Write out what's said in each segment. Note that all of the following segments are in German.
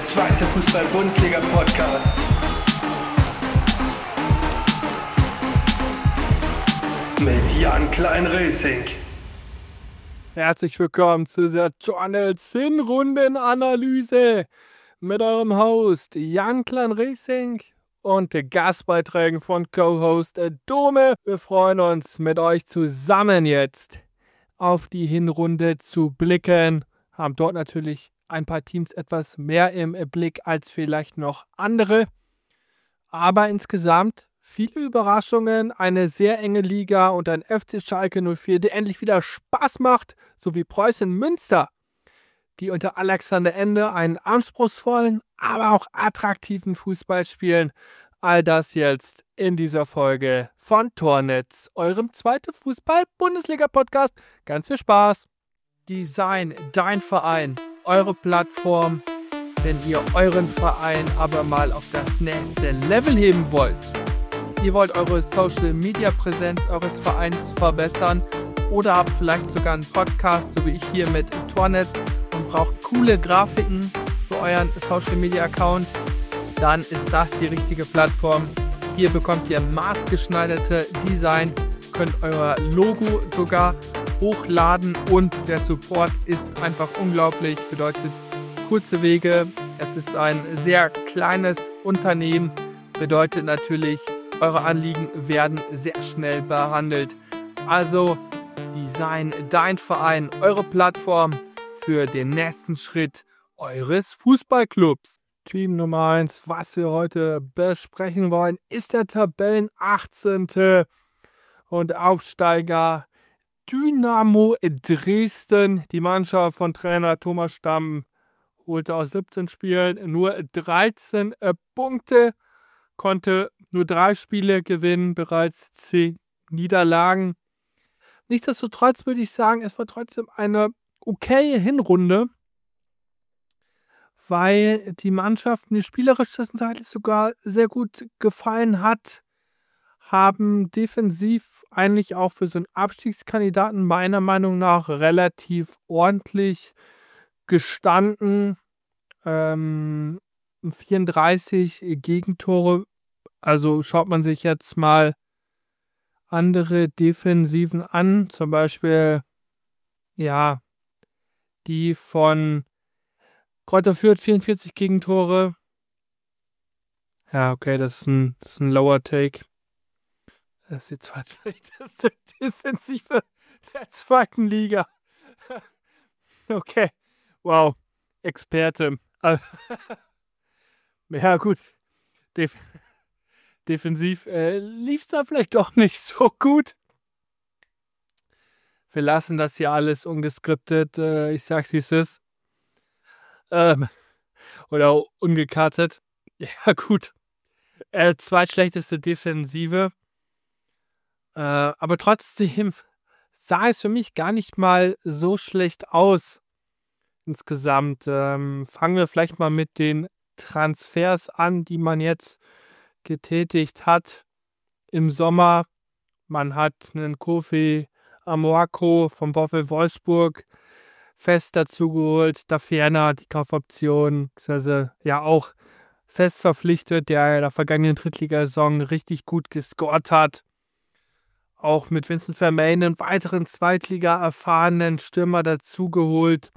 zweite Fußball-Bundesliga-Podcast. Mit Jan Klein-Racing. Herzlich willkommen zu der Journals Hinrundenanalyse mit eurem Host Jan Klein-Racing und Gastbeiträgen von Co-Host Dome. Wir freuen uns, mit euch zusammen jetzt auf die Hinrunde zu blicken. Haben dort natürlich ein paar Teams etwas mehr im Blick als vielleicht noch andere. Aber insgesamt viele Überraschungen, eine sehr enge Liga und ein FC Schalke 04, der endlich wieder Spaß macht, sowie Preußen Münster, die unter Alexander Ende einen anspruchsvollen, aber auch attraktiven Fußball spielen. All das jetzt in dieser Folge von Tornetz, eurem zweiten Fußball-Bundesliga-Podcast. Ganz viel Spaß! Design, dein Verein, eure Plattform, wenn ihr euren Verein aber mal auf das nächste Level heben wollt. Ihr wollt eure Social-Media-Präsenz eures Vereins verbessern oder habt vielleicht sogar einen Podcast, so wie ich hier mit Tornetz, und braucht coole Grafiken für euren Social-Media-Account, dann ist das die richtige Plattform. Hier bekommt ihr maßgeschneiderte Designs, könnt euer Logo sogar hochladen und der Support ist einfach unglaublich, bedeutet kurze Wege. Es ist ein sehr kleines Unternehmen, bedeutet natürlich, eure Anliegen werden sehr schnell behandelt. Also Design, dein Verein, eure Plattform für den nächsten Schritt eures Fußballclubs. Team Nummer 1, was wir heute besprechen wollen, ist der Tabellen 18. und Aufsteiger Dynamo Dresden. Die Mannschaft von Trainer Thomas Stamm holte aus 17 Spielen nur 13 Punkte, konnte nur 3 Spiele gewinnen, bereits 10 Niederlagen. Nichtsdestotrotz würde ich sagen, es war trotzdem eine okaye Hinrunde, weil die Mannschaft mir spielerisch zwischenzeitlich sogar sehr gut gefallen hat, haben defensiv eigentlich auch für so einen Abstiegskandidaten meiner Meinung nach relativ ordentlich gestanden. 34 Gegentore, also schaut man sich jetzt mal andere Defensiven an, zum Beispiel, ja, die von Kräuter Fürth, 44 Gegentore. Ja, okay, das ist ein Lower Take. Das ist die zweitschlechteste Defensive der zweiten Liga. Okay, wow, Experte. Ja gut, defensiv lief da vielleicht doch nicht so gut. Wir lassen das hier alles ungeskriptet, ich sag's wie es ist. Oder ungekartet. Ja gut, zweitschlechteste Defensive. Aber trotzdem sah es für mich gar nicht mal so schlecht aus insgesamt. Fangen wir vielleicht mal mit den Transfers an, die man jetzt getätigt hat im Sommer. Man hat einen Kofi Amoako vom VfL Wolfsburg fest dazu geholt. Da ferner die Kaufoption, also ja auch fest verpflichtet, der in der vergangenen Drittligasaison richtig gut gescored hat. Auch mit Vincent Vermeyen einen weiteren Zweitliga-erfahrenen Stürmer dazugeholt.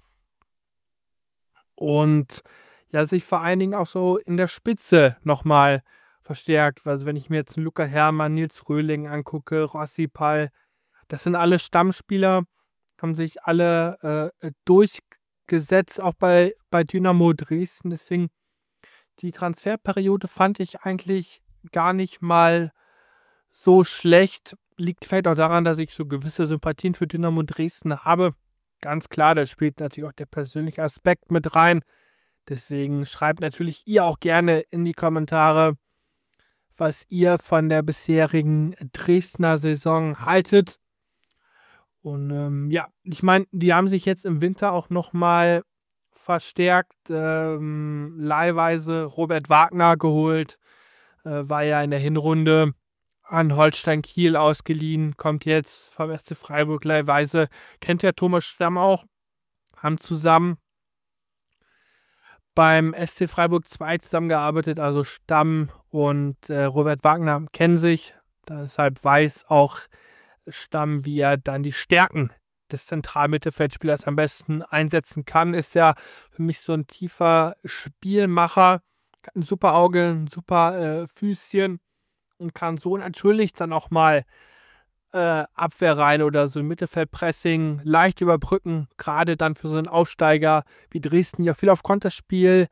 Und ja, sich vor allen Dingen auch so in der Spitze nochmal verstärkt. Also wenn ich mir jetzt Luca Herrmann, Nils Röhling angucke, Rossi Pall, das sind alle Stammspieler, haben sich alle durchgesetzt, auch bei Dynamo Dresden. Deswegen die Transferperiode fand ich eigentlich gar nicht mal so schlecht. Liegt vielleicht auch daran, dass ich so gewisse Sympathien für Dynamo Dresden habe. Ganz klar, da spielt natürlich auch der persönliche Aspekt mit rein. Deswegen schreibt natürlich ihr auch gerne in die Kommentare, was ihr von der bisherigen Dresdner Saison haltet. Und ja, ich meine, die haben sich jetzt im Winter auch nochmal verstärkt, leihweise Robert Wagner geholt, war ja in der Hinrunde an Holstein Kiel ausgeliehen, kommt jetzt vom SC Freiburg leihweise, kennt ja Thomas Stamm auch, haben zusammen beim SC Freiburg 2 zusammengearbeitet, also Stamm und Robert Wagner kennen sich. Deshalb weiß auch Stamm, wie er dann die Stärken des Zentralmittelfeldspielers am besten einsetzen kann. Ist ja für mich so ein tiefer Spielmacher, hat ein super Auge, ein super Füßchen und kann so natürlich dann auch mal Abwehrreihen oder so ein Mittelfeldpressing leicht überbrücken, gerade dann für so einen Aufsteiger wie Dresden, die auch viel auf Konterspiel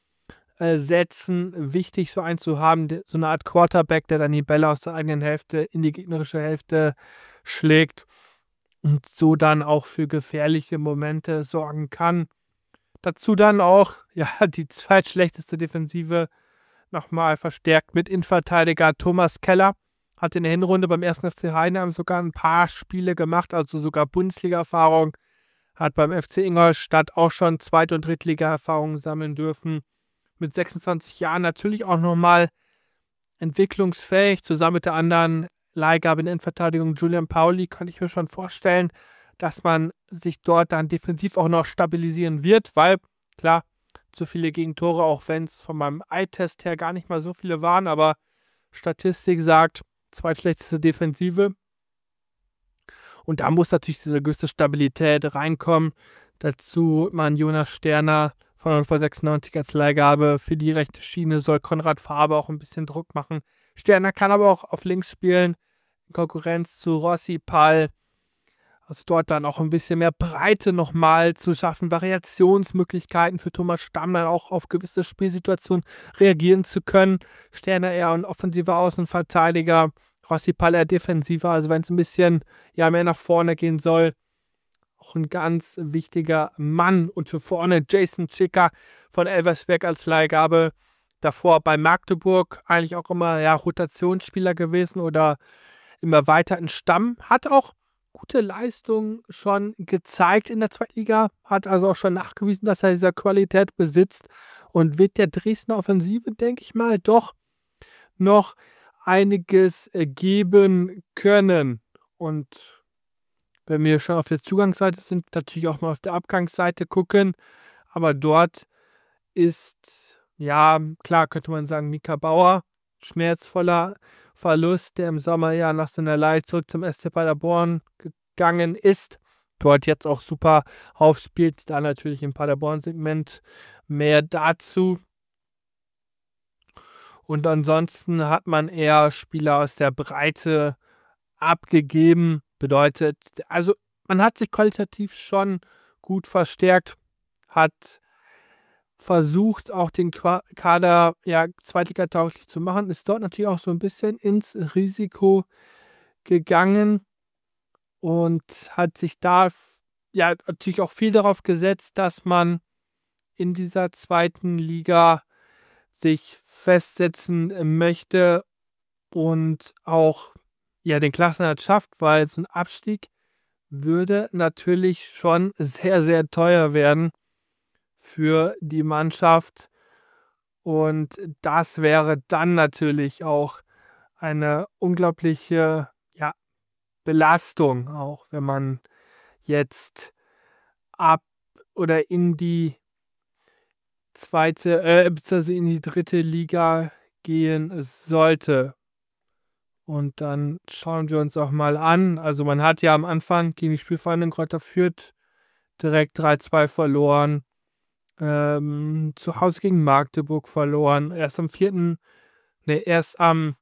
setzen. Wichtig so einen zu haben, so eine Art Quarterback, der dann die Bälle aus der eigenen Hälfte in die gegnerische Hälfte schlägt und so dann auch für gefährliche Momente sorgen kann. Dazu dann auch die zweitschlechteste Defensive nochmal verstärkt mit Innenverteidiger Thomas Keller. Hat in der Hinrunde beim 1. FC Heidenheim sogar ein paar Spiele gemacht, also sogar Bundesliga-Erfahrung. Hat beim FC Ingolstadt auch schon Zweit- und Drittliga-Erfahrung sammeln dürfen. Mit 26 Jahren natürlich auch nochmal entwicklungsfähig. Zusammen mit der anderen Leihgabe in der Innenverteidigung Julian Pauli kann ich mir schon vorstellen, dass man sich dort dann defensiv auch noch stabilisieren wird, weil, klar, zu viele Gegentore, auch wenn es von meinem Eye-Test her gar nicht mal so viele waren, aber Statistik sagt, zweitschlechteste Defensive. Und da muss natürlich diese gewisse Stabilität reinkommen. Dazu Jonas Sterner von Hannover 96 als Leihgabe für die rechte Schiene, soll Konrad Farbe auch ein bisschen Druck machen. Sterner kann aber auch auf links spielen, in Konkurrenz zu Rossi, Pall. Also dort dann auch ein bisschen mehr Breite nochmal zu schaffen, Variationsmöglichkeiten für Thomas Stamm dann auch auf gewisse Spielsituationen reagieren zu können. Sterner eher ein offensiver Außenverteidiger, Rossi Pall eher defensiver, also wenn es ein bisschen mehr nach vorne gehen soll. Auch ein ganz wichtiger Mann und für vorne Jason Schicker von Elversberg als Leihgabe. Davor bei Magdeburg eigentlich auch immer Rotationsspieler gewesen oder im erweiterten Stamm. Hat auch gute Leistung schon gezeigt in der Zweitliga, hat also auch schon nachgewiesen, dass er diese Qualität besitzt und wird der Dresdner Offensive, denke ich mal, doch noch einiges geben können. Und wenn wir schon auf der Zugangsseite sind, natürlich auch mal auf der Abgangsseite gucken, aber dort ist, klar könnte man sagen, Mika Bauer, schmerzvoller Verlust, der im Sommer nach seiner Leihe zurück zum SC Paderborn gegangen ist. Dort jetzt auch super aufspielt, da natürlich im Paderborn-Segment mehr dazu. Und ansonsten hat man eher Spieler aus der Breite abgegeben. Bedeutet, also man hat sich qualitativ schon gut verstärkt, hat versucht, auch den Kader zweitligatauglich zu machen, ist dort natürlich auch so ein bisschen ins Risiko gegangen und hat sich da natürlich auch viel darauf gesetzt, dass man in dieser zweiten Liga sich festsetzen möchte und auch den Klassenerhalt schafft, weil so ein Abstieg würde natürlich schon sehr, sehr teuer werden für die Mannschaft. Und das wäre dann natürlich auch eine unglaubliche Belastung, auch wenn man jetzt ab oder in die zweite, beziehungsweise in die dritte Liga gehen sollte. Und dann schauen wir uns auch mal an. Also man hat ja am Anfang gegen die Spielvereinigung Greuther Fürth direkt 3-2 verloren. Zu Hause gegen Magdeburg verloren. Erst am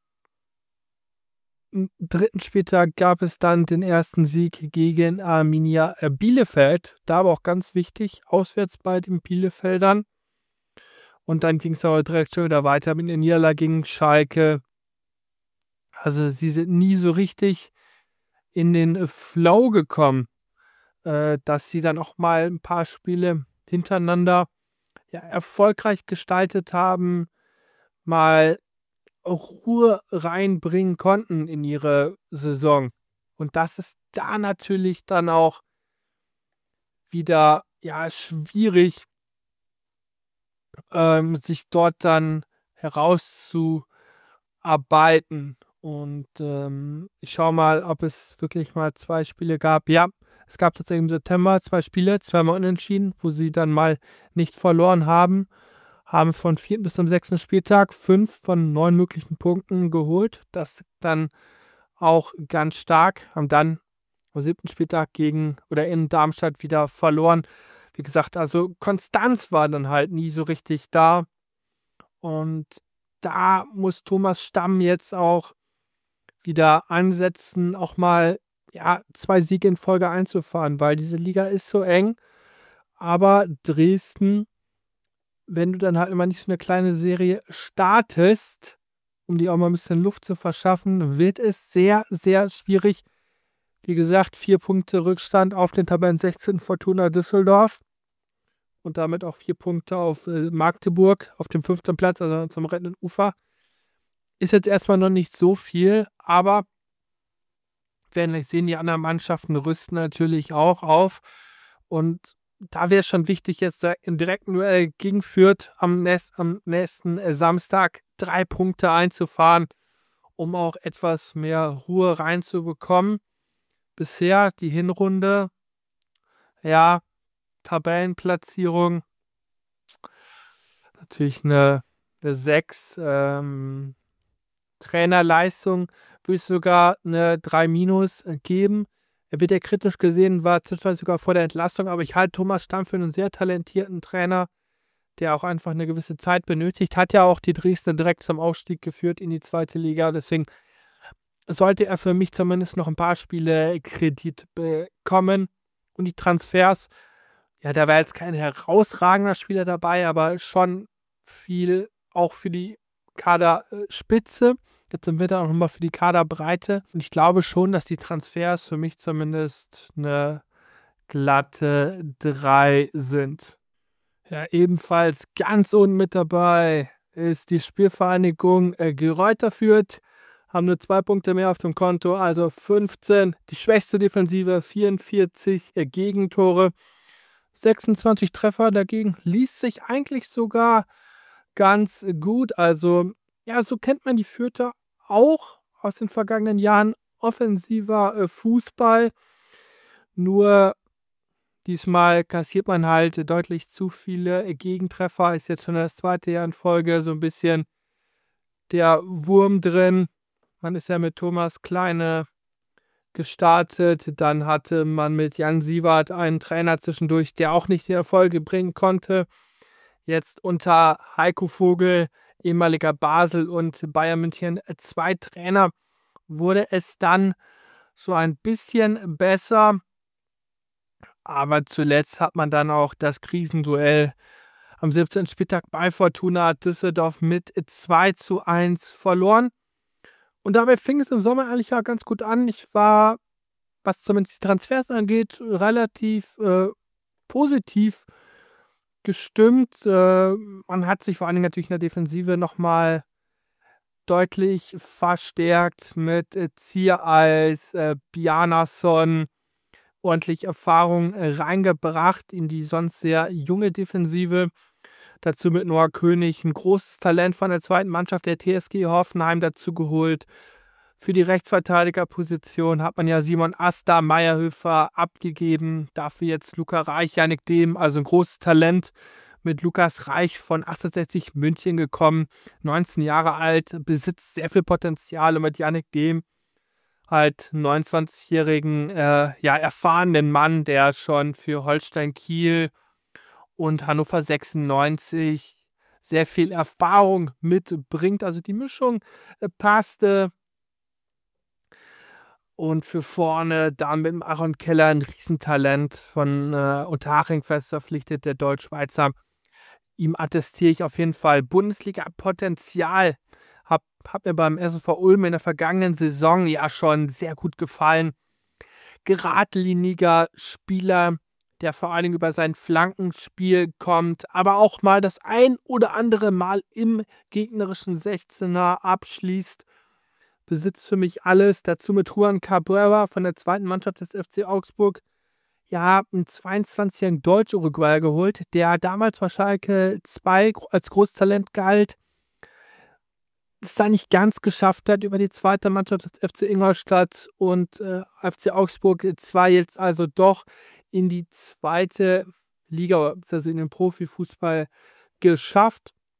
dritten Spieltag gab es dann den ersten Sieg gegen Arminia Bielefeld. Da aber auch ganz wichtig, auswärts bei den Bielefeldern. Und dann ging es aber direkt schon wieder weiter mit der Niederlage gegen Schalke. Also sie sind nie so richtig in den Flow gekommen, dass sie dann auch mal ein paar Spiele hintereinander erfolgreich gestaltet haben, mal Ruhe reinbringen konnten in ihre Saison. Und das ist da natürlich dann auch wieder schwierig, sich dort dann herauszuarbeiten. Und ich schaue mal, ob es wirklich mal 2 Spiele gab. Ja, es gab tatsächlich im September 2 Spiele, zweimal unentschieden, wo sie dann mal nicht verloren haben. haben von 4. bis zum 6. Spieltag 5 von 9 möglichen Punkten geholt. Das dann auch ganz stark, haben dann am 7. Spieltag in Darmstadt wieder verloren. Wie gesagt, also Konstanz war dann halt nie so richtig da. Und da muss Thomas Stamm jetzt auch wieder ansetzen, auch mal 2 Siege in Folge einzufahren, weil diese Liga ist so eng. Aber Dresden, wenn du dann halt immer nicht so eine kleine Serie startest, um dir auch mal ein bisschen Luft zu verschaffen, wird es sehr, sehr schwierig. Wie gesagt, 4 Punkte Rückstand auf den Tabellen 16. Fortuna Düsseldorf und damit auch 4 Punkte auf Magdeburg auf dem 5. Platz, also zum rettenden Ufer. Ist jetzt erstmal noch nicht so viel, aber wir werden gleich sehen, die anderen Mannschaften rüsten natürlich auch auf. Und da wäre es schon wichtig, jetzt im direkten Duell gegen Fürth am nächsten Samstag 3 Punkte einzufahren, um auch etwas mehr Ruhe reinzubekommen. Bisher die Hinrunde, Tabellenplatzierung, natürlich eine 6. Trainerleistung würde ich sogar eine 3- geben. Er wird ja kritisch gesehen, war zwischendurch sogar vor der Entlassung, aber ich halte Thomas Stamm für einen sehr talentierten Trainer, der auch einfach eine gewisse Zeit benötigt. Hat ja auch die Dresdner direkt zum Aufstieg geführt in die 2. Liga, deswegen sollte er für mich zumindest noch ein paar Spiele Kredit bekommen. Und die Transfers, da war jetzt kein herausragender Spieler dabei, aber schon viel auch für die Kaderspitze. Jetzt im Winter auch nochmal für die Kaderbreite. Und ich glaube schon, dass die Transfers für mich zumindest eine glatte 3 sind. Ja, ebenfalls ganz unten mit dabei ist die Spielvereinigung Gereuter Fürth. Haben nur 2 Punkte mehr auf dem Konto, also 15. Die schwächste Defensive, 44 Gegentore, 26 Treffer dagegen. Liest sich eigentlich sogar ganz gut. Also, so kennt man die Fürther auch aus den vergangenen Jahren. Offensiver Fußball. Nur diesmal kassiert man halt deutlich zu viele Gegentreffer. Ist jetzt schon das 2. Jahr in Folge so ein bisschen der Wurm drin. Man ist ja mit Thomas Kleine gestartet. Dann hatte man mit Jan Siewert einen Trainer zwischendurch, der auch nicht die Erfolge bringen konnte. Jetzt unter Heiko Vogel, ehemaliger Basel und Bayern München, 2 Trainer, wurde es dann so ein bisschen besser. Aber zuletzt hat man dann auch das Krisenduell am 17. Spieltag bei Fortuna Düsseldorf mit 2:1 verloren. Und dabei fing es im Sommer eigentlich ja ganz gut an. Ich war, was zumindest die Transfers angeht, relativ positiv gestimmt. Man hat sich vor allen Dingen natürlich in der Defensive nochmal deutlich verstärkt mit Ziereis, Bjarnason, ordentlich Erfahrung reingebracht in die sonst sehr junge Defensive. Dazu mit Noah König ein großes Talent von der 2. Mannschaft der TSG Hoffenheim dazu geholt. Für die Rechtsverteidigerposition hat man ja Simon Asta, Meierhöfer abgegeben. Dafür jetzt Luca Reich, Yannick Dehm, also ein großes Talent mit Lukas Reich von 1860 München gekommen. 19 Jahre alt, besitzt sehr viel Potenzial und mit Yannick Dehm halt 29-jährigen, erfahrenen Mann, der schon für Holstein Kiel und Hannover 96 sehr viel Erfahrung mitbringt. Also die Mischung passte. Und für vorne dann mit dem Aaron Keller ein Riesentalent von Unterhaching fest verpflichtet, der Deutsch-Schweizer. Ihm attestiere ich auf jeden Fall Bundesliga-Potenzial. Hab mir beim SSV Ulm in der vergangenen Saison ja schon sehr gut gefallen. Geradliniger Spieler, der vor allen Dingen über sein Flankenspiel kommt, aber auch mal das ein oder andere Mal im gegnerischen 16er abschließt. Besitzt für mich alles. Dazu mit Juan Cabrera von der 2. Mannschaft des FC Augsburg. Ja, einen 22-jährigen Deutsch-Uruguayer geholt, der damals bei Schalke 2 als Großtalent galt. Es da nicht ganz geschafft hat über die 2. Mannschaft des FC Ingolstadt und FC Augsburg 2 jetzt also doch in die 2. Liga, also in den Profifußball geschafft.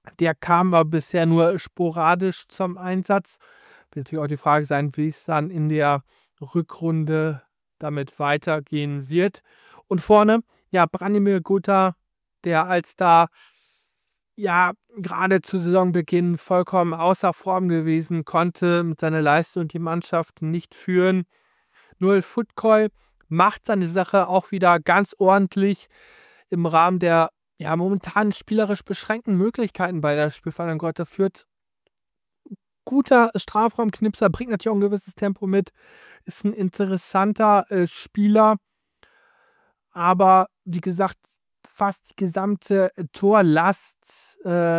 Der kam aber bisher nur sporadisch zum Einsatz. Wird natürlich auch die Frage sein, wie es dann in der Rückrunde damit weitergehen wird. Und vorne, ja, Branimir Guta, der als da ja gerade zu Saisonbeginn vollkommen außer Form gewesen, konnte mit seiner Leistung die Mannschaft nicht führen. Noel Futkoi macht seine Sache auch wieder ganz ordentlich im Rahmen der momentan spielerisch beschränkten Möglichkeiten bei der Spielvereinigung Greuther Fürth. Guter Strafraumknipser, bringt natürlich auch ein gewisses Tempo mit, ist ein interessanter Spieler, aber wie gesagt, fast die gesamte Torlast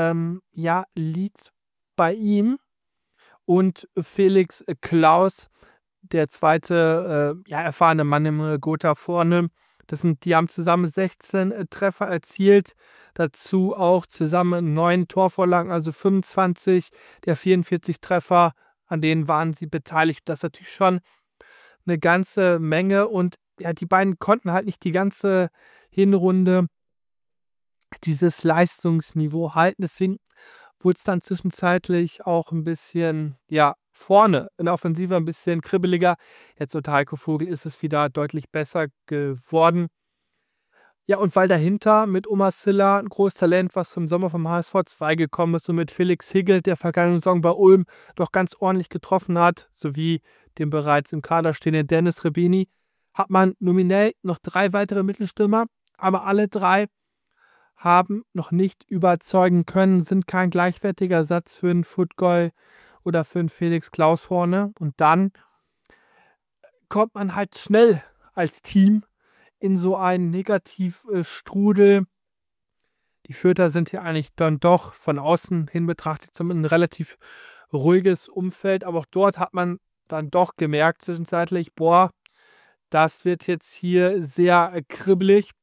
liegt bei ihm. Und Felix Klaus, der zweite erfahrene Mann im Gotha vorne, die haben zusammen 16 Treffer erzielt, dazu auch zusammen 9 Torvorlagen, also 25 der 44 Treffer, an denen waren sie beteiligt. Das ist natürlich schon eine ganze Menge und ja, die beiden konnten halt nicht die ganze Hinrunde dieses Leistungsniveau halten. Deswegen wurde es dann zwischenzeitlich auch ein bisschen, vorne in der Offensive ein bisschen kribbeliger. Jetzt unter Heiko Vogel ist es wieder deutlich besser geworden. Ja, und weil dahinter mit Omar Sylla ein großes Talent, was im Sommer vom HSV 2 gekommen ist, und mit Felix Higel, der vergangenen Saison bei Ulm doch ganz ordentlich getroffen hat, sowie dem bereits im Kader stehenden Dennis Rebini, hat man nominell noch 3 weitere Mittelstürmer, aber alle 3 haben noch nicht überzeugen können, sind kein gleichwertiger Ersatz für einen Futkoi oder für einen Felix Klaus vorne. Und dann kommt man halt schnell als Team in so einen Negativstrudel. Die Fürther sind hier eigentlich dann doch von außen hin betrachtet zumindest ein relativ ruhiges Umfeld, aber auch dort hat man dann doch gemerkt zwischenzeitlich, das wird jetzt hier sehr kribbelig.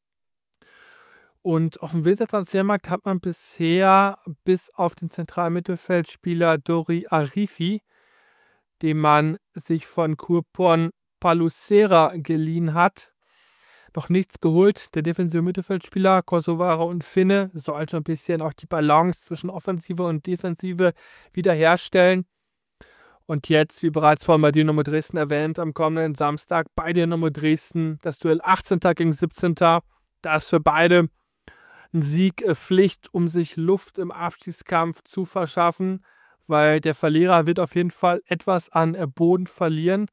Und auf dem Wintertransfermarkt hat man bisher bis auf den zentralen Mittelfeldspieler Dori Arifi, den man sich von Kurpon Pallucera geliehen hat, noch nichts geholt. Der defensive Mittelfeldspieler, Kosovare und Finne, soll also ein bisschen auch die Balance zwischen Offensive und Defensive wiederherstellen. Und jetzt, wie bereits vorhin bei Dynamo Dresden erwähnt, am kommenden Samstag bei Dynamo Dresden das Duell 18. gegen 17. Da ist für beide ein Sieg Pflicht, um sich Luft im Abstiegskampf zu verschaffen, weil der Verlierer wird auf jeden Fall etwas an Boden verlieren.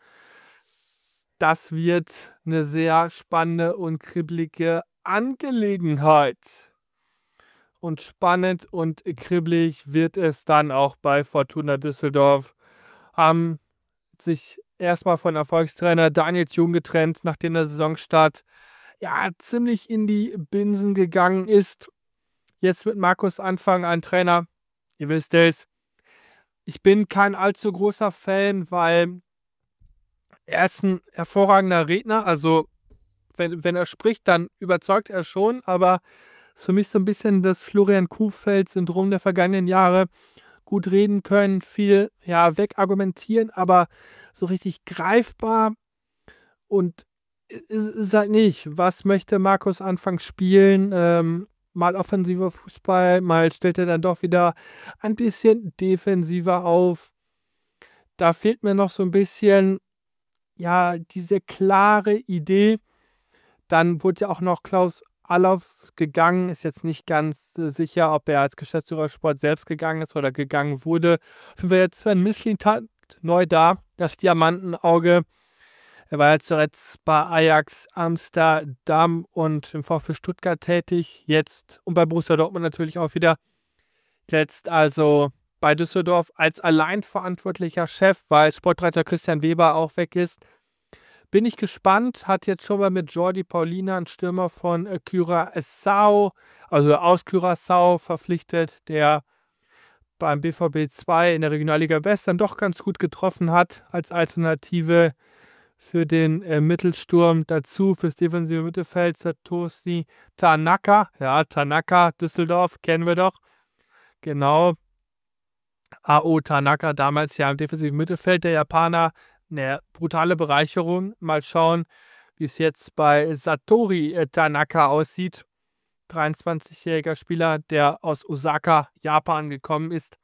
Das wird eine sehr spannende und kribbelige Angelegenheit. Und spannend und kribbelig wird es dann auch bei Fortuna Düsseldorf. Haben sich erstmal von Erfolgstrainer Daniel Thun getrennt, nachdem der Saisonstart ziemlich in die Binsen gegangen ist. Jetzt mit Markus Anfang ein Trainer. Ihr wisst es. Ich bin kein allzu großer Fan, weil er ist ein hervorragender Redner. Also wenn er spricht, dann überzeugt er schon. Aber für mich so ein bisschen das Florian Kuhfeld-Syndrom der vergangenen Jahre. Gut reden können, viel wegargumentieren, aber so richtig greifbar und ist halt nicht. Was möchte Markus Anfang spielen? Mal offensiver Fußball, mal stellt er dann doch wieder ein bisschen defensiver auf. Da fehlt mir noch so ein bisschen, diese klare Idee. Dann wurde ja auch noch Klaus Allofs gegangen. Ist jetzt nicht ganz sicher, ob er als Geschäftsführer Sport selbst gegangen ist oder gegangen wurde. Finden wir jetzt Sven Mislintat neu da, das Diamantenauge. Er war ja zuletzt bei Ajax Amsterdam und im VfB Stuttgart tätig. Jetzt und bei Borussia Dortmund natürlich auch wieder. Jetzt also bei Düsseldorf als alleinverantwortlicher Chef, weil Sportleiter Christian Weber auch weg ist. Bin ich gespannt. Hat jetzt schon mal mit Jordi Paulina, einen Stürmer von Curaçao, also aus Curaçao verpflichtet, der beim BVB 2 in der Regionalliga West dann doch ganz gut getroffen hat als Alternative für den Mittelsturm. Dazu fürs defensive Mittelfeld Satoshi Tanaka. Ja, Tanaka, Düsseldorf, kennen wir doch. Genau. AO Tanaka, damals ja im defensiven Mittelfeld der Japaner. Eine brutale Bereicherung. Mal schauen, wie es jetzt bei Satori Tanaka aussieht. 23-jähriger Spieler, der aus Osaka, Japan gekommen ist.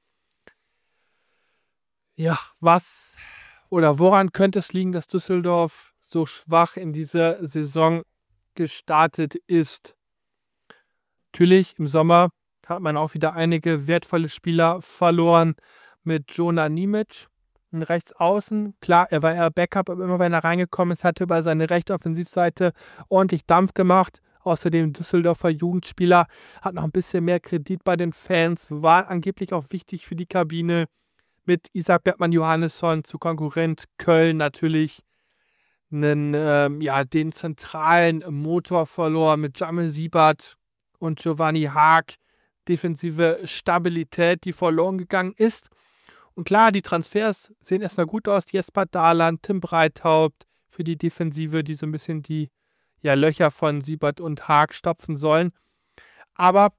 Ja, was oder woran könnte es liegen, dass Düsseldorf so schwach in dieser Saison gestartet ist? Natürlich, im Sommer hat man auch wieder einige wertvolle Spieler verloren mit Jonah Nimic, ein Rechtsaußen. Klar, er war eher Backup, aber immer wenn er reingekommen ist, hat er über seine rechte Offensivseite ordentlich Dampf gemacht. Außerdem Düsseldorfer Jugendspieler, hat noch ein bisschen mehr Kredit bei den Fans, war angeblich auch wichtig für die Kabine. Mit Isaac Bergmann-Johannesson zu Konkurrent Köln natürlich den zentralen Motor verloren mit Jamel Siebert und Giovanni Haag. Defensive Stabilität, die verloren gegangen ist. Und klar, die Transfers sehen erstmal gut aus. Jesper Dahland, Tim Breithaupt für die Defensive, die so ein bisschen die Löcher von Siebert und Haag stopfen sollen. Aber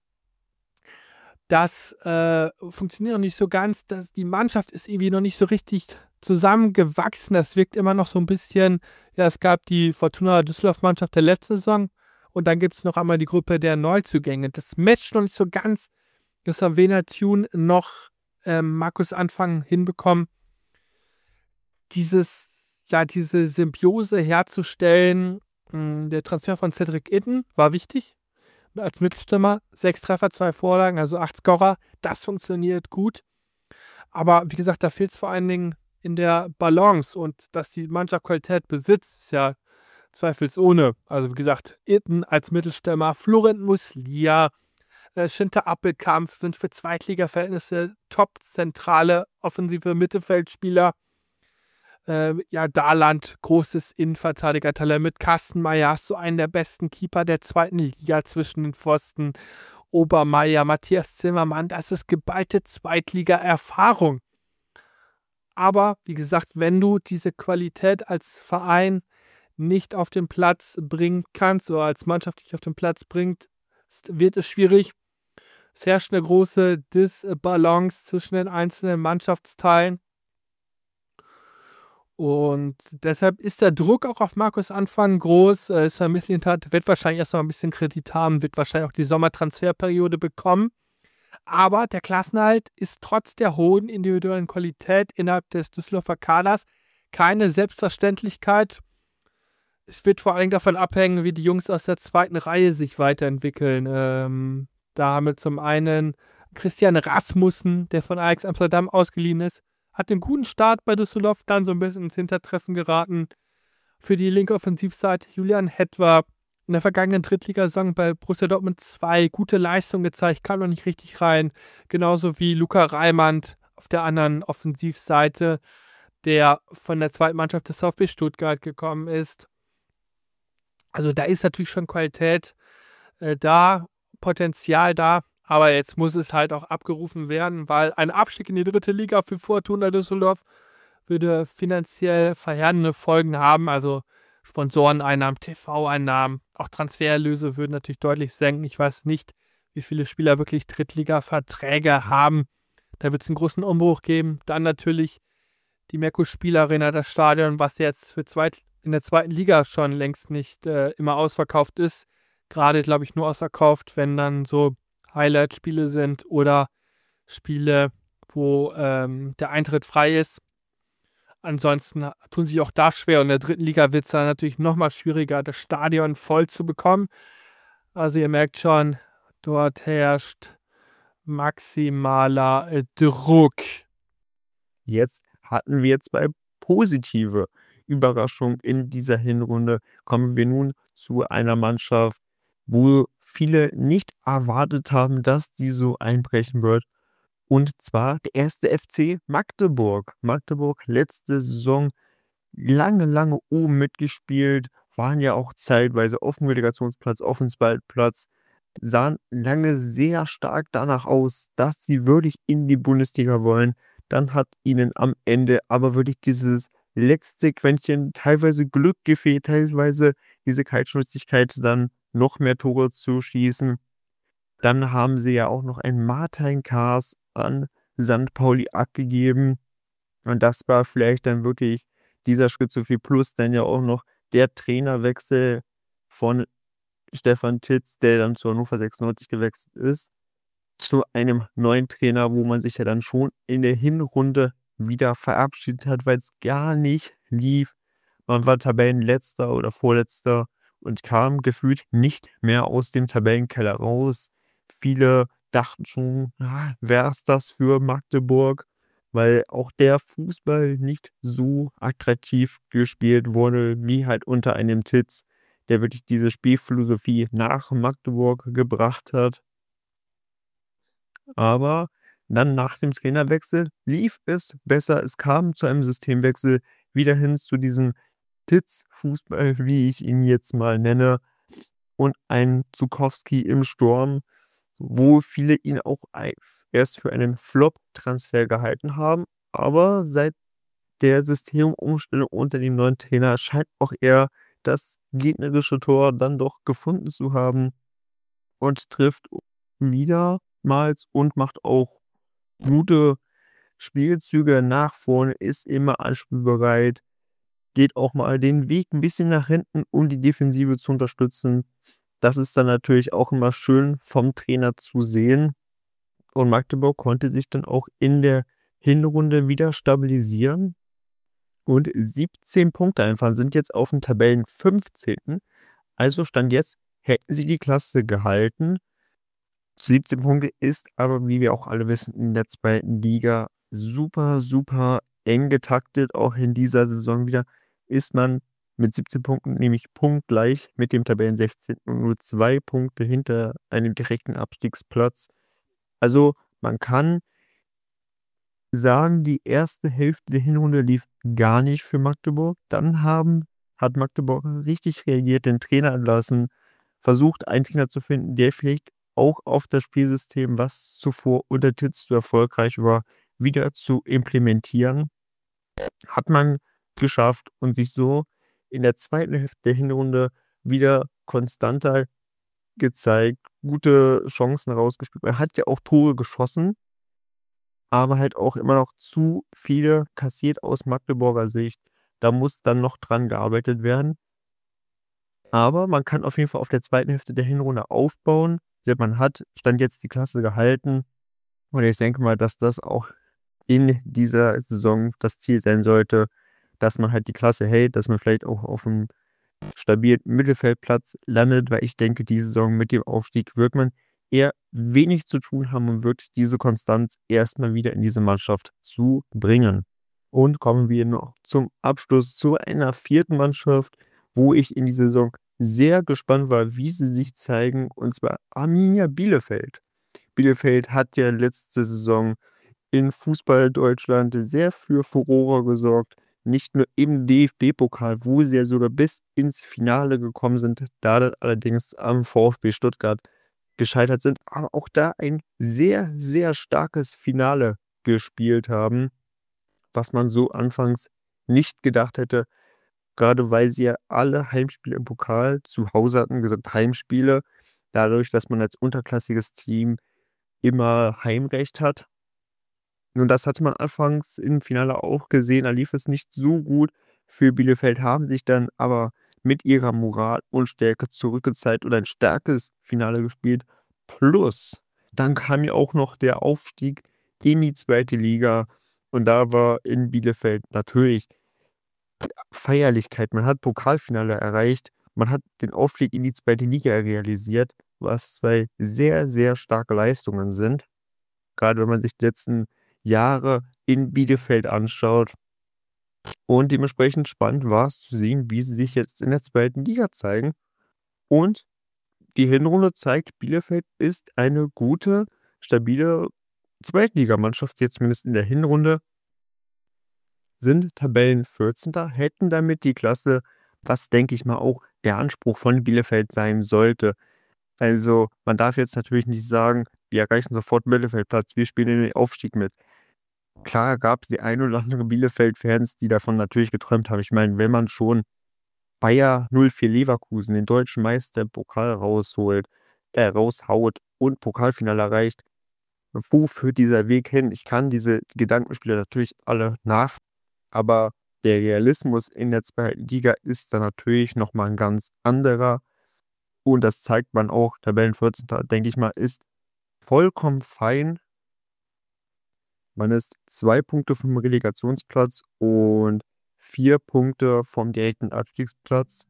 das funktioniert noch nicht so ganz. Die Mannschaft ist irgendwie noch nicht so richtig zusammengewachsen. Das wirkt immer noch so ein bisschen, es gab die Fortuna Düsseldorf-Mannschaft der letzten Saison und dann gibt es noch einmal die Gruppe der Neuzugänge. Das matcht noch nicht so ganz. Das haben Wiener Tune noch Markus Anfang hinbekommen, diese Symbiose herzustellen. Der Transfer von Cedric Itten war wichtig. Als Mittelstürmer, 6 Treffer, 2 Vorlagen, also 8 Scorer. Das funktioniert gut. Aber wie gesagt, da fehlt es vor allen Dingen in der Balance und dass die Mannschaft Qualität besitzt, ist ja zweifelsohne. Also wie gesagt, Itten als Mittelstürmer, Florent Muslia, Schinter Appelkampf sind für Zweitliga-Verhältnisse top-zentrale offensive Mittelfeldspieler. Dahland, großes Innenverteidiger-Talent mit Kastenmeier, hast du einen der besten Keeper der zweiten Liga zwischen den Pfosten. Obermeier, Matthias Zimmermann, das ist geballte Zweitliga-Erfahrung. Aber, wie gesagt, wenn du diese Qualität als Verein nicht auf den Platz bringen kannst oder als Mannschaft nicht auf den Platz bringt, wird es schwierig. Es herrscht eine große Disbalance zwischen den einzelnen Mannschaftsteilen. Und deshalb ist der Druck auch auf Markus Anfang groß. Ist vermisst hat, wird wahrscheinlich erst noch ein bisschen Kredit haben, wird wahrscheinlich auch die Sommertransferperiode bekommen. Aber der Klassenerhalt ist trotz der hohen individuellen Qualität innerhalb des Düsseldorfer Kaders keine Selbstverständlichkeit. Es wird vor allem davon abhängen, wie die Jungs aus der zweiten Reihe sich weiterentwickeln. Da haben wir zum einen Christian Rasmussen, der von Ajax Amsterdam ausgeliehen ist, hat einen guten Start bei Düsseldorf, dann so ein bisschen ins Hintertreffen geraten. Für die linke Offensivseite Julian Hetwer in der vergangenen Drittligasaison bei Borussia Dortmund 2 gute Leistung gezeigt, kam noch nicht richtig rein. Genauso wie Luca Reimann auf der anderen Offensivseite, der von der zweiten Mannschaft des VfB Stuttgart gekommen ist. Also da ist natürlich schon Qualität da, Potenzial da, aber jetzt muss es halt auch abgerufen werden, weil ein Abstieg in die dritte Liga für Fortuna Düsseldorf würde finanziell verheerende Folgen haben, also Sponsoreneinnahmen, TV-Einnahmen, auch Transfererlöse würden natürlich deutlich senken. Ich weiß nicht, wie viele Spieler wirklich Drittliga-Verträge haben. Da wird es einen großen Umbruch geben. Dann natürlich die Merkur-Spielarena, das Stadion, was jetzt in der zweiten Liga schon längst nicht immer ausverkauft ist. Gerade, glaube ich, nur ausverkauft, wenn dann so Highlight-Spiele sind oder Spiele, wo der Eintritt frei ist. Ansonsten tun sich auch da schwer und in der dritten Liga wird es dann natürlich nochmal schwieriger, das Stadion voll zu bekommen. Also ihr merkt schon, dort herrscht maximaler Druck. Jetzt hatten wir 2 positive Überraschungen in dieser Hinrunde. Kommen wir nun zu einer Mannschaft, wo viele nicht erwartet haben, dass die so einbrechen wird. Und zwar der erste FC Magdeburg. Magdeburg letzte Saison lange oben mitgespielt, waren ja auch zeitweise auf dem Relegationsplatz, auf dem Zweitplatz, sahen lange sehr stark danach aus, dass sie wirklich in die Bundesliga wollen. Dann hat ihnen am Ende aber wirklich dieses letzte Quäntchen, teilweise Glück gefehlt, teilweise diese Kaltschnäuzigkeit, dann noch mehr Tore zu schießen. Dann haben sie ja auch noch einen Martin Kaas an St. Pauli abgegeben. Und das war vielleicht dann wirklich dieser Schritt zu viel. Plus dann ja auch noch der Trainerwechsel von Stefan Titz, der dann zu Hannover 96 gewechselt ist, zu einem neuen Trainer, wo man sich ja dann schon in der Hinrunde wieder verabschiedet hat, weil es gar nicht lief. Man war Tabellenletzter oder Vorletzter und kam gefühlt nicht mehr aus dem Tabellenkeller raus. Viele dachten schon, wäre es das für Magdeburg, weil auch der Fußball nicht so attraktiv gespielt wurde, wie halt unter einem Titz, der wirklich diese Spielphilosophie nach Magdeburg gebracht hat. Aber dann nach dem Trainerwechsel lief es besser. Es kam zu einem Systemwechsel wieder hin zu diesem Titz-Fußball, wie ich ihn jetzt mal nenne, und ein Zukowski im Sturm, wo viele ihn auch erst für einen Flop-Transfer gehalten haben. Aber seit der Systemumstellung unter dem neuen Trainer scheint auch er das gegnerische Tor dann doch gefunden zu haben und trifft wiedermals und macht auch gute Spielzüge nach vorne, ist immer anspielbereit, geht auch mal den Weg ein bisschen nach hinten, um die Defensive zu unterstützen. Das ist dann natürlich auch immer schön vom Trainer zu sehen. Und Magdeburg konnte sich dann auch in der Hinrunde wieder stabilisieren und 17 Punkte einfahren, sind jetzt auf dem Tabellen 15. Also Stand jetzt hätten sie die Klasse gehalten. 17 Punkte ist aber, wie wir auch alle wissen, in der zweiten Liga super, super eng getaktet. Auch in dieser Saison wieder ist man mit 17 Punkten nämlich punktgleich mit dem Tabellen 16. und nur 2 Punkte hinter einem direkten Abstiegsplatz. Also man kann sagen, die erste Hälfte der Hinrunde lief gar nicht für Magdeburg. Dann hat Magdeburg richtig reagiert, den Trainer entlassen, versucht, einen Trainer zu finden, der vielleicht auch auf das Spielsystem, was zuvor unter Titz so erfolgreich war, wieder zu implementieren. Hat man geschafft und sich so in der zweiten Hälfte der Hinrunde wieder konstanter gezeigt, gute Chancen rausgespielt. Man hat ja auch Tore geschossen, aber halt auch immer noch zu viele kassiert aus Magdeburger Sicht. Da muss dann noch dran gearbeitet werden. Aber man kann auf jeden Fall auf der zweiten Hälfte der Hinrunde aufbauen. Man hat Stand jetzt die Klasse gehalten. Und ich denke mal, dass das auch in dieser Saison das Ziel sein sollte, dass man halt die Klasse hält, dass man vielleicht auch auf einem stabilen Mittelfeldplatz landet, weil ich denke, diese Saison mit dem Aufstieg wird man eher wenig zu tun haben, um wirklich diese Konstanz erstmal wieder in diese Mannschaft zu bringen. Und kommen wir noch zum Abschluss zu einer vierten Mannschaft, wo ich in dieser Saison sehr gespannt war, wie sie sich zeigen, und zwar Arminia Bielefeld. Bielefeld hat ja letzte Saison in Fußball Deutschland sehr für Furore gesorgt. Nicht nur im DFB-Pokal, wo sie ja sogar bis ins Finale gekommen sind, da dann allerdings am VfB Stuttgart gescheitert sind, aber auch da ein sehr, sehr starkes Finale gespielt haben, was man so anfangs nicht gedacht hätte, gerade weil sie ja alle Heimspiele im Pokal zu Hause hatten, gesagt Heimspiele, dadurch, dass man als unterklassiges Team immer Heimrecht hat. Und das hatte man anfangs im Finale auch gesehen, da lief es nicht so gut für Bielefeld, haben sich dann aber mit ihrer Moral und Stärke zurückgezeigt und ein starkes Finale gespielt. Plus, dann kam ja auch noch der Aufstieg in die zweite Liga und da war in Bielefeld natürlich Feierlichkeit. Man hat Pokalfinale erreicht, man hat den Aufstieg in die zweite Liga realisiert, was zwei sehr, sehr starke Leistungen sind. Gerade wenn man sich die letzten Jahre in Bielefeld anschaut. Und dementsprechend spannend war es zu sehen, wie sie sich jetzt in der zweiten Liga zeigen. Und die Hinrunde zeigt, Bielefeld ist eine gute, stabile Zweitligamannschaft, jetzt zumindest in der Hinrunde, sind Tabellen 14. Hätten damit die Klasse, was denke ich mal auch der Anspruch von Bielefeld sein sollte. Also man darf jetzt natürlich nicht sagen, wir erreichen sofort Mittelfeldplatz, wir spielen in den Aufstieg mit. Klar gab es die ein oder andere Bielefeld-Fans, die davon natürlich geträumt haben. Ich meine, wenn man schon Bayer 04 Leverkusen, den deutschen Meister im Pokal raushaut und Pokalfinale erreicht, wo führt dieser Weg hin? Ich kann diese Gedankenspiele natürlich alle nach, aber der Realismus in der zweiten Liga ist dann natürlich nochmal ein ganz anderer. Und das zeigt man auch. Tabellen 14. denke ich mal, ist vollkommen fein. Man ist 2 Punkte vom Relegationsplatz und 4 Punkte vom direkten Abstiegsplatz.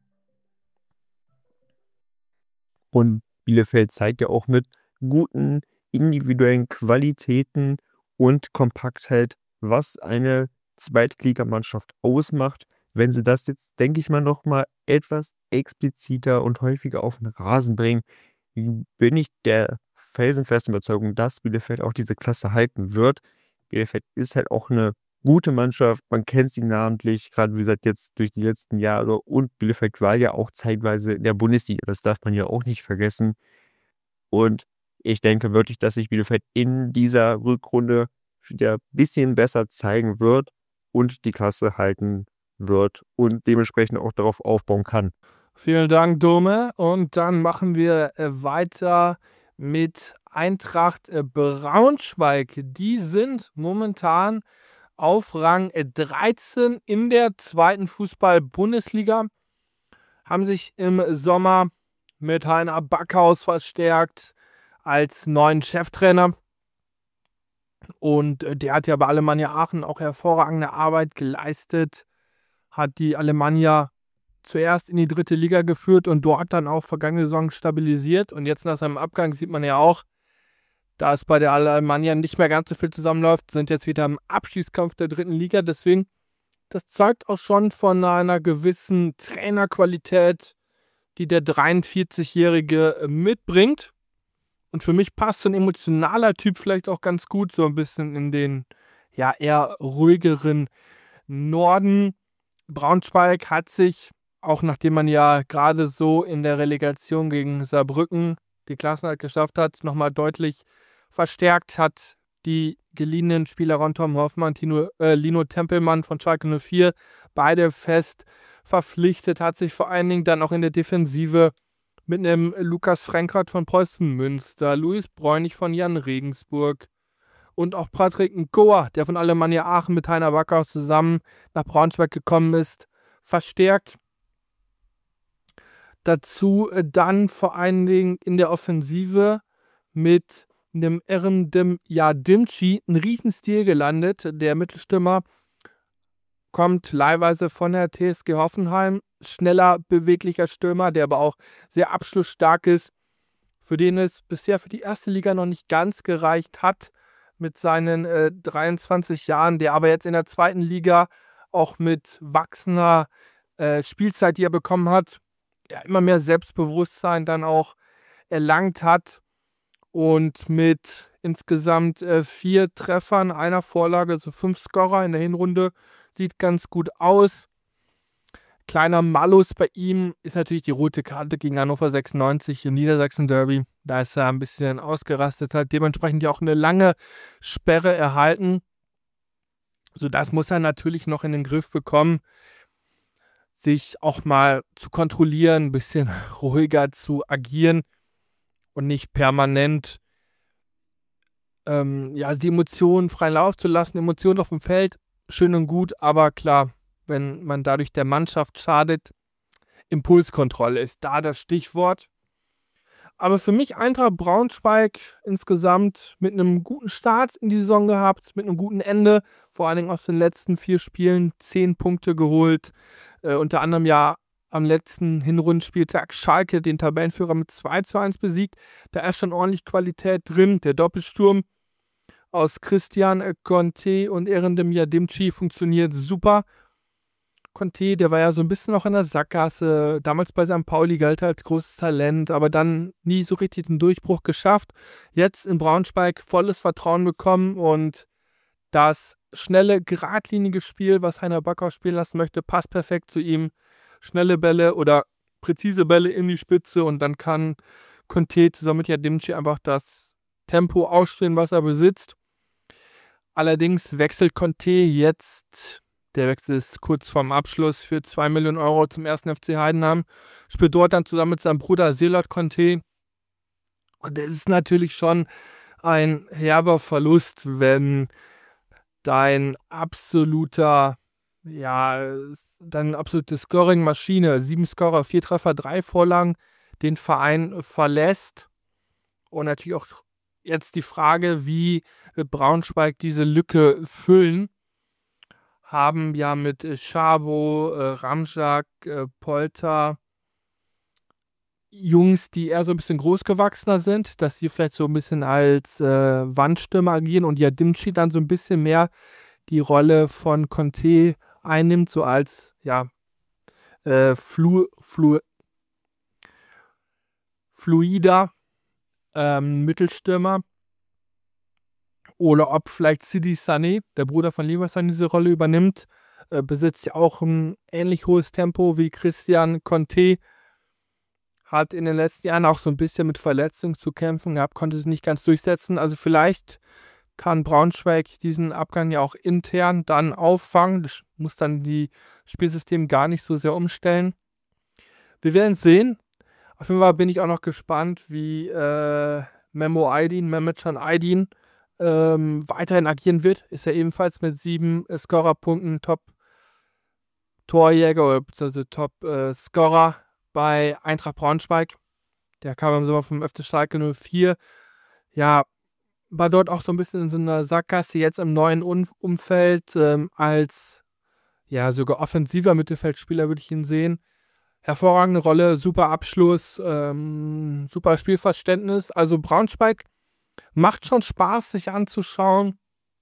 Und Bielefeld zeigt ja auch mit guten individuellen Qualitäten und Kompaktheit, was eine Zweitligamannschaft ausmacht. Wenn sie das jetzt, denke ich mal, noch mal etwas expliziter und häufiger auf den Rasen bringen, bin ich der felsenfesten Überzeugung, dass Bielefeld auch diese Klasse halten wird. Bielefeld ist halt auch eine gute Mannschaft. Man kennt sie namentlich, gerade wie gesagt jetzt durch die letzten Jahre. Und Bielefeld war ja auch zeitweise in der Bundesliga. Das darf man ja auch nicht vergessen. Und ich denke wirklich, dass sich Bielefeld in dieser Rückrunde wieder ein bisschen besser zeigen wird und die Klasse halten wird und dementsprechend auch darauf aufbauen kann. Vielen Dank, Dome. Und dann machen wir weiter mit Eintracht Braunschweig. Die sind momentan auf Rang 13 in der zweiten Fußball-Bundesliga. Haben sich im Sommer mit Heiner Backhaus verstärkt als neuen Cheftrainer. Und der hat ja bei Alemannia Aachen auch hervorragende Arbeit geleistet. Hat die Alemannia zuerst in die dritte Liga geführt und dort dann auch vergangene Saison stabilisiert. Und jetzt nach seinem Abgang sieht man ja auch, da es bei der Alemannia nicht mehr ganz so viel zusammenläuft, sind jetzt wieder im Abschießkampf der dritten Liga. Deswegen, das zeugt auch schon von einer gewissen Trainerqualität, die der 43-Jährige mitbringt. Und für mich passt so ein emotionaler Typ vielleicht auch ganz gut so ein bisschen in den ja eher ruhigeren Norden. Braunschweig hat sich, auch nachdem man ja gerade so in der Relegation gegen Saarbrücken die Klassenerhalt geschafft hat, nochmal deutlich verstärkt, hat die geliehenen Spieler Ron Tom Hoffmann, Lino Tempelmann von Schalke 04, beide fest verpflichtet, hat sich vor allen Dingen dann auch in der Defensive mit einem Lukas Frenkert von Preußen Münster, Luis Bräunig von Jan Regensburg und auch Patrick Nkoa, der von Alemannia Aachen mit Heiner Backhaus zusammen nach Braunschweig gekommen ist, verstärkt. Dazu dann vor allen Dingen in der Offensive mit einem Erdem Yadimci ein Riesenstil gelandet. Der Mittelstürmer kommt leihweise von der TSG Hoffenheim. Schneller, beweglicher Stürmer, der aber auch sehr abschlussstark ist, für den es bisher für die erste Liga noch nicht ganz gereicht hat mit seinen 23 Jahren, der aber jetzt in der zweiten Liga auch mit wachsender Spielzeit, die er bekommen hat, ja, immer mehr Selbstbewusstsein dann auch erlangt hat und mit insgesamt 4 Treffern, einer Vorlage, also 5 Scorer in der Hinrunde, sieht ganz gut aus. Kleiner Malus bei ihm ist natürlich die rote Karte gegen Hannover 96 im Niedersachsen-Derby. Da ist er ein bisschen ausgerastet, hat dementsprechend ja auch eine lange Sperre erhalten. So, das muss er natürlich noch in den Griff bekommen, sich auch mal zu kontrollieren, ein bisschen ruhiger zu agieren und nicht permanent die Emotionen freien Lauf zu lassen. Emotionen auf dem Feld, schön und gut, aber klar, wenn man dadurch der Mannschaft schadet, Impulskontrolle ist da das Stichwort. Aber für mich Eintracht Braunschweig insgesamt mit einem guten Start in die Saison gehabt, mit einem guten Ende, vor allen Dingen aus den letzten 4 Spielen 10 Punkte geholt, unter anderem ja am letzten Hinrundenspieltag Schalke, den Tabellenführer, mit 2:1 besiegt. Da ist schon ordentlich Qualität drin. Der Doppelsturm aus Christian Conte und Erdem Yadimci funktioniert super. Conte, der war ja so ein bisschen noch in der Sackgasse, damals bei St. Pauli galt als großes Talent, aber dann nie so richtig den Durchbruch geschafft. Jetzt in Braunschweig volles Vertrauen bekommen und das schnelle, geradlinige Spiel, was Heiner Backhaus spielen lassen möchte, passt perfekt zu ihm. Schnelle Bälle oder präzise Bälle in die Spitze und dann kann Conte zusammen mit Yadimci einfach das Tempo ausspielen, was er besitzt. Allerdings wechselt Conte jetzt. Der Wechsel ist kurz vorm Abschluss für 2 Millionen Euro zum 1. FC Heidenheim. Spielt dort dann zusammen mit seinem Bruder Selot Conte. Und es ist natürlich schon ein herber Verlust, wenn deine absolute Scoring-Maschine, 7 Scorer, 4 Treffer, 3 Vorlagen, den Verein verlässt. Und natürlich auch jetzt die Frage, wie wird Braunschweig diese Lücke füllen. Haben ja mit Schabo, Ramczak, Polter Jungs, die eher so ein bisschen großgewachsener sind, dass sie vielleicht so ein bisschen als Wandstürmer agieren und Yadimchi dann so ein bisschen mehr die Rolle von Conte einnimmt, so als fluider Mittelstürmer. Oder ob vielleicht Sidi Sané, der Bruder von Leroy Sané, diese Rolle übernimmt. Besitzt ja auch ein ähnlich hohes Tempo wie Christian Conte. Hat in den letzten Jahren auch so ein bisschen mit Verletzungen zu kämpfen gehabt, konnte sich nicht ganz durchsetzen. Also vielleicht kann Braunschweig diesen Abgang ja auch intern dann auffangen. Das muss dann die Spielsystem gar nicht so sehr umstellen. Wir werden sehen. Auf jeden Fall bin ich auch noch gespannt, wie Mehmetcan Aydin weiterhin agieren wird. Ist ja ebenfalls mit 7 Scorerpunkten Top-Torjäger bzw. Top-Scorer bei Eintracht Braunschweig. Der kam im Sommer vom FC Schalke 04. Ja, war dort auch so ein bisschen in so einer Sackgasse, jetzt im neuen Umfeld als sogar offensiver Mittelfeldspieler würde ich ihn sehen. Hervorragende Rolle, super Abschluss, super Spielverständnis. Also Braunschweig macht schon Spaß, sich anzuschauen.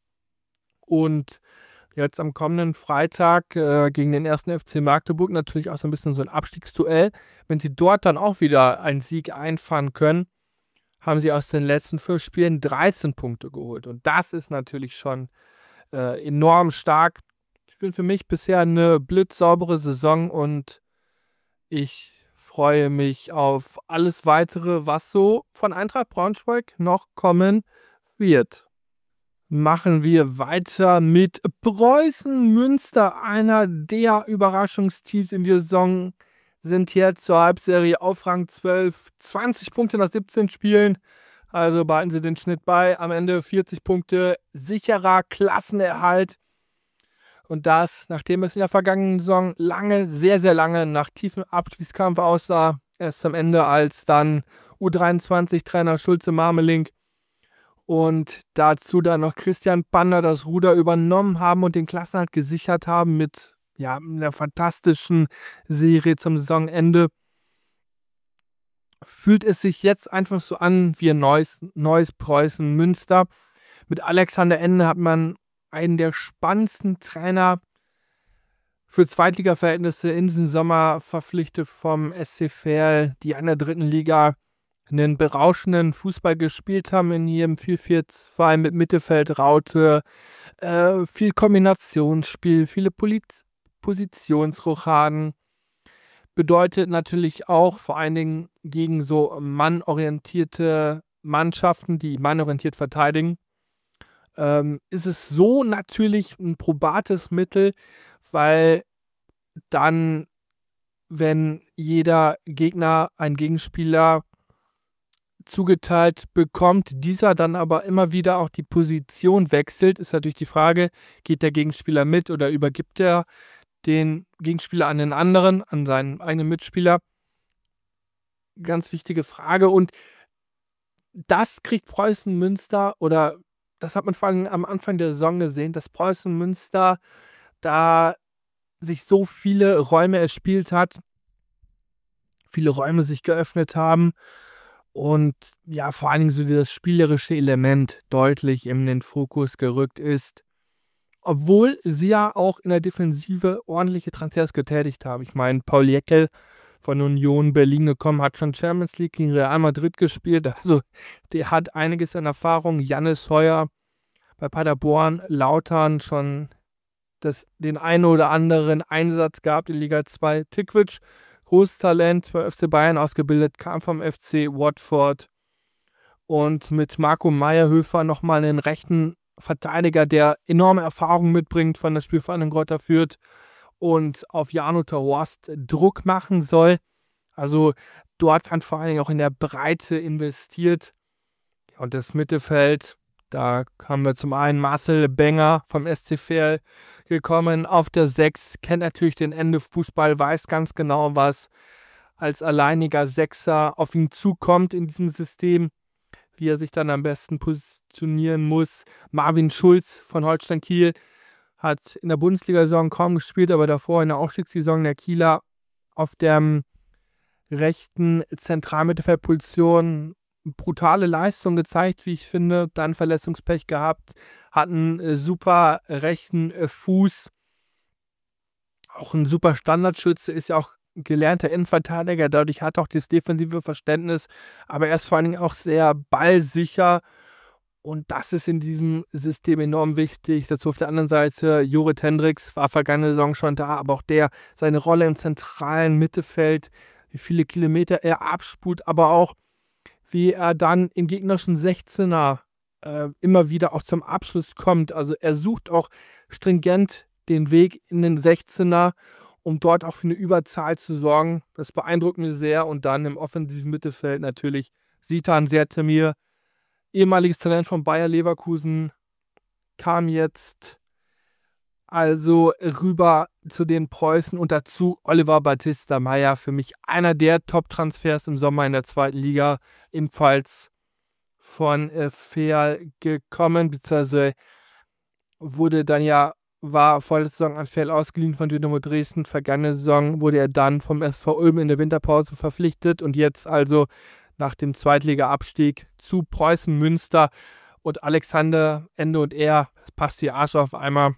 Und jetzt am kommenden Freitag gegen den 1. FC Magdeburg natürlich auch so ein bisschen so ein Abstiegsduell. Wenn sie dort dann auch wieder einen Sieg einfahren können, haben sie aus den letzten 5 Spielen 13 Punkte geholt. Und das ist natürlich schon enorm stark. Ich bin für mich bisher eine blitzsaubere Saison und ich freue mich auf alles Weitere, was so von Eintracht Braunschweig noch kommen wird. Machen wir weiter mit Preußen Münster. Einer der Überraschungsteams in der Saison sind jetzt zur Halbserie auf Rang 12. 20 Punkte nach 17 Spielen. Also behalten Sie den Schnitt bei. Am Ende 40 Punkte. Sicherer Klassenerhalt. Und das, nachdem es in der vergangenen Saison lange, sehr, sehr lange nach tiefem Abstiegskampf aussah, erst am Ende als dann U23-Trainer Schulze-Marmeling und dazu dann noch Christian Pander das Ruder übernommen haben und den Klassenerhalt gesichert haben mit einer fantastischen Serie zum Saisonende, fühlt es sich jetzt einfach so an wie ein neues Preußen Münster. Mit Alexander Ende hat man einen der spannendsten Trainer für Zweitliga-Verhältnisse in diesem Sommer verpflichtet vom SC Verl, die in der 3. Liga einen berauschenden Fußball gespielt haben in ihrem 4-4-2 mit Mittelfeldraute, viel Kombinationsspiel, viele Positionsrochaden. Bedeutet natürlich auch vor allen Dingen gegen so mannorientierte Mannschaften, die mannorientiert verteidigen, ist es so natürlich ein probates Mittel, weil dann, wenn jeder Gegner einen Gegenspieler zugeteilt bekommt, dieser dann aber immer wieder auch die Position wechselt, ist natürlich die Frage, geht der Gegenspieler mit oder übergibt er den Gegenspieler an den anderen, an seinen eigenen Mitspieler? Ganz wichtige Frage. Und das kriegt Preußen Münster, oder das hat man vor allem am Anfang der Saison gesehen, dass Preußen Münster da sich so viele Räume erspielt hat, viele Räume sich geöffnet haben und vor allen Dingen so dieses spielerische Element deutlich in den Fokus gerückt ist, obwohl sie ja auch in der Defensive ordentliche Transfers getätigt haben. Ich meine, Paul Jäckel von Union Berlin gekommen, hat schon Champions League gegen Real Madrid gespielt, also der hat einiges an Erfahrung. Jannis Heuer bei Paderborn, Lautern schon den einen oder anderen Einsatz gehabt in Liga 2. Tikvic, großes Talent bei FC Bayern ausgebildet, kam vom FC Watford. Und mit Marco Meyerhöfer nochmal einen rechten Verteidiger, der enorme Erfahrung mitbringt von der Spielvereinigung Greuther Fürth und auf Jano Horst Druck machen soll. Also dort hat vor allen Dingen auch in der Breite investiert. Und das Mittelfeld, da haben wir zum einen Marcel Benger vom SC Verl gekommen auf der 6, kennt natürlich den Ende Fußball, weiß ganz genau, was als alleiniger Sechser auf ihn zukommt in diesem System, wie er sich dann am besten positionieren muss. Marvin Schulz von Holstein Kiel hat in der Bundesliga-Saison kaum gespielt, aber davor in der Aufstiegssaison der Kieler auf der rechten Zentralmittelfeldposition brutale Leistung gezeigt, wie ich finde. Dann Verletzungspech gehabt, hat einen super rechten Fuß. Auch ein super Standardschütze, ist ja auch gelernter Innenverteidiger, dadurch hat er auch das defensive Verständnis, aber er ist vor allen Dingen auch sehr ballsicher und das ist in diesem System enorm wichtig. Dazu auf der anderen Seite Jorrit Hendricks, war vergangene Saison schon da, aber auch der, seine Rolle im zentralen Mittelfeld, wie viele Kilometer er abspult, aber auch wie er dann im gegnerischen 16er immer wieder auch zum Abschluss kommt. Also er sucht auch stringent den Weg in den 16er, um dort auch für eine Überzahl zu sorgen. Das beeindruckt mich sehr. Und dann im offensiven Mittelfeld natürlich Sitan Sertemir, ehemaliges Talent von Bayer Leverkusen, kam jetzt also rüber zu den Preußen und dazu Oliver Battista Meyer, für mich einer der Top-Transfers im Sommer in der zweiten Liga, ebenfalls von Fehl gekommen, beziehungsweise war vorletzte Saison an Fehl ausgeliehen von Dynamo Dresden. Vergangene Saison wurde er dann vom SV Ulm in der Winterpause verpflichtet und jetzt also nach dem Zweitliga-Abstieg zu Preußen Münster und Alexander Ende und er, das passt hier Arsch auf einmal,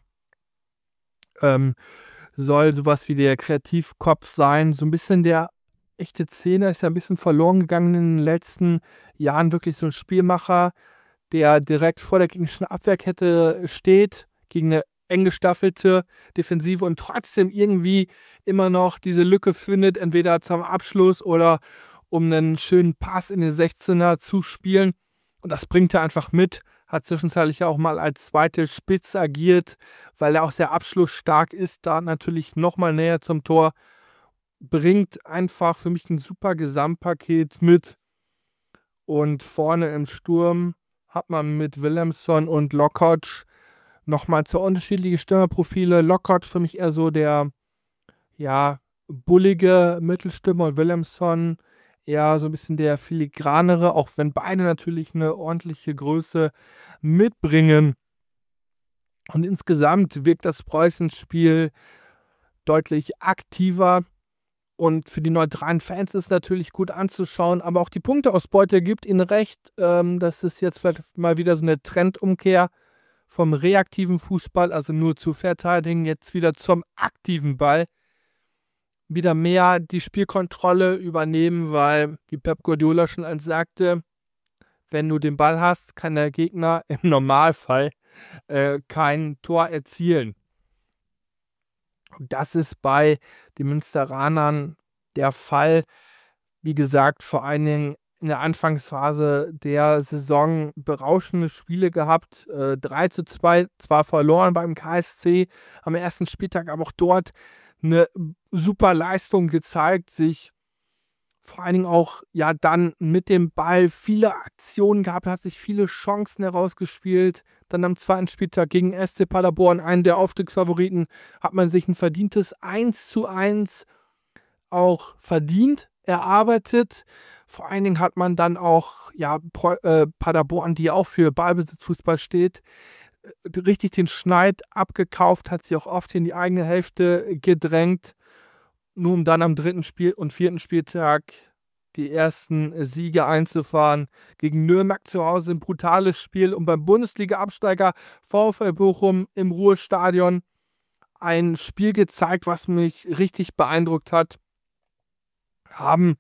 soll sowas wie der Kreativkopf sein. So ein bisschen der echte Zehner, ist ja ein bisschen verloren gegangen in den letzten Jahren. Wirklich so ein Spielmacher, der direkt vor der gegnerischen Abwehrkette steht, gegen eine eng gestaffelte Defensive und trotzdem irgendwie immer noch diese Lücke findet, entweder zum Abschluss oder um einen schönen Pass in den 16er zu spielen. Und das bringt er einfach mit. Hat zwischenzeitlich auch mal als zweite Spitze agiert, weil er auch sehr abschlussstark ist, da natürlich nochmal näher zum Tor. Bringt einfach für mich ein super Gesamtpaket mit. Und vorne im Sturm hat man mit Willemson und Lockout nochmal zwei unterschiedliche Stürmerprofile. Lockout für mich eher so der, bullige Mittelstürmer und Willemson eher so ein bisschen der filigranere, auch wenn beide natürlich eine ordentliche Größe mitbringen. Und insgesamt wirkt das Preußen-Spiel deutlich aktiver. Und für die neutralen Fans ist es natürlich gut anzuschauen, aber auch die Punkteausbeute gibt ihnen recht. Das ist jetzt vielleicht mal wieder so eine Trendumkehr vom reaktiven Fußball, also nur zu verteidigen, jetzt wieder zum aktiven Ball. Wieder mehr die Spielkontrolle übernehmen, weil, wie Pep Guardiola schon eins sagte, wenn du den Ball hast, kann der Gegner im Normalfall kein Tor erzielen. Das ist bei den Münsteranern der Fall. Wie gesagt, vor allen Dingen in der Anfangsphase der Saison berauschende Spiele gehabt. 3:2 zwar verloren beim KSC am ersten Spieltag, aber auch dort eine super Leistung gezeigt, sich vor allen Dingen auch dann mit dem Ball viele Aktionen gehabt, hat sich viele Chancen herausgespielt. Dann am zweiten Spieltag gegen SC Paderborn, einen der Aufstiegsfavoriten, hat man sich ein verdientes 1:1 auch verdient, erarbeitet. Vor allen Dingen hat man dann auch Paderborn, die auch für Ballbesitzfußball steht, richtig den Schneid abgekauft, hat sie auch oft in die eigene Hälfte gedrängt, nur um dann am dritten und vierten Spieltag die ersten Siege einzufahren. Gegen Nürnberg zu Hause ein brutales Spiel und beim Bundesliga-Absteiger VfL Bochum im Ruhrstadion ein Spiel gezeigt, was mich richtig beeindruckt hat. Haben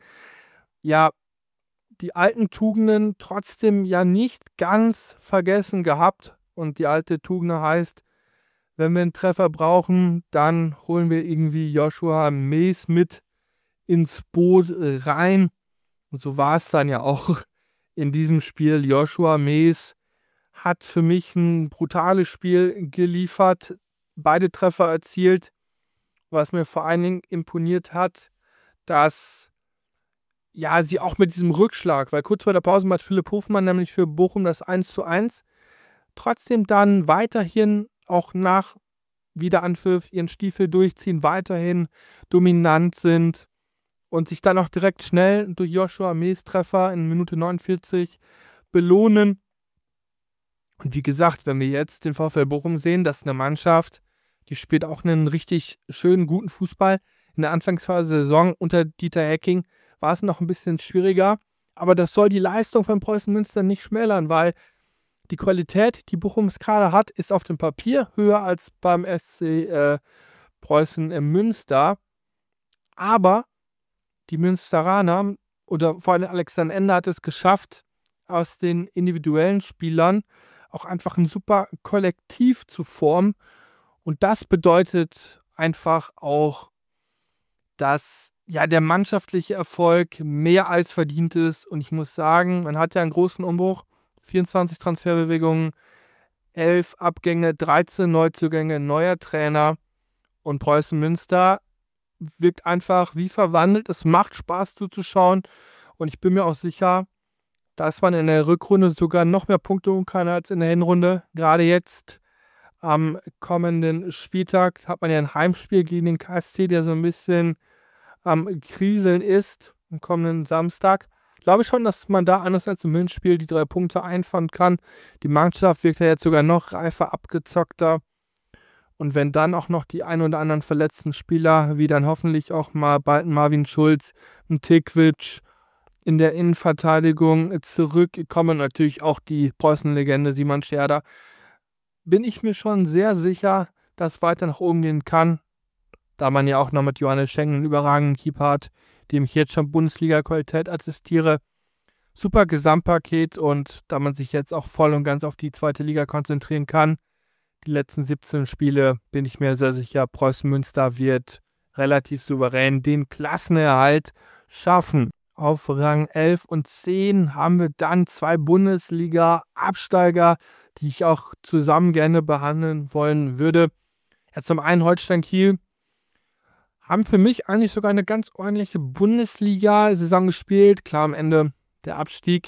die alten Tugenden trotzdem nicht ganz vergessen gehabt. Und die alte Tugend heißt, wenn wir einen Treffer brauchen, dann holen wir irgendwie Joshua Mees mit ins Boot rein. Und so war es dann ja auch in diesem Spiel. Joshua Mees hat für mich ein brutales Spiel geliefert, beide Treffer erzielt. Was mir vor allen Dingen imponiert hat, dass sie auch mit diesem Rückschlag, weil kurz vor der Pause hat Philipp Hofmann nämlich für Bochum das 1:1, trotzdem dann weiterhin auch nach Wiederanpfiff ihren Stiefel durchziehen, weiterhin dominant sind und sich dann auch direkt schnell durch Joshua Mees Treffer in Minute 49 belohnen. Und wie gesagt, wenn wir jetzt den VfL Bochum sehen, das ist eine Mannschaft, die spielt auch einen richtig schönen, guten Fußball. In der Anfangsphase der Saison unter Dieter Hecking war es noch ein bisschen schwieriger. Aber das soll die Leistung von Preußen Münster nicht schmälern, weil die Qualität, die Bochums Kader hat, ist auf dem Papier höher als beim SC Preußen Münster. Aber die Münsteraner oder vor allem Alexander Ender hat es geschafft, aus den individuellen Spielern auch einfach ein super Kollektiv zu formen. Und das bedeutet einfach auch, dass ja der mannschaftliche Erfolg mehr als verdient ist. Und ich muss sagen, man hat ja einen großen Umbruch. 24 Transferbewegungen, 11 Abgänge, 13 Neuzugänge, neuer Trainer. Und Preußen Münster wirkt einfach wie verwandelt. Es macht Spaß zuzuschauen. Und ich bin mir auch sicher, dass man in der Rückrunde sogar noch mehr Punkte holen kann als in der Hinrunde. Gerade jetzt am kommenden Spieltag hat man ja ein Heimspiel gegen den KSC, der so ein bisschen am Kriseln ist, am kommenden Samstag. Ich glaube schon, dass man da anders als im Hinspiel die 3 Punkte einfahren kann. Die Mannschaft wirkt ja jetzt sogar noch reifer, abgezockter. Und wenn dann auch noch die ein oder anderen verletzten Spieler, wie dann hoffentlich auch mal bald ein Marvin Schulz, ein Tikvic in der Innenverteidigung zurückkommen, natürlich auch die Preußen-Legende Simon Scherder, bin ich mir schon sehr sicher, dass es weiter nach oben gehen kann, da man ja auch noch mit Johannes Schengen einen überragenden Keeper hat, dem ich jetzt schon Bundesliga-Qualität attestiere. Super Gesamtpaket, und da man sich jetzt auch voll und ganz auf die zweite Liga konzentrieren kann, die letzten 17 Spiele, bin ich mir sehr sicher, Preußen Münster wird relativ souverän den Klassenerhalt schaffen. Auf Rang 11 und 10 haben wir dann 2 Bundesliga-Absteiger, die ich auch zusammen gerne behandeln wollen würde. Ja, zum einen Holstein Kiel haben für mich eigentlich sogar eine ganz ordentliche Bundesliga-Saison gespielt. Klar, am Ende der Abstieg.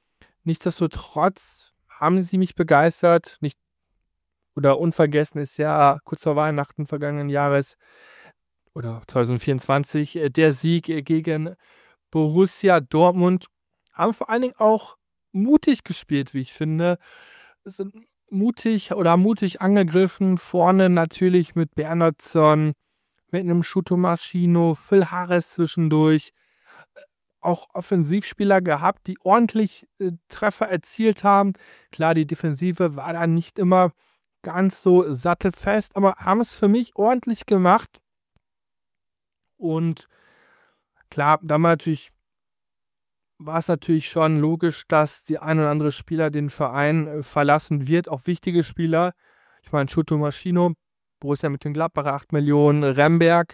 Nichtsdestotrotz haben sie mich begeistert. Nicht oder unvergessen ist ja kurz vor Weihnachten vergangenen Jahres oder 2024 der Sieg gegen Borussia Dortmund. Haben vor allen Dingen auch mutig gespielt, wie ich finde. Sind mutig angegriffen. Vorne natürlich mit Bernhardsson, mit einem Shuto Maschino, Phil Harris zwischendurch. Auch Offensivspieler gehabt, die ordentlich Treffer erzielt haben. Klar, die Defensive war da nicht immer ganz so sattelfest, aber haben es für mich ordentlich gemacht. Und klar, damals war es natürlich schon logisch, dass die ein oder andere Spieler den Verein verlassen wird. Auch wichtige Spieler. Ich meine, Shuto Maschino, Borussia Mönchengladbach 8 Millionen, Remberg,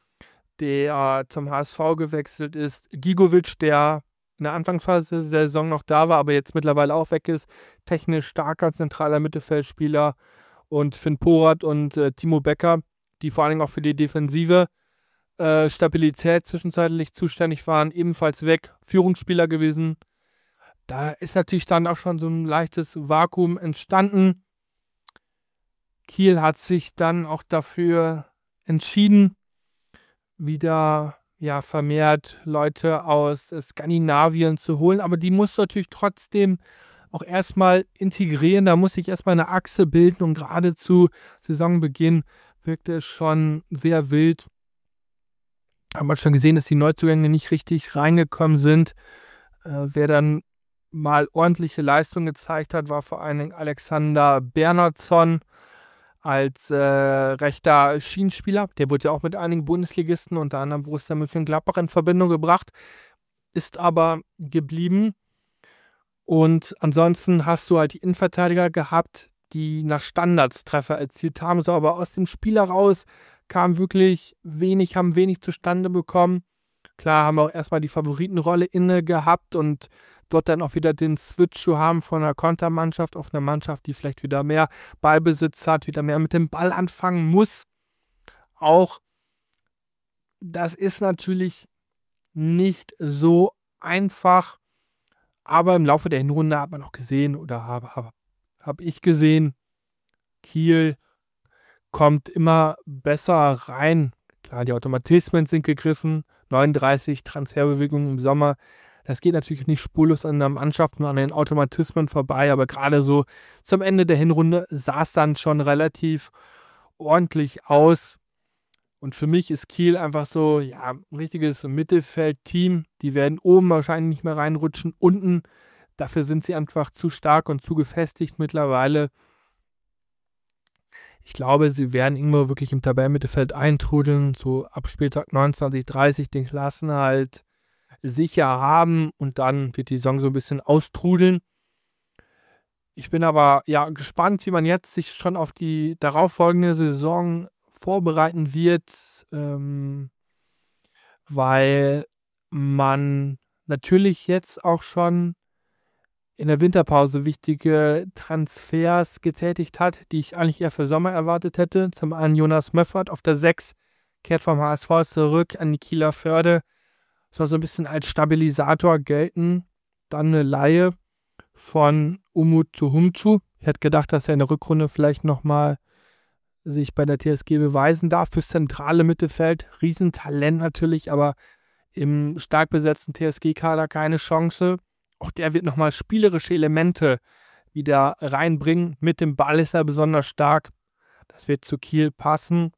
der zum HSV gewechselt ist, Gigovic, der in der Anfangsphase der Saison noch da war, aber jetzt mittlerweile auch weg ist, technisch starker zentraler Mittelfeldspieler, und Finn Porat und Timo Becker, die vor allem auch für die defensive Stabilität zwischenzeitlich zuständig waren, ebenfalls weg, Führungsspieler gewesen. Da ist natürlich dann auch schon so ein leichtes Vakuum entstanden. Kiel hat sich dann auch dafür entschieden, wieder vermehrt Leute aus Skandinavien zu holen, aber die muss natürlich trotzdem auch erstmal integrieren, da muss sich erstmal eine Achse bilden, und gerade zu Saisonbeginn wirkte es schon sehr wild. Haben wir schon gesehen, dass die Neuzugänge nicht richtig reingekommen sind. Wer dann mal ordentliche Leistung gezeigt hat, war vor allen Dingen Alexander Bernhardsson als rechter Schienenspieler. Der wurde ja auch mit einigen Bundesligisten, unter anderem Borussia Mönchengladbach, in Verbindung gebracht, ist aber geblieben. Und ansonsten hast du halt die Innenverteidiger gehabt, die nach Standards Treffer erzielt haben, so, aber aus dem Spiel heraus kam wirklich wenig, haben wenig zustande bekommen. Klar, haben auch erstmal die Favoritenrolle inne gehabt und dort dann auch wieder den Switch zu haben von einer Kontermannschaft auf eine Mannschaft, die vielleicht wieder mehr Ballbesitz hat, wieder mehr mit dem Ball anfangen muss. Auch das ist natürlich nicht so einfach, aber im Laufe der Hinrunde hat man auch gesehen, oder habe ich gesehen, Kiel kommt immer besser rein. Klar, die Automatismen sind gegriffen, 39 Transferbewegungen im Sommer. Das geht natürlich nicht spurlos an der Mannschaft und an den Automatismen vorbei, aber gerade so zum Ende der Hinrunde sah es dann schon relativ ordentlich aus. Und für mich ist Kiel einfach so, ja, ein richtiges Mittelfeldteam. Die werden oben wahrscheinlich nicht mehr reinrutschen. Unten, dafür sind sie einfach zu stark und zu gefestigt mittlerweile. Ich glaube, sie werden irgendwo wirklich im Tabellenmittelfeld eintrudeln, so ab Spieltag 29, 30 den Klassenerhalt sicher haben und dann wird die Saison so ein bisschen austrudeln. Ich bin aber ja gespannt, wie man jetzt sich schon auf die darauffolgende Saison vorbereiten wird, weil man natürlich jetzt auch schon in der Winterpause wichtige Transfers getätigt hat, die ich eigentlich eher für Sommer erwartet hätte. Zum einen Jonas Möffert auf der 6, kehrt vom HSV zurück an die Kieler Förde. Soll so ein bisschen als Stabilisator gelten. Dann eine Leihe von Umut Tuhumcu. Ich hätte gedacht, dass er in der Rückrunde vielleicht nochmal sich bei der TSG beweisen darf. Fürs zentrale Mittelfeld, Riesentalent natürlich, aber im stark besetzten TSG-Kader keine Chance. Auch der wird nochmal spielerische Elemente wieder reinbringen. Mit dem Ball ist er besonders stark. Das wird zu Kiel passen.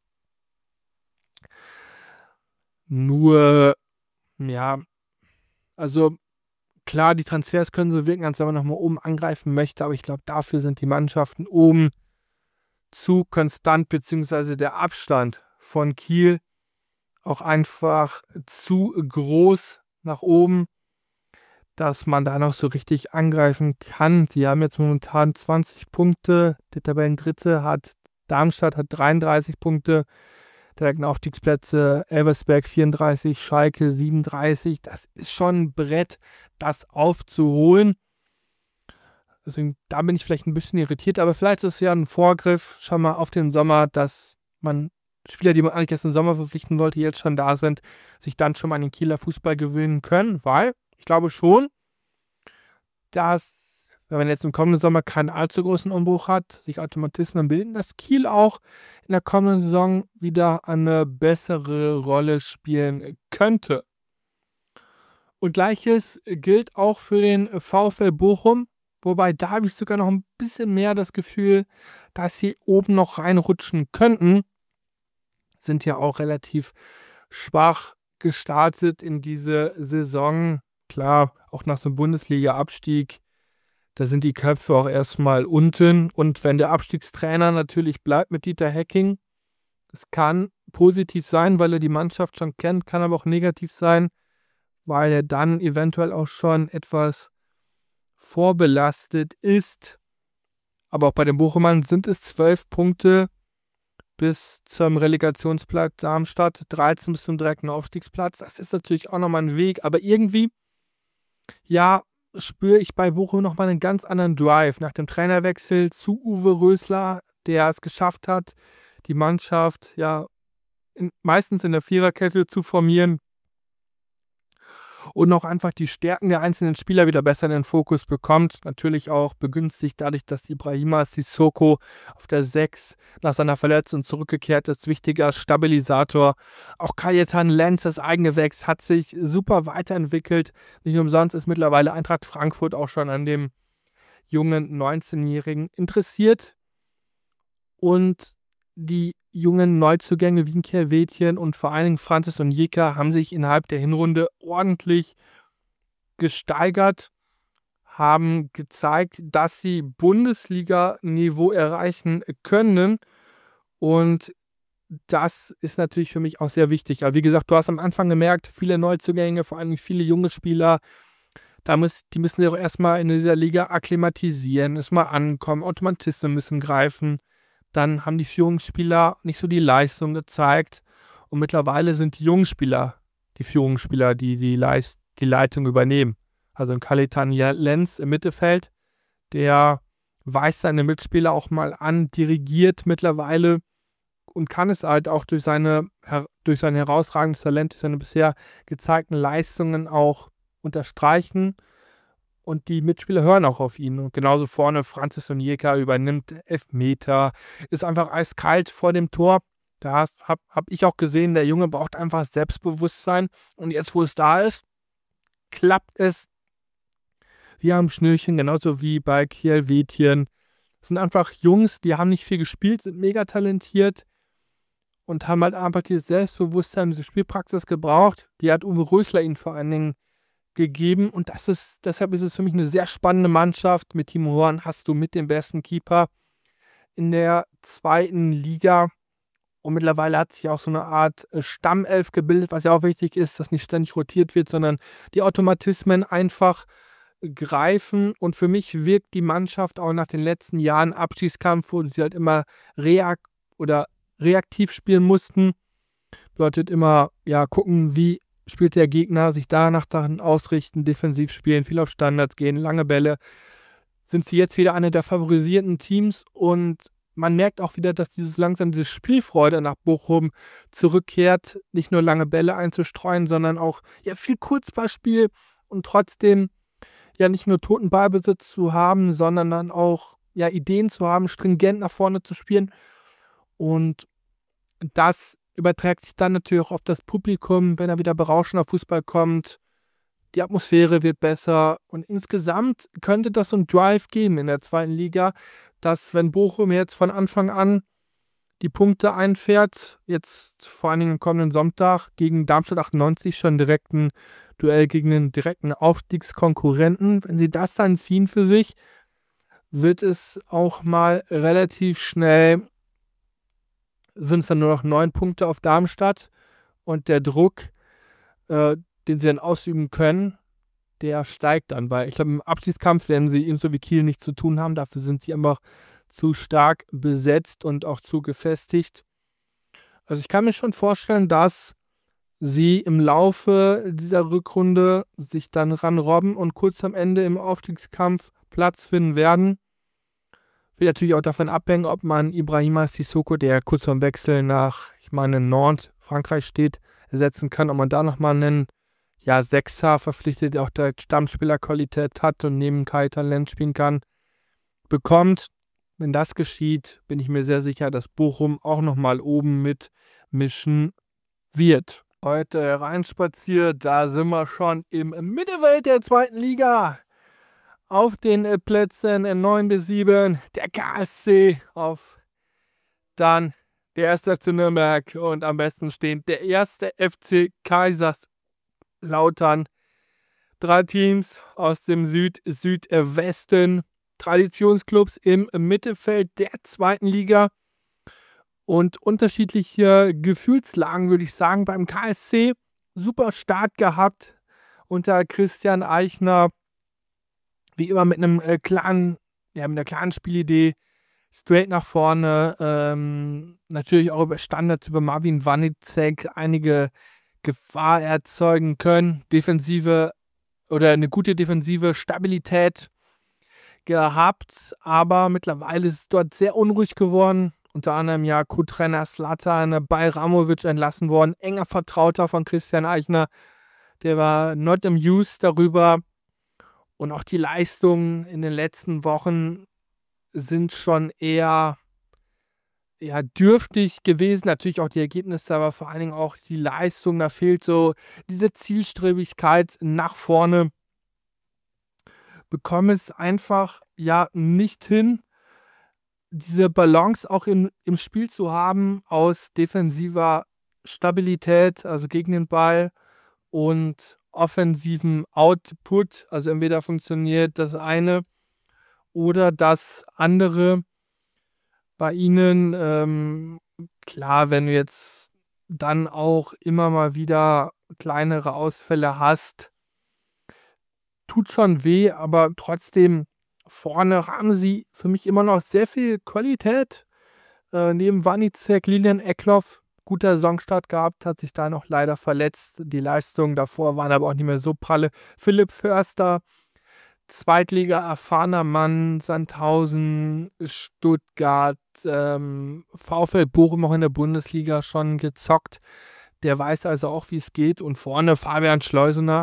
Nur, ja, also klar, die Transfers können so wirken, als wenn man nochmal oben angreifen möchte, aber ich glaube, dafür sind die Mannschaften oben zu konstant, beziehungsweise der Abstand von Kiel auch einfach zu groß nach oben, dass man da noch so richtig angreifen kann. Sie haben jetzt momentan 20 Punkte. Der Tabellendritte hat Darmstadt hat 33 Punkte. Direkten Aufstiegsplätze Elversberg 34, Schalke 37. Das ist schon ein Brett, das aufzuholen. Deswegen, da bin ich vielleicht ein bisschen irritiert, aber vielleicht ist es ja ein Vorgriff schon mal auf den Sommer, dass man Spieler, die man eigentlich erst im Sommer verpflichten wollte, jetzt schon da sind, sich dann schon mal an den Kieler Fußball gewöhnen können, weil ich glaube schon, dass, wenn man jetzt im kommenden Sommer keinen allzu großen Umbruch hat, sich Automatismen bilden, dass Kiel auch in der kommenden Saison wieder eine bessere Rolle spielen könnte. Und Gleiches gilt auch für den VfL Bochum, wobei da habe ich sogar noch ein bisschen mehr das Gefühl, dass sie oben noch reinrutschen könnten. Sind ja auch relativ schwach gestartet in diese Saison. Klar, auch nach so einem Bundesliga-Abstieg, da sind die Köpfe auch erstmal unten. Und wenn der Abstiegstrainer natürlich bleibt mit Dieter Hecking, das kann positiv sein, weil er die Mannschaft schon kennt, kann aber auch negativ sein, weil er dann eventuell auch schon etwas vorbelastet ist. Aber auch bei den Bochumern sind es 12 Punkte bis zum Relegationsplatz Darmstadt, 13 bis zum direkten Aufstiegsplatz. Das ist natürlich auch nochmal ein Weg, aber irgendwie, ja, spüre ich bei Bochum nochmal einen ganz anderen Drive. Nach dem Trainerwechsel zu Uwe Rösler, der es geschafft hat, die Mannschaft ja meistens in der Viererkette zu formieren und auch einfach die Stärken der einzelnen Spieler wieder besser in den Fokus bekommt. Natürlich auch begünstigt dadurch, dass Ibrahima Sissoko auf der 6 nach seiner Verletzung zurückgekehrt ist, wichtiger Stabilisator. Auch Kajetan Lenz, das eigene Gewächs, hat sich super weiterentwickelt. Nicht umsonst ist mittlerweile Eintracht Frankfurt auch schon an dem jungen 19-Jährigen interessiert. Und die jungen Neuzugänge wie Kerwetjen und vor allen Dingen Francis Onyeka haben sich innerhalb der Hinrunde ordentlich gesteigert, haben gezeigt, dass sie Bundesliga-Niveau erreichen können. Und das ist natürlich für mich auch sehr wichtig. Aber wie gesagt, du hast am Anfang gemerkt, viele Neuzugänge, vor allem viele junge Spieler, die müssen sich auch erstmal in dieser Liga akklimatisieren, erstmal ankommen, Automatismen müssen greifen. Dann haben die Führungsspieler nicht so die Leistung gezeigt. Und mittlerweile sind die jungen Spieler die Führungsspieler, die Leitung übernehmen. Also ein Kajetan Lenz im Mittelfeld, der weist seine Mitspieler auch mal an, dirigiert mittlerweile und kann es halt auch durch sein herausragendes Talent, durch seine bisher gezeigten Leistungen auch unterstreichen. Und die Mitspieler hören auch auf ihn. Und genauso vorne Francis Onyeka übernimmt Elfmeter, ist einfach eiskalt vor dem Tor. Da hab ich auch gesehen, der Junge braucht einfach Selbstbewusstsein. Und jetzt, wo es da ist, klappt es wie am Schnürchen, genauso wie bei Kiel Wetjen. Es sind einfach Jungs, die haben nicht viel gespielt, sind mega talentiert und haben halt einfach dieses Selbstbewusstsein, diese Spielpraxis gebraucht. Die hat Uwe Rösler ihnen vor allen Dingen gegeben. Und deshalb ist es für mich eine sehr spannende Mannschaft. Mit Timo Horn hast du mit dem besten Keeper in der 2. Liga. Und mittlerweile hat sich auch so eine Art Stammelf gebildet, was ja auch wichtig ist, dass nicht ständig rotiert wird, sondern die Automatismen einfach greifen. Und für mich wirkt die Mannschaft auch nach den letzten Jahren Abschießkampf, wo sie halt immer reaktiv spielen mussten. Bedeutet immer, ja, gucken, wie spielt der Gegner, sich danach daran ausrichten, defensiv spielen, viel auf Standards gehen, lange Bälle. Sind sie jetzt wieder eine der favorisierten Teams und man merkt auch wieder, dass diese Spielfreude nach Bochum zurückkehrt, nicht nur lange Bälle einzustreuen, sondern auch viel Kurzballspiel und trotzdem nicht nur toten Ballbesitz zu haben, sondern dann auch Ideen zu haben, stringent nach vorne zu spielen. Und das überträgt sich dann natürlich auch auf das Publikum, wenn da wieder berauschender Fußball kommt. Die Atmosphäre wird besser und insgesamt könnte das so einen Drive geben in der 2. Liga, dass wenn Bochum jetzt von Anfang an die Punkte einfährt, jetzt vor allen Dingen am kommenden Sonntag gegen Darmstadt 98 schon direkt ein Duell gegen einen direkten Aufstiegskonkurrenten, wenn sie das dann ziehen für sich, wird es auch mal relativ schnell, sind es dann nur noch 9 Punkte auf Darmstadt und der Druck, den sie dann ausüben können, der steigt dann, weil ich glaube, im Abstiegskampf werden sie ebenso wie Kiel nichts zu tun haben. Dafür sind sie einfach zu stark besetzt und auch zu gefestigt. Also ich kann mir schon vorstellen, dass sie im Laufe dieser Rückrunde sich dann ranrobben und kurz am Ende im Aufstiegskampf Platz finden werden. Wird natürlich auch davon abhängen, ob man Ibrahima Sissoko, der kurz vorm Wechsel nach, Nantes, Frankreich steht, ersetzen kann, ob man da nochmal einen Sechser verpflichtet, der auch direkt Stammspielerqualität hat und neben Kai Talent spielen kann, bekommt. Wenn das geschieht, bin ich mir sehr sicher, dass Bochum auch nochmal oben mitmischen wird. Heute reinspaziert, da sind wir schon im Mittelfeld der 2. Liga. Auf den Plätzen 9 bis 7 der KSC, auf dann der 1. FC Nürnberg und am besten stehend der 1. FC Kaiserslautern. 3 Teams aus dem Südwesten, Traditionsclubs im Mittelfeld der 2. Liga und unterschiedliche Gefühlslagen, würde ich sagen. Beim KSC super Start gehabt unter Christian Eichner, wie immer mit einem mit einer klaren Spielidee, straight nach vorne, natürlich auch über Standards, über Marvin Wanizek einige Gefahr erzeugen können, defensive oder eine gute defensive Stabilität gehabt, aber mittlerweile ist es dort sehr unruhig geworden. Unter anderem Co-Trainer Zlatan Bajramovic entlassen worden, enger Vertrauter von Christian Eichner, der war not amused darüber. Und auch die Leistungen in den letzten Wochen sind schon eher dürftig gewesen. Natürlich auch die Ergebnisse, aber vor allen Dingen auch die Leistung. Da fehlt so diese Zielstrebigkeit nach vorne. Bekomme es einfach nicht hin, diese Balance auch im Spiel zu haben aus defensiver Stabilität, also gegen den Ball, und offensivem Output. Also entweder funktioniert das eine oder das andere. Bei ihnen, klar, wenn du jetzt dann auch immer mal wieder kleinere Ausfälle hast, tut schon weh, aber trotzdem vorne haben sie für mich immer noch sehr viel Qualität. Neben Wanizek, Lilian Eckloff, guter Saisonstart gehabt, hat sich da noch leider verletzt. Die Leistungen davor waren aber auch nicht mehr so pralle. Philipp Förster, Zweitliga erfahrener Mann, Sandhausen, Stuttgart, VfL Bochum auch in der Bundesliga schon gezockt. Der weiß also auch, wie es geht. Und vorne Fabian Schleusener,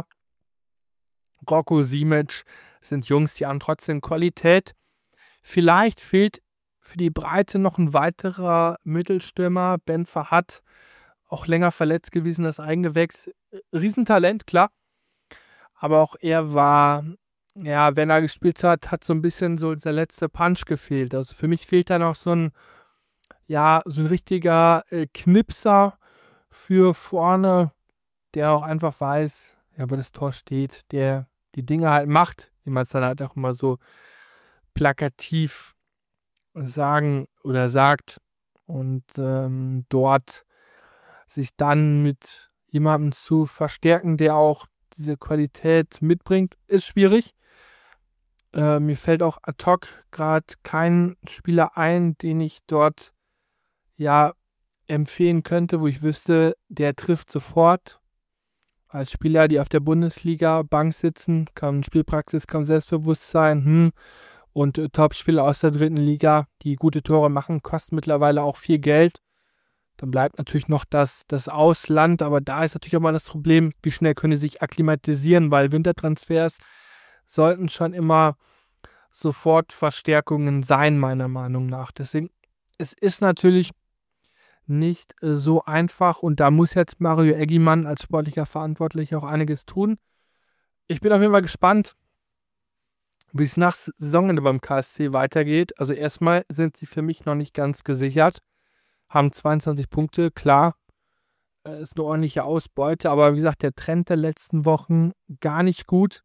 Rocco Simic sind Jungs, die haben trotzdem Qualität. Vielleicht fehlt für die Breite noch ein weiterer Mittelstürmer, Ben Fahad, auch länger verletzt gewesen, das Eigengewächs. Riesentalent, klar. Aber auch er war, ja, wenn er gespielt hat so ein bisschen so der letzte Punch gefehlt. Also für mich fehlt da noch so ein richtiger Knipser für vorne, der auch einfach weiß, ja, wo das Tor steht, der die Dinge halt macht, wie man es dann halt auch immer so plakativ sagen oder sagt. Und dort sich dann mit jemandem zu verstärken, der auch diese Qualität mitbringt, ist schwierig. Mir fällt auch ad hoc gerade kein Spieler ein, den ich dort empfehlen könnte, wo ich wüsste, der trifft sofort. Als Spieler, die auf der Bundesliga-Bank sitzen, kann Spielpraxis, kann Selbstbewusstsein, und Top-Spieler aus der 3. Liga, die gute Tore machen, kosten mittlerweile auch viel Geld. Dann bleibt natürlich noch das Ausland, aber da ist natürlich auch mal das Problem, wie schnell können die sich akklimatisieren, weil Wintertransfers sollten schon immer sofort Verstärkungen sein, meiner Meinung nach. Deswegen, es ist natürlich nicht so einfach und da muss jetzt Mario Eggimann als sportlicher Verantwortlicher auch einiges tun. Ich bin auf jeden Fall gespannt, wie es nach Saisonende beim KSC weitergeht. Also erstmal sind sie für mich noch nicht ganz gesichert, haben 22 Punkte, klar, ist eine ordentliche Ausbeute, aber wie gesagt, der Trend der letzten Wochen gar nicht gut.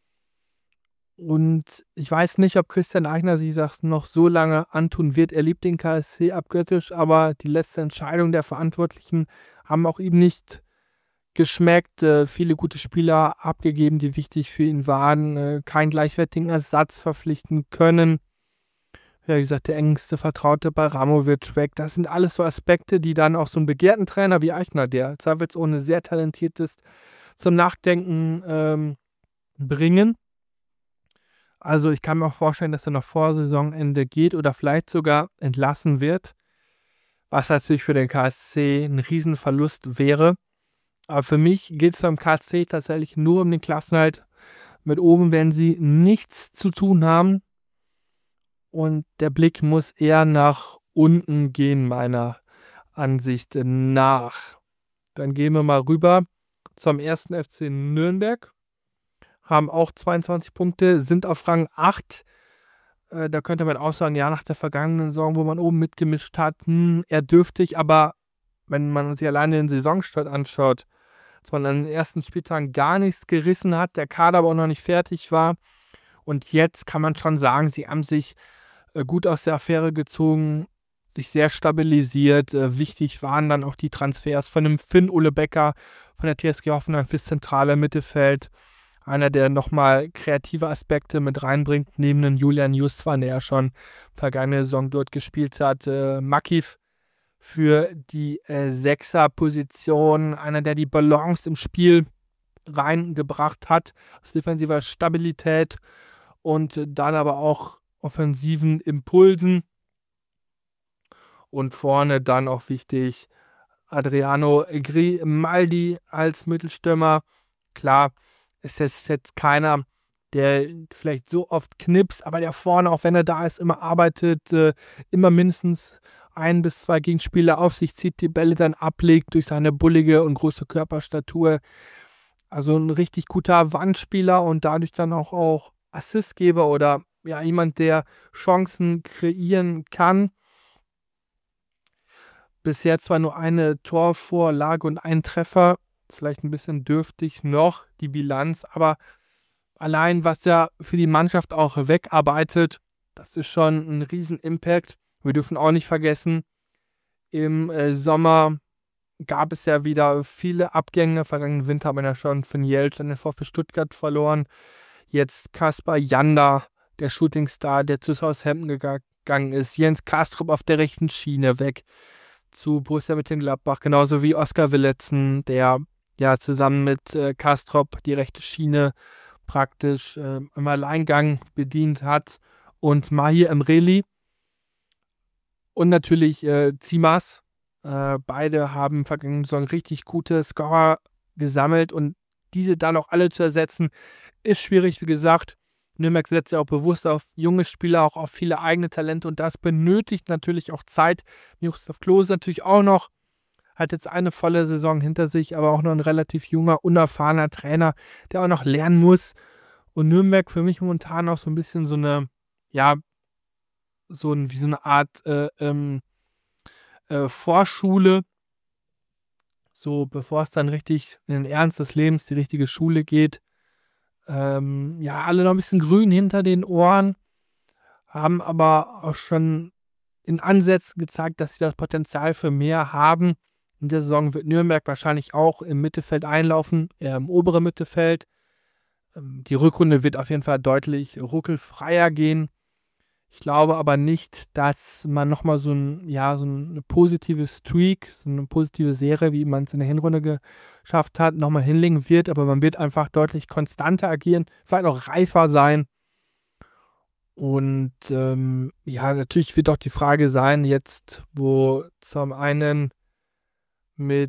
Und ich weiß nicht, ob Christian Eichner sich das noch so lange antun wird. Er liebt den KSC abgöttisch, aber die letzte Entscheidung der Verantwortlichen haben auch ihm nicht geschmeckt. Viele gute Spieler abgegeben, die wichtig für ihn waren. Keinen gleichwertigen Ersatz verpflichten können. Ja, wie gesagt, der engste Vertraute bei Ramovic weg. Das sind alles so Aspekte, die dann auch so einen begehrten Trainer wie Eichner, der zweifelsohne sehr talentiert ist, zum Nachdenken bringen. Also ich kann mir auch vorstellen, dass er noch vor Saisonende geht oder vielleicht sogar entlassen wird, was natürlich für den KSC ein Riesenverlust wäre. Aber für mich geht es beim KSC tatsächlich nur um den Klassenerhalt. Mit oben werden sie nichts zu tun haben und der Blick muss eher nach unten gehen, meiner Ansicht nach. Dann gehen wir mal rüber zum 1. FC Nürnberg. Haben auch 22 Punkte, sind auf Rang 8. Da könnte man auch sagen, ja, nach der vergangenen Saison, wo man oben mitgemischt hat, eher dürftig, aber wenn man sich alleine den Saisonstart anschaut, dass man an den ersten Spieltagen gar nichts gerissen hat, der Kader aber auch noch nicht fertig war und jetzt kann man schon sagen, sie haben sich gut aus der Affäre gezogen, sich sehr stabilisiert. Wichtig waren dann auch die Transfers von dem Finn Ole Becker von der TSG Hoffenheim fürs zentrale Mittelfeld. Einer, der nochmal kreative Aspekte mit reinbringt, neben den Julian Justwan, der ja schon vergangene Saison dort gespielt hat. Makif für die Sechser-Position, einer, der die Balance im Spiel reingebracht hat, aus defensiver Stabilität und dann aber auch offensiven Impulsen. Und vorne dann auch wichtig Adriano Grimaldi als Mittelstürmer. Klar, ist jetzt keiner, der vielleicht so oft knipst, aber der vorne, auch wenn er da ist, immer arbeitet, immer mindestens 1 bis 2 Gegenspieler auf sich zieht, die Bälle dann ablegt durch seine bullige und große Körperstatur. Also ein richtig guter Wandspieler und dadurch dann auch Assistgeber oder ja, jemand, der Chancen kreieren kann. Bisher zwar nur eine Torvorlage und ein Treffer, vielleicht ein bisschen dürftig noch, die Bilanz, aber allein, was er für die Mannschaft auch wegarbeitet, das ist schon ein Riesen-Impact. Wir dürfen auch nicht vergessen, im Sommer gab es ja wieder viele Abgänge. Vergangenen Winter haben wir ja schon von Jeltsch an den VfB Stuttgart verloren. Jetzt Kaspar Janda, der Shootingstar, der zu Southampton gegangen ist. Jens Kastrup auf der rechten Schiene weg zu Borussia Mönchengladbach, genauso wie Oskar Willetzen, der ja zusammen mit Kastrop die rechte Schiene praktisch im Alleingang bedient hat. Und Mahir Emreli und natürlich Zimas. Beide haben vergangene Saison richtig gute Scorer gesammelt und diese dann auch alle zu ersetzen, ist schwierig, wie gesagt. Nürnberg setzt ja auch bewusst auf junge Spieler, auch auf viele eigene Talente und das benötigt natürlich auch Zeit. Miroslav Klose natürlich auch noch, hat jetzt eine volle Saison hinter sich, aber auch noch ein relativ junger, unerfahrener Trainer, der auch noch lernen muss. Und Nürnberg für mich momentan auch so ein bisschen so eine, ja, wie so eine Art Vorschule, so bevor es dann richtig in den Ernst des Lebens, die richtige Schule geht. Alle noch ein bisschen grün hinter den Ohren, haben aber auch schon in Ansätzen gezeigt, dass sie das Potenzial für mehr haben. In der Saison wird Nürnberg wahrscheinlich auch im Mittelfeld einlaufen, eher im oberen Mittelfeld. Die Rückrunde wird auf jeden Fall deutlich ruckelfreier gehen. Ich glaube aber nicht, dass man nochmal so eine positive Streak, so eine positive Serie, wie man es in der Hinrunde geschafft hat, nochmal hinlegen wird. Aber man wird einfach deutlich konstanter agieren, vielleicht auch reifer sein. Und natürlich wird auch die Frage sein, jetzt, wo zum einen mit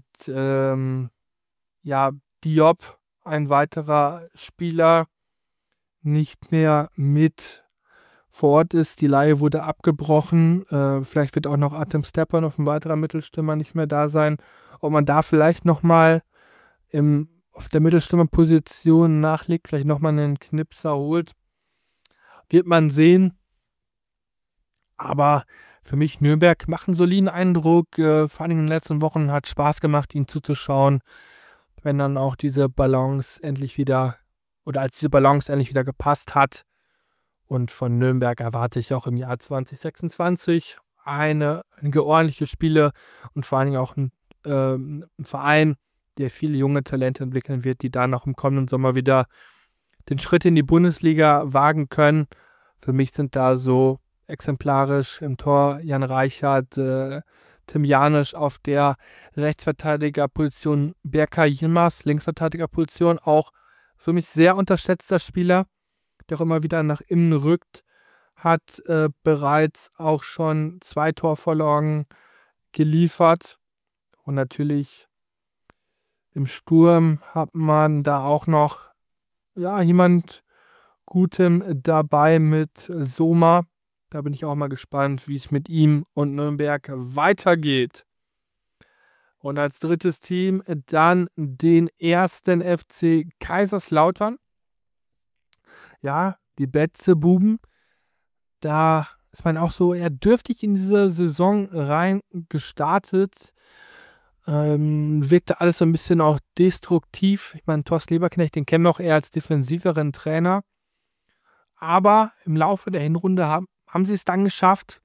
Diop, ein weiterer Spieler, nicht mehr mit vor Ort ist. Die Leihe wurde abgebrochen. Vielleicht wird auch noch Artem Stepanov, ein weiterer Mittelstürmer, nicht mehr da sein. Ob man da vielleicht nochmal auf der Mittelstürmerposition nachlegt, vielleicht nochmal einen Knipser holt, wird man sehen. Aber für mich, Nürnberg macht einen soliden Eindruck. Vor allem in den letzten Wochen hat Spaß gemacht, ihnen zuzuschauen. Wenn dann auch diese Balance endlich wieder, oder als diese Balance endlich wieder gepasst hat. Und von Nürnberg erwarte ich auch im Jahr 2026 einige ordentliche Spiele und vor allen Dingen auch einen Verein, der viele junge Talente entwickeln wird, die dann auch im kommenden Sommer wieder den Schritt in die Bundesliga wagen können. Für mich sind da so exemplarisch im Tor Jan Reichert, Tim Janisch auf der Rechtsverteidigerposition, Berkay Yilmaz, Linksverteidigerposition, auch für mich sehr unterschätzter Spieler, der auch immer wieder nach innen rückt, hat bereits auch schon 2 Torvorlagen geliefert. Und natürlich im Sturm hat man da auch noch jemand Gutem dabei mit Soma. Da bin ich auch mal gespannt, wie es mit ihm und Nürnberg weitergeht. Und als drittes Team dann den 1. FC Kaiserslautern. Ja, die Betze-Buben. Da ist man auch so eher dürftig in diese Saison rein gestartet. Wirkte alles so ein bisschen auch destruktiv. Ich meine, Thorsten Lieberknecht, den kennen wir auch eher als defensiveren Trainer. Aber im Laufe der Hinrunde haben sie es dann geschafft,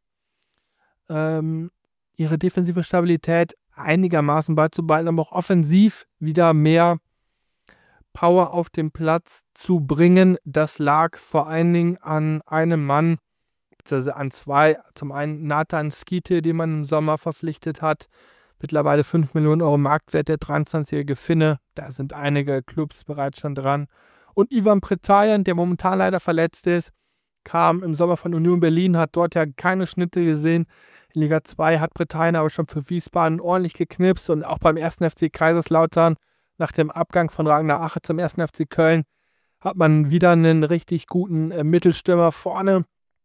ihre defensive Stabilität einigermaßen beizubehalten, aber auch offensiv wieder mehr Power auf den Platz zu bringen. Das lag vor allen Dingen an einem Mann, beziehungsweise an 2. Zum einen Nathan Skeete, den man im Sommer verpflichtet hat. Mittlerweile 5 Millionen Euro Marktwert, der 23-jährige Finne. Da sind einige Clubs bereits schon dran. Und Ivan Pretajan, der momentan leider verletzt ist, kam im Sommer von Union Berlin, hat dort ja keine Schnitte gesehen. In Liga 2 hat Pretajan aber schon für Wiesbaden ordentlich geknipst und auch beim 1. FC Kaiserslautern nach dem Abgang von Ragnar Ache zum 1. FC Köln hat man wieder einen richtig guten Mittelstürmer vorne,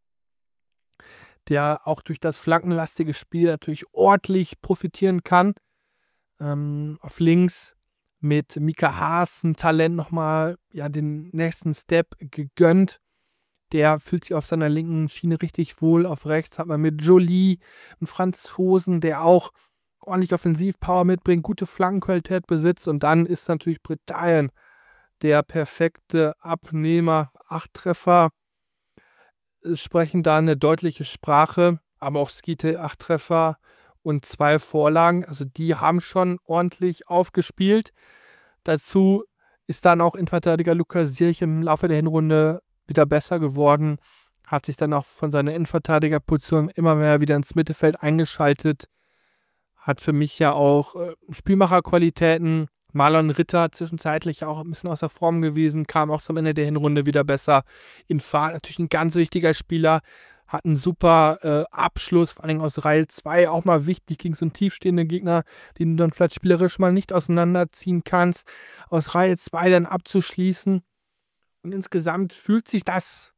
der auch durch das flankenlastige Spiel natürlich ordentlich profitieren kann. Auf links mit Mika Haas ein Talent nochmal den nächsten Step gegönnt. Der fühlt sich auf seiner linken Schiene richtig wohl. Auf rechts hat man mit Jolie einen Franzosen, der auch ordentlich Offensivpower mitbringt, gute Flankenqualität besitzt. Und dann ist natürlich Pretajan der perfekte Abnehmer. 8 Treffer sprechen da eine deutliche Sprache, aber auch Skeete 8 Treffer und 2 Vorlagen. Also die haben schon ordentlich aufgespielt. Dazu ist dann auch Innenverteidiger Lukas Sierch im Laufe der Hinrunde wieder besser geworden, hat sich dann auch von seiner Innenverteidigerposition immer mehr wieder ins Mittelfeld eingeschaltet, hat für mich ja auch Spielmacherqualitäten. Marlon Ritter zwischenzeitlich auch ein bisschen außer Form gewesen, kam auch zum Ende der Hinrunde wieder besser in Fahrt. Natürlich ein ganz wichtiger Spieler, hat einen super Abschluss, vor allem aus Reihe 2, auch mal wichtig gegen so einen tiefstehenden Gegner, den du dann vielleicht spielerisch mal nicht auseinanderziehen kannst, aus Reihe 2 dann abzuschließen. Und insgesamt fühlt sich das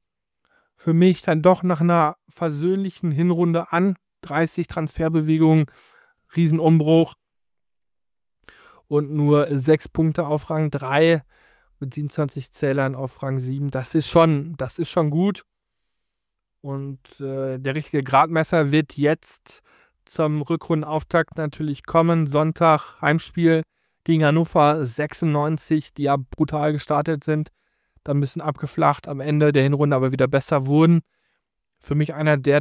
für mich dann doch nach einer versöhnlichen Hinrunde an. 30 Transferbewegungen, Riesenumbruch und nur 6 Punkte auf Rang 3 mit 27 Zählern auf Rang 7. Das ist schon gut. Und der richtige Gradmesser wird jetzt zum Rückrundenauftakt natürlich kommen. Sonntag Heimspiel gegen Hannover 96, die ja brutal gestartet sind. Dann ein bisschen abgeflacht, am Ende der Hinrunde aber wieder besser wurden. Für mich einer der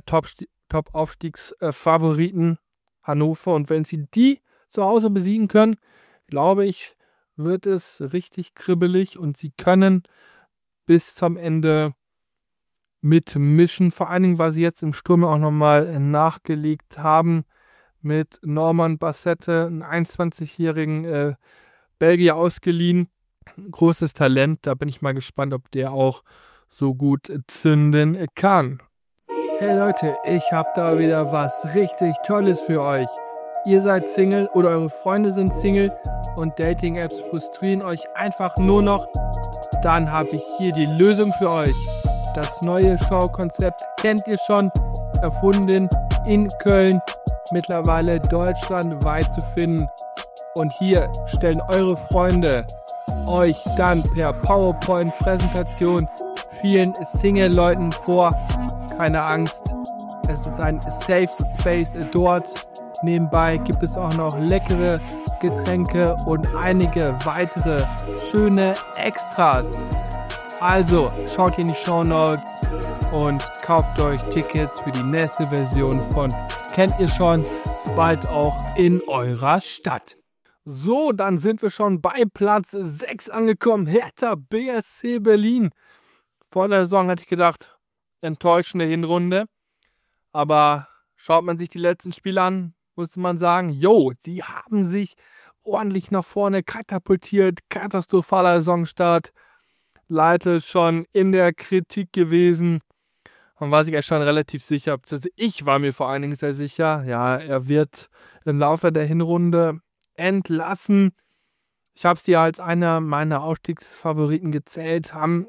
Top-Aufstiegsfavoriten Hannover. Und wenn sie die zu Hause besiegen können, glaube ich, wird es richtig kribbelig und sie können bis zum Ende mitmischen. Vor allen Dingen, weil sie jetzt im Sturm auch nochmal nachgelegt haben mit Norman Bassette, einen 21-jährigen Belgier ausgeliehen. Großes Talent, da bin ich mal gespannt, ob der auch so gut zünden kann. Hey Leute, ich habe da wieder was richtig Tolles für euch. Ihr seid Single oder eure Freunde sind Single und Dating-Apps frustrieren euch einfach nur noch. Dann habe ich hier die Lösung für euch. Das neue Showkonzept kennt ihr schon, erfunden in Köln, mittlerweile deutschlandweit zu finden. Und hier stellen eure Freunde euch dann per PowerPoint-Präsentation vielen Single-Leuten vor. Keine Angst, es ist ein Safe Space dort. Nebenbei gibt es auch noch leckere Getränke und einige weitere schöne Extras. Also schaut in die Shownotes und kauft euch Tickets für die nächste Version von Kennt ihr schon, bald auch in eurer Stadt. So, dann sind wir schon bei Platz 6 angekommen. Hertha BSC Berlin. Vor der Saison hatte ich gedacht, enttäuschende Hinrunde. Aber schaut man sich die letzten Spiele an, muss man sagen, sie haben sich ordentlich nach vorne katapultiert. Katastrophaler Saisonstart. Leitl schon in der Kritik gewesen. Man war sich ja schon relativ sicher. Also ich war mir vor allen Dingen sehr sicher. Ja, er wird im Laufe der Hinrunde entlassen. Ich habe sie als einer meiner Ausstiegsfavoriten gezählt. Habe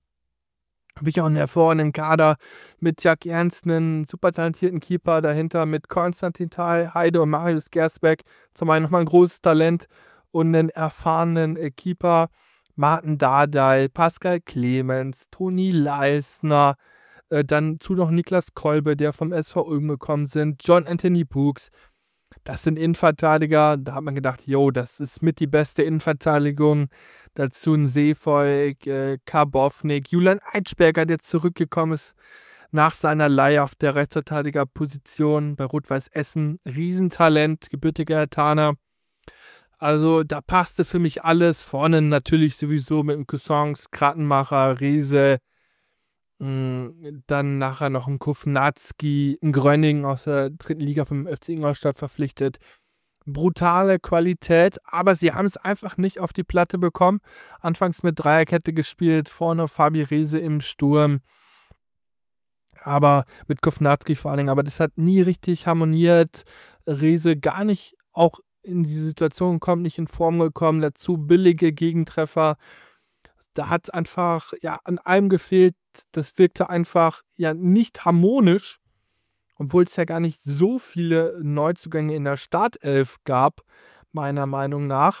ich auch einen hervorragenden Kader mit Jack Ernst, einen super talentierten Keeper dahinter mit Konstantin Thal, Heide und Marius Gersbeck. Zum einen nochmal ein großes Talent und einen erfahrenen Keeper. Martin Dardai, Pascal Clemens, Toni Leisner, dann zu noch Niklas Kolbe, der vom SV Ulm gekommen sind, John Anthony Brooks. Das sind Innenverteidiger, da hat man gedacht, das ist mit die beste Innenverteidigung. Dazu ein Seevolk, Karbovnik, Julian Eitschberger, der zurückgekommen ist nach seiner Leihe auf der Rechtsverteidigerposition bei Rot-Weiß Essen. Riesentalent, gebürtiger Hertaner. Also da passte für mich alles. Vorne natürlich sowieso mit dem Cousins, Krattenmacher, Riese. Dann nachher noch ein Kovnatski, ein Gröning aus der 3. Liga vom FC Ingolstadt verpflichtet. Brutale Qualität, aber sie haben es einfach nicht auf die Platte bekommen. Anfangs mit Dreierkette gespielt, vorne Fabi Riese im Sturm. Aber mit Kovnatski vor allen Dingen. Aber das hat nie richtig harmoniert. Riese gar nicht auch in die Situation gekommen, nicht in Form gekommen. Dazu billige Gegentreffer. Da hat es einfach an allem gefehlt. Das wirkte einfach nicht harmonisch, obwohl es ja gar nicht so viele Neuzugänge in der Startelf gab, meiner Meinung nach.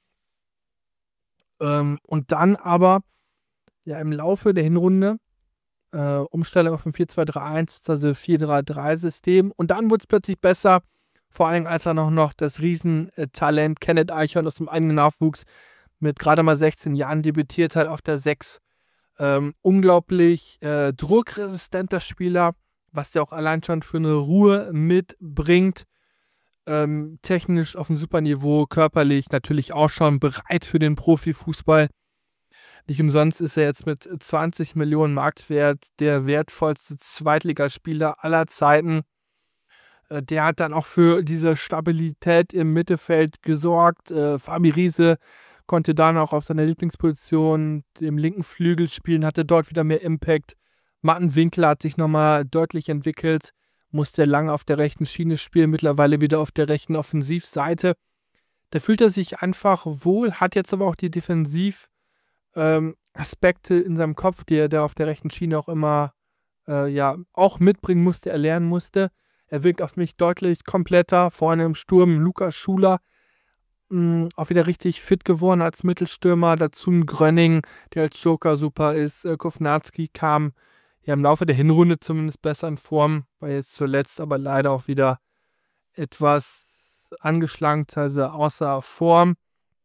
Und dann aber im Laufe der Hinrunde Umstellung auf ein 4-2-3-1, also 4-3-3-System. Und dann wurde es plötzlich besser, vor allem als er noch das Riesentalent Kenneth Eichhorn aus dem eigenen Nachwuchs mit gerade mal 16 Jahren debütiert hat auf der 6. Unglaublich druckresistenter Spieler, was der auch allein schon für eine Ruhe mitbringt. Technisch auf einem super Niveau, körperlich natürlich auch schon bereit für den Profifußball. Nicht umsonst ist er jetzt mit 20 Millionen Marktwert der wertvollste Zweitligaspieler aller Zeiten. Der hat dann auch für diese Stabilität im Mittelfeld gesorgt. Fabi Riese konnte dann auch auf seiner Lieblingsposition, dem linken Flügel spielen, hatte dort wieder mehr Impact. Martin Winkler hat sich nochmal deutlich entwickelt, musste lange auf der rechten Schiene spielen, mittlerweile wieder auf der rechten Offensivseite. Da fühlt er sich einfach wohl, hat jetzt aber auch die Defensivaspekte in seinem Kopf, die er da auf der rechten Schiene auch immer auch mitbringen musste, erlernen musste. Er wirkt auf mich deutlich kompletter. Vorne im Sturm Lukas Schuler, auch wieder richtig fit geworden als Mittelstürmer. Dazu ein Grönning, der als Joker super ist. Kovnatski kam im Laufe der Hinrunde zumindest besser in Form. War jetzt zuletzt aber leider auch wieder etwas angeschlagen, also außer Form.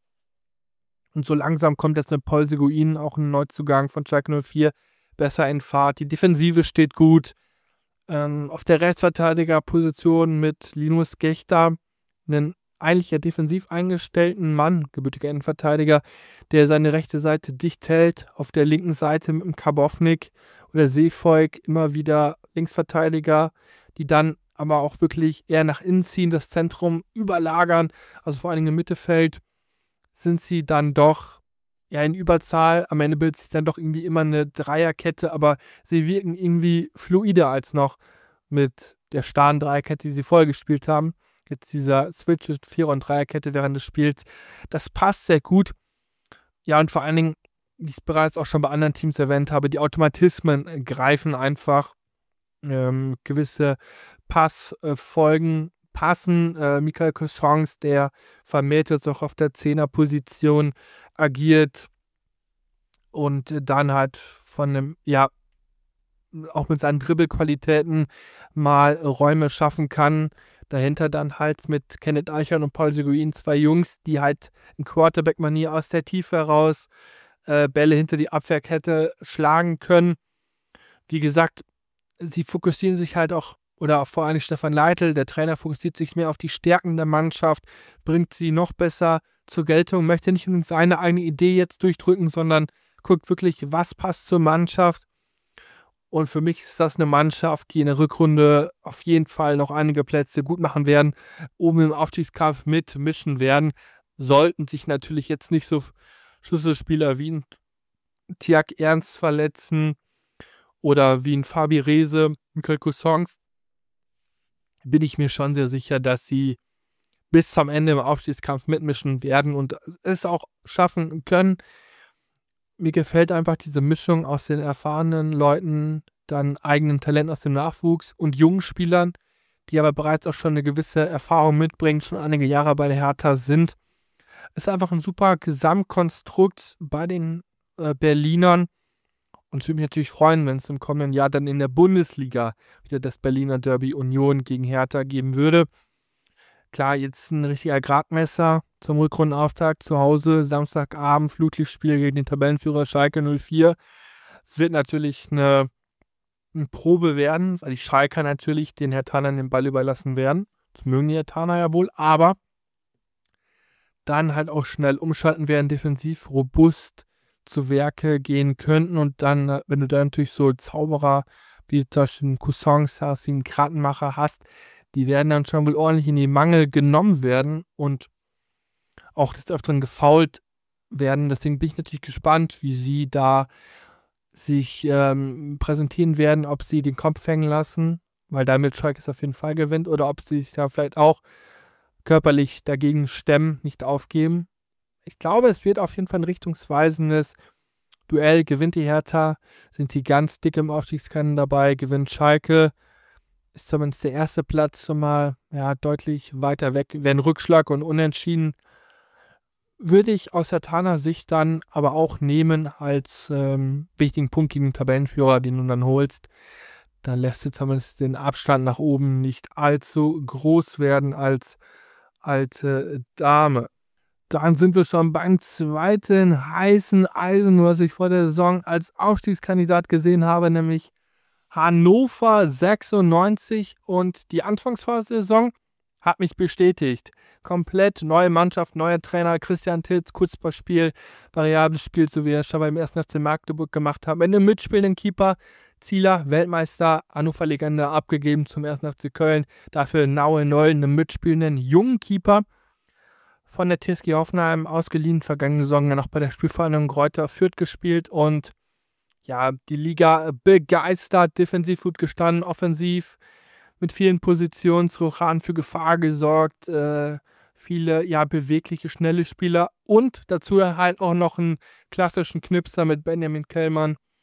Und so langsam kommt jetzt mit Paul Seguin, auch ein Neuzugang von Schalke 04, besser in Fahrt. Die Defensive steht gut. Auf der Rechtsverteidigerposition mit Linus Gächter, einen eigentlich ja defensiv eingestellten Mann, gebürtiger Innenverteidiger, der seine rechte Seite dicht hält. Auf der linken Seite mit dem Karbovnik oder Seefolk immer wieder Linksverteidiger, die dann aber auch wirklich eher nach innen ziehen, das Zentrum überlagern. Also vor allem im Mittelfeld sind sie dann doch in Überzahl. Am Ende bildet sich dann doch irgendwie immer eine Dreierkette, aber sie wirken irgendwie fluider als noch mit der starren Dreierkette, die sie vorher gespielt haben. Jetzt dieser Switch mit Vierer- und Dreierkette während des Spiels, das passt sehr gut. Ja, und vor allen Dingen, wie ich es bereits auch schon bei anderen Teams erwähnt habe, die Automatismen greifen einfach. Gewisse Passfolgen passen. Michael Cossons, der vermehrt jetzt auch auf der Zehnerposition agiert und dann halt von einem, auch mit seinen Dribbelqualitäten mal Räume schaffen kann. Dahinter dann halt mit Kenneth Eichhorn und Paul Seguin 2 Jungs, die halt in Quarterback-Manier aus der Tiefe heraus Bälle hinter die Abwehrkette schlagen können. Wie gesagt, sie fokussieren sich halt auch, oder vor allem Stefan Leitl, der Trainer, fokussiert sich mehr auf die Stärken der Mannschaft, bringt sie noch besser zur Geltung, möchte nicht nur seine eigene Idee jetzt durchdrücken, sondern guckt wirklich, was passt zur Mannschaft. Und für mich ist das eine Mannschaft, die in der Rückrunde auf jeden Fall noch einige Plätze gut machen werden, oben im Aufstiegskampf mitmischen werden. Sollten sich natürlich jetzt nicht so Schlüsselspieler wie ein Tiak Ernst verletzen oder wie ein Fabi Rehse, Michael Cossons, bin ich mir schon sehr sicher, dass sie bis zum Ende im Aufstiegskampf mitmischen werden und es auch schaffen können. Mir gefällt einfach diese Mischung aus den erfahrenen Leuten, dann eigenen Talenten aus dem Nachwuchs und jungen Spielern, die aber bereits auch schon eine gewisse Erfahrung mitbringen, schon einige Jahre bei der Hertha sind. Ist einfach ein super Gesamtkonstrukt bei den Berlinern. Und ich würde mich natürlich freuen, wenn es im kommenden Jahr dann in der Bundesliga wieder das Berliner Derby Union gegen Hertha geben würde. Klar, jetzt ein richtiger Gradmesser zum Rückrundenauftakt zu Hause, Samstagabend, Flutlichtspiel gegen den Tabellenführer Schalke 04. Es wird natürlich eine Probe werden, weil die Schalker natürlich den Herthanern den Ball überlassen werden. Das mögen die Herthaner ja wohl, aber dann halt auch schnell umschalten werden, defensiv robust zu Werke gehen könnten und dann, wenn du da natürlich so Zauberer wie zum Beispiel einen Cousins hast, wie einen Kratenmacher hast, die werden dann schon wohl ordentlich in die Mangel genommen werden und auch des Öfteren gefoult werden. Deswegen bin ich natürlich gespannt, wie sie da sich präsentieren werden, ob sie den Kopf hängen lassen, weil damit Schalke es auf jeden Fall gewinnt, oder ob sie sich da vielleicht auch körperlich dagegen stemmen, nicht aufgeben. Ich glaube, es wird auf jeden Fall ein richtungsweisendes Duell. Gewinnt die Hertha, sind sie ganz dick im Aufstiegskampf dabei. Gewinnt Schalke, ist zumindest der erste Platz schon mal deutlich weiter weg. Wäre ein Rückschlag und Unentschieden würde ich aus Herthaner Sicht dann aber auch nehmen als wichtigen Punkt gegen den Tabellenführer, den du dann holst. Dann lässt du zumindest den Abstand nach oben nicht allzu groß werden als alte Dame. Dann sind wir schon beim zweiten heißen Eisen, was ich vor der Saison als Aufstiegskandidat gesehen habe, nämlich Hannover 96, und die Anfangsphase der Saison hat mich bestätigt. Komplett neue Mannschaft, neuer Trainer, Christian Titz, Kurzballspiel, variables Spiel, so wie er es schon beim 1. FC Magdeburg gemacht hat. Mit einem mitspielenden Keeper, Zieler, Weltmeister, Hannover-Legende, abgegeben zum 1. FC Köln. Dafür Naue Neu, einen mitspielenden jungen Keeper. Von der TSG Hoffenheim ausgeliehen, vergangene Saison ja noch bei der Spielvereinigung Greuther Fürth gespielt und die Liga begeistert, defensiv gut gestanden, offensiv mit vielen Positionsrochaden für Gefahr gesorgt, viele bewegliche, schnelle Spieler und dazu halt auch noch einen klassischen Knipser mit Benjamin Kellmann,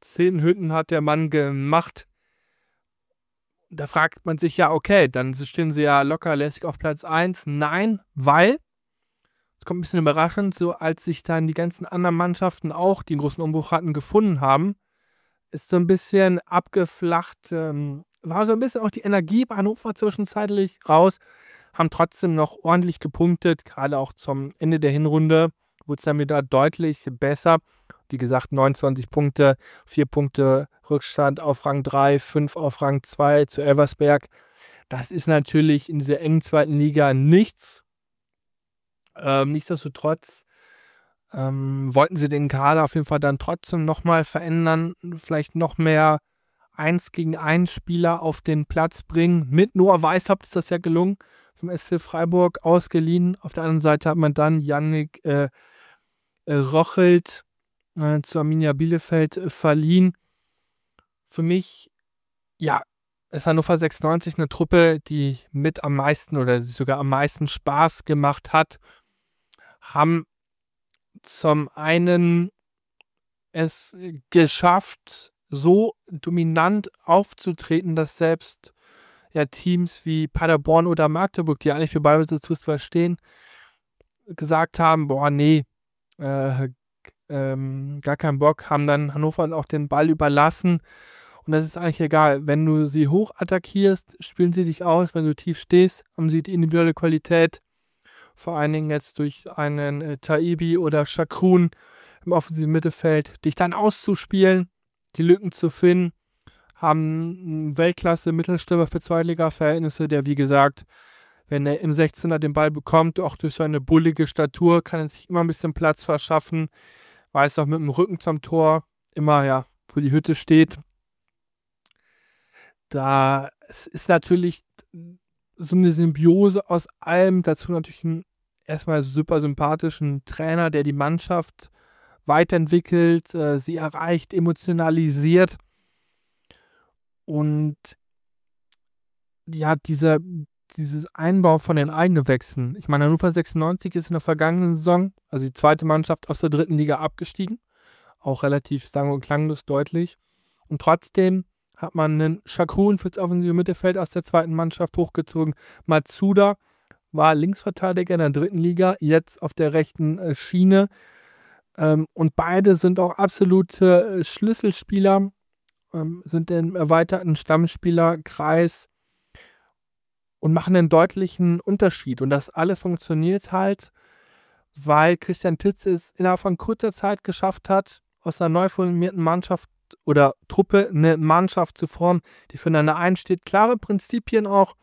10 Hütten hat der Mann gemacht. Da fragt man sich ja, okay, dann stehen sie ja locker lässig auf Platz 1. Nein, weil, es kommt ein bisschen überraschend, so als sich dann die ganzen anderen Mannschaften auch, die einen großen Umbruch hatten, gefunden haben, ist so ein bisschen abgeflacht, war so ein bisschen auch die Energie bei Hannover zwischenzeitlich raus, haben trotzdem noch ordentlich gepunktet, gerade auch zum Ende der Hinrunde wurde es dann wieder deutlich besser. Wie gesagt, 29 Punkte, 4 Punkte Rückstand auf Rang 3, 5 auf Rang 2 zu Elversberg. Das ist natürlich in dieser engen zweiten Liga nichts. Nichtsdestotrotz wollten sie den Kader auf jeden Fall dann trotzdem nochmal verändern, vielleicht noch mehr 1 gegen 1 Spieler auf den Platz bringen. Mit Noah Weishaupt ist das ja gelungen, vom SC Freiburg ausgeliehen. Auf der anderen Seite hat man dann Yannick Rochelt zu Arminia Bielefeld verliehen. Für mich, ja, ist Hannover 96 eine Truppe, die mit am meisten oder sogar am meisten Spaß gemacht hat. Haben zum einen es geschafft, so dominant aufzutreten, dass selbst Teams wie Paderborn oder Magdeburg, die eigentlich für Ballbesitzfußball stehen, gesagt haben, boah, nee, gar keinen Bock, haben dann Hannover auch den Ball überlassen. Und das ist eigentlich egal. Wenn du sie hoch attackierst, spielen sie dich aus. Wenn du tief stehst, haben sie die individuelle Qualität. Vor allen Dingen jetzt durch einen Taibi oder Şakrun im offensiven Mittelfeld, dich dann auszuspielen, die Lücken zu finden, haben einen Weltklasse-Mittelstürmer für Zweitliga-Verhältnisse, der, wie gesagt, wenn er im 16er den Ball bekommt, auch durch seine bullige Statur, kann er sich immer ein bisschen Platz verschaffen, weiß auch mit dem Rücken zum Tor immer, wo die Hütte steht. Da es ist natürlich so eine Symbiose aus allem, dazu natürlich einen erstmal super sympathischen Trainer, der die Mannschaft weiterentwickelt, sie erreicht, emotionalisiert. Und ja, dieses Einbau von den Eigengewächsen. Ich meine, Hannover 96 ist in der vergangenen Saison, also die zweite Mannschaft aus der 3. Liga abgestiegen. Auch relativ sang- und klanglos deutlich. Und trotzdem hat man einen Şakrun für das offensive Mittelfeld aus der zweiten Mannschaft hochgezogen. Matsuda war Linksverteidiger in der 3. Liga, jetzt auf der rechten Schiene. Und beide sind auch absolute Schlüsselspieler, sind im erweiterten Stammspielerkreis und machen einen deutlichen Unterschied. Und das alles funktioniert halt, weil Christian Titz es innerhalb von kurzer Zeit geschafft hat, aus einer neu formierten Mannschaft oder Truppe eine Mannschaft zu formen, die füreinander einsteht, klare Prinzipien auch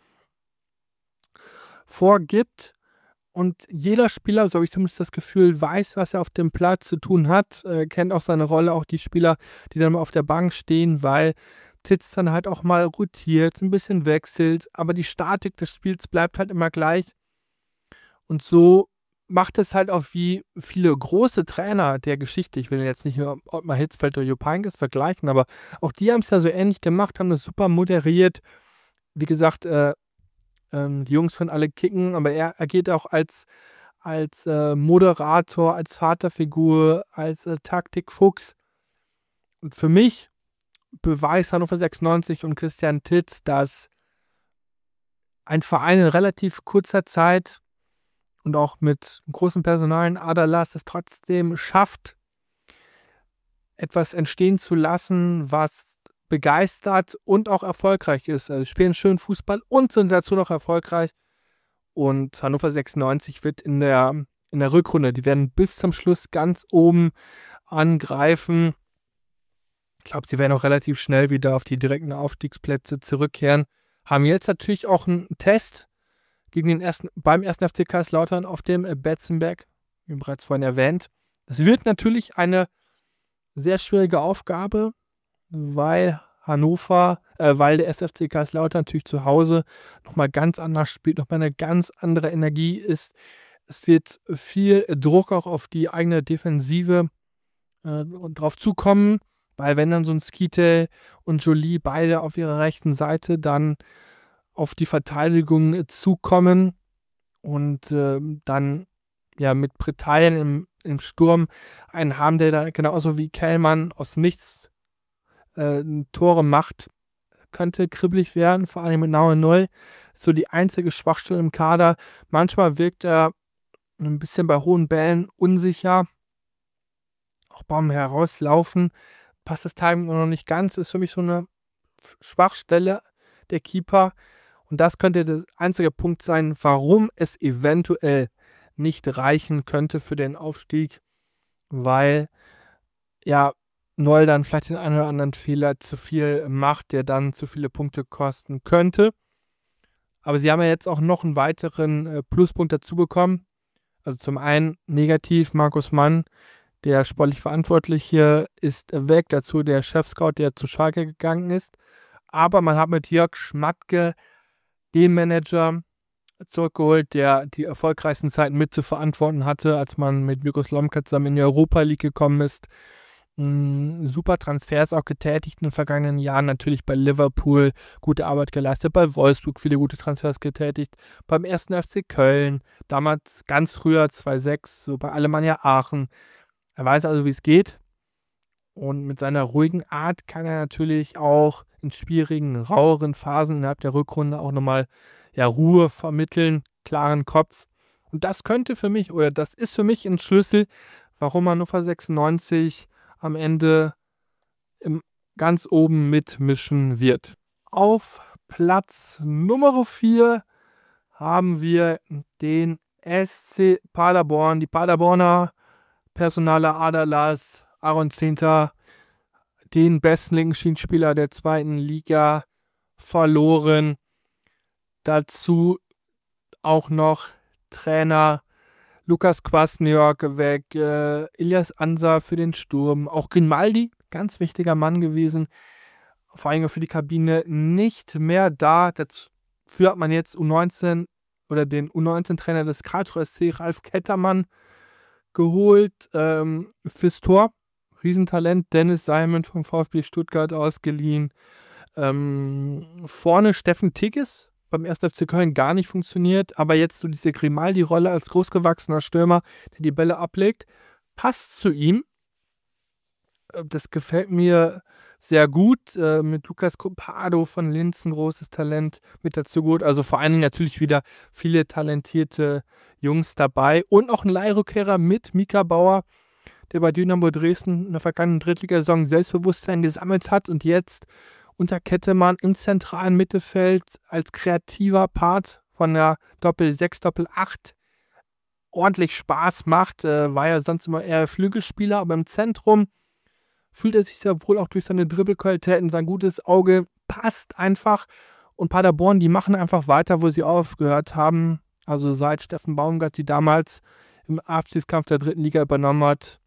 vorgibt und jeder Spieler, so habe ich zumindest das Gefühl, weiß, was er auf dem Platz zu tun hat, kennt auch seine Rolle, auch die Spieler, die dann mal auf der Bank stehen, weil Titz dann halt auch mal rotiert, ein bisschen wechselt, aber die Statik des Spiels bleibt halt immer gleich. Und so macht es halt auch wie viele große Trainer der Geschichte, ich will jetzt nicht nur Ottmar Hitzfeld oder Jupp Heynckes vergleichen, aber auch die haben es ja so ähnlich gemacht, haben das super moderiert. Wie gesagt, die Jungs können alle kicken, aber er agiert auch als Moderator, als Vaterfigur, als Taktikfuchs. Und für mich beweist Hannover 96 und Christian Titz, dass ein Verein in relativ kurzer Zeit und auch mit großen personalen Aderlass es trotzdem schafft, etwas entstehen zu lassen, was begeistert und auch erfolgreich ist. Also spielen schön Fußball und sind dazu noch erfolgreich. Und Hannover 96 wird in der Rückrunde, die werden bis zum Schluss ganz oben angreifen. Ich glaube, sie werden auch relativ schnell wieder auf die direkten Aufstiegsplätze zurückkehren. Haben jetzt natürlich auch einen Test beim 1. FC Kaiserslautern auf dem Betzenberg, wie bereits vorhin erwähnt. Das wird natürlich eine sehr schwierige Aufgabe, weil weil der 1. FC Kaiserslautern natürlich zu Hause nochmal ganz anders spielt, nochmal eine ganz andere Energie ist. Es wird viel Druck auch auf die eigene Defensive drauf zukommen, weil wenn dann so ein Skite und Jolie beide auf ihrer rechten Seite dann auf die Verteidigung zukommen und dann mit Britannien im Sturm einen haben, der dann genauso wie Kellmann aus nichts Tore macht, könnte kribbelig werden, vor allem mit Naue 0. So die einzige Schwachstelle im Kader. Manchmal wirkt er ein bisschen bei hohen Bällen unsicher. Auch beim Herauslaufen passt das Timing noch nicht ganz. Ist für mich so eine Schwachstelle der Keeper. Und das könnte der einzige Punkt sein, warum es eventuell nicht reichen könnte für den Aufstieg. Weil ja Noll dann vielleicht den einen oder anderen Fehler zu viel macht, der dann zu viele Punkte kosten könnte. Aber sie haben ja jetzt auch noch einen weiteren Pluspunkt dazu bekommen. Also zum einen negativ, Markus Mann, der sportlich Verantwortliche, ist weg. Dazu der Chef-Scout, der zu Schalke gegangen ist. Aber man hat mit Jörg Schmatke den Manager zurückgeholt, der die erfolgreichsten Zeiten mit zu verantworten hatte, als man mit Mirko Slomka zusammen in die Europa League gekommen ist. Super Transfers auch getätigt in den vergangenen Jahren, natürlich bei Liverpool gute Arbeit geleistet, bei Wolfsburg viele gute Transfers getätigt, beim 1. FC Köln, damals ganz früher 2006, so bei Alemannia Aachen. Er weiß also, wie es geht, und mit seiner ruhigen Art kann er natürlich auch in schwierigen, raueren Phasen innerhalb der Rückrunde auch nochmal Ruhe vermitteln, klaren Kopf. Und das könnte für mich, oder das ist für mich ein Schlüssel, warum Hannover 96 am Ende ganz oben mitmischen wird. Auf Platz Nummer 4 haben wir den SC Paderborn. Die Paderborner Personaler Adalas, Aaron Zehnter, den besten linken Schienenspieler der 2. Liga, verloren. Dazu auch noch Trainer Lukas Kwasniok weg, Ilias Ansa für den Sturm, auch Grimaldi, ganz wichtiger Mann gewesen, vor allem für die Kabine, nicht mehr da. Dafür hat man jetzt U19 oder den U19-Trainer des Karlsruher SC, Ralf Kettermann, geholt fürs Tor. Riesentalent, Dennis Simon vom VfB Stuttgart ausgeliehen. Vorne Steffen Tigges, beim 1. FC Köln gar nicht funktioniert, aber jetzt so diese Grimaldi-Rolle als großgewachsener Stürmer, der die Bälle ablegt, passt zu ihm. Das gefällt mir sehr gut. Mit Lukas Copado von Linz, ein großes Talent mit dazu gut. Also vor allen Dingen natürlich wieder viele talentierte Jungs dabei. Und auch ein Leihrückkehrer mit Mika Bauer, der bei Dynamo Dresden in der vergangenen Drittligasaison Selbstbewusstsein gesammelt hat und jetzt unter Kettemann im zentralen Mittelfeld als kreativer Part von der Doppel-6, Doppel-8 ordentlich Spaß macht. War ja sonst immer eher Flügelspieler, aber im Zentrum fühlt er sich sehr wohl auch durch seine Dribbelqualitäten, sein gutes Auge passt einfach. Und Paderborn, die machen einfach weiter, wo sie aufgehört haben. Also seit Steffen Baumgart sie damals im Abstiegskampf der 3. Liga übernommen hat,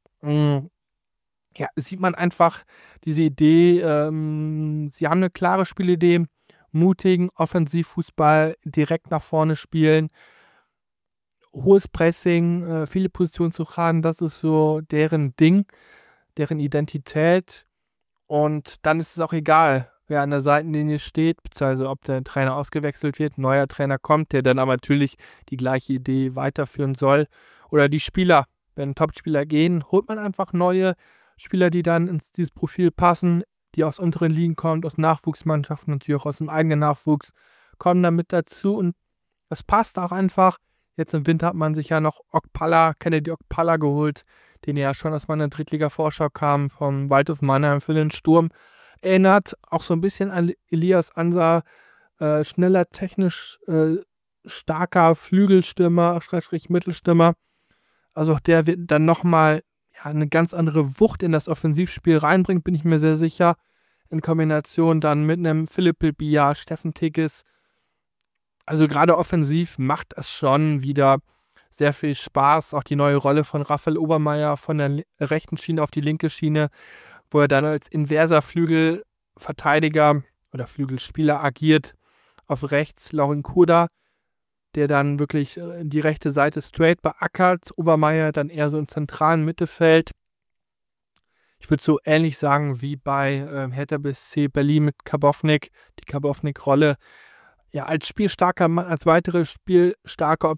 sieht man einfach diese Idee, sie haben eine klare Spielidee, mutigen Offensivfußball, direkt nach vorne spielen, hohes Pressing, viele Positionssuchaden, das ist so deren Ding, deren Identität. Und dann ist es auch egal, wer an der Seitenlinie steht, beziehungsweise ob der Trainer ausgewechselt wird, ein neuer Trainer kommt, der dann aber natürlich die gleiche Idee weiterführen soll. Oder die Spieler, wenn Topspieler gehen, holt man einfach neue Spieler, die dann ins dieses Profil passen, die aus unteren Ligen kommen, aus Nachwuchsmannschaften, natürlich auch aus dem eigenen Nachwuchs, kommen dann mit dazu und das passt auch einfach. Jetzt im Winter hat man sich ja noch Kennedy Okpala geholt, den ja schon aus meiner Drittliga-Vorschau kam, vom Waldhof Mannheim für den Sturm. Erinnert auch so ein bisschen an Ilias Ansa, schneller, technisch starker Flügelstürmer, Mittelstürmer. Also auch der wird dann nochmal eine ganz andere Wucht in das Offensivspiel reinbringt, bin ich mir sehr sicher. In Kombination dann mit einem Philippe Biar, Steffen Tigges. Also gerade offensiv macht es schon wieder sehr viel Spaß. Auch die neue Rolle von Raphael Obermeier von der rechten Schiene auf die linke Schiene, wo er dann als inverser Flügelverteidiger oder Flügelspieler agiert. Auf rechts Lauren Kuda, der dann wirklich die rechte Seite straight beackert. Obermeier dann eher so im zentralen Mittelfeld. Ich würde so ähnlich sagen wie bei Hertha BSC Berlin mit Karbovnik. Die Karbovnik-Rolle als spielstarker Mann, als weitere spielstarke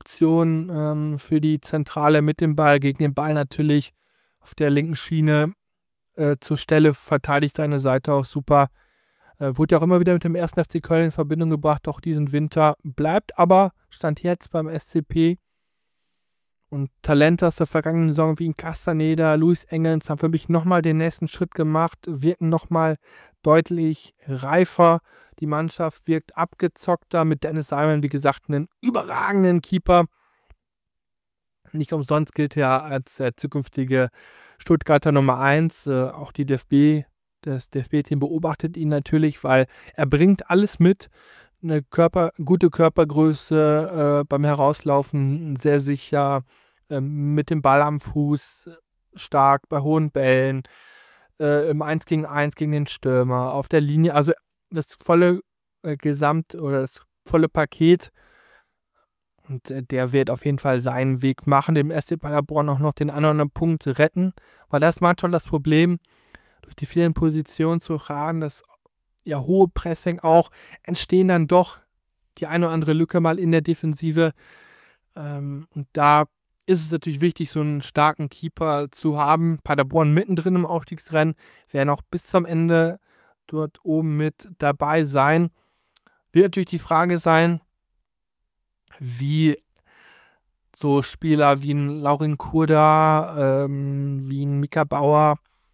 Option für die Zentrale mit dem Ball, gegen den Ball natürlich auf der linken Schiene zur Stelle, verteidigt seine Seite auch super. Wurde ja auch immer wieder mit dem 1. FC Köln in Verbindung gebracht, auch diesen Winter. Bleibt aber, stand jetzt beim SCP. Und Talente aus der vergangenen Saison wie in Castaneda, Luis Engels haben für mich nochmal den nächsten Schritt gemacht, wirken nochmal deutlich reifer. Die Mannschaft wirkt abgezockter mit Dennis Simon, wie gesagt, einen überragenden Keeper. Nicht umsonst gilt er als der zukünftige Stuttgarter Nummer 1. Auch das DFB-Team beobachtet ihn natürlich, weil er bringt alles mit. Eine gute Körpergröße, beim Herauslaufen sehr sicher, mit dem Ball am Fuß stark, bei hohen Bällen, im 1 gegen 1 gegen den Stürmer, auf der Linie. Also das volle oder das volle Paket. Und der wird auf jeden Fall seinen Weg machen, dem SC Paderborn auch noch den anderen Punkt retten. Weil das manchmal das Problem, durch die vielen Positionen zu fahren, das hohe Pressing auch, entstehen dann doch die eine oder andere Lücke mal in der Defensive. Und da ist es natürlich wichtig, so einen starken Keeper zu haben. Paderborn mittendrin im Aufstiegsrennen, werden auch bis zum Ende dort oben mit dabei sein. Wird natürlich die Frage sein, wie so Spieler wie ein Laurin Kurda, wie ein Mika Bauer,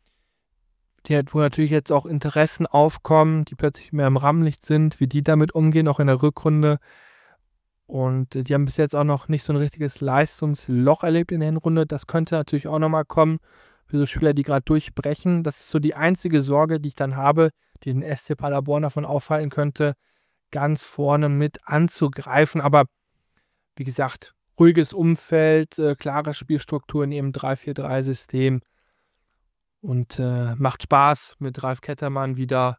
wo natürlich jetzt auch Interessen aufkommen, die plötzlich mehr im Rampenlicht sind, wie die damit umgehen, auch in der Rückrunde. Und die haben bis jetzt auch noch nicht so ein richtiges Leistungsloch erlebt in der Hinrunde. Das könnte natürlich auch nochmal kommen für so Spieler, die gerade durchbrechen. Das ist so die einzige Sorge, die ich dann habe, die den SC Paderborn davon aufhalten könnte, ganz vorne mit anzugreifen. Aber wie gesagt, ruhiges Umfeld, klare Spielstruktur in ihrem 3-4-3-System. Und macht Spaß mit Ralf Kettermann wieder.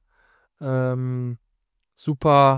Super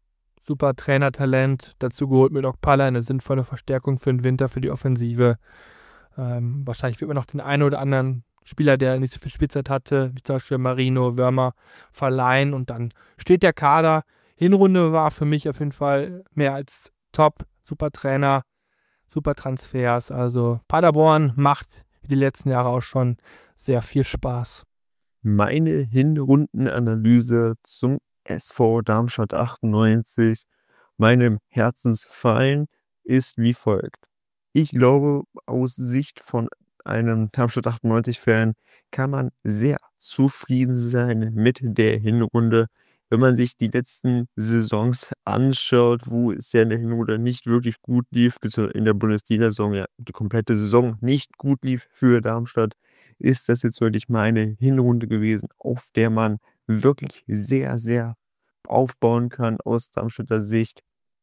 Trainertalent. Dazu geholt mit Okpala, eine sinnvolle Verstärkung für den Winter, für die Offensive. Wahrscheinlich wird man noch den einen oder anderen Spieler, der nicht so viel Spielzeit hatte, wie zum Beispiel Marino, Wörmer, verleihen. Und dann steht der Kader. Hinrunde war für mich auf jeden Fall mehr als top. Super Trainer, super Transfers. Also Paderborn macht wie die letzten Jahre auch schon sehr viel Spaß. Meine Hinrundenanalyse zum SV Darmstadt 98, meinem Herzensverein, ist wie folgt. Ich glaube, aus Sicht von einem Darmstadt 98-Fan kann man sehr zufrieden sein mit der Hinrunde. Wenn man sich die letzten Saisons anschaut, wo es ja in der Hinrunde nicht wirklich gut lief, in der Bundesliga-Saison ja die komplette Saison nicht gut lief für Darmstadt, ist das jetzt wirklich meine Hinrunde gewesen, auf der man wirklich sehr, sehr aufbauen kann aus Darmstädter Sicht.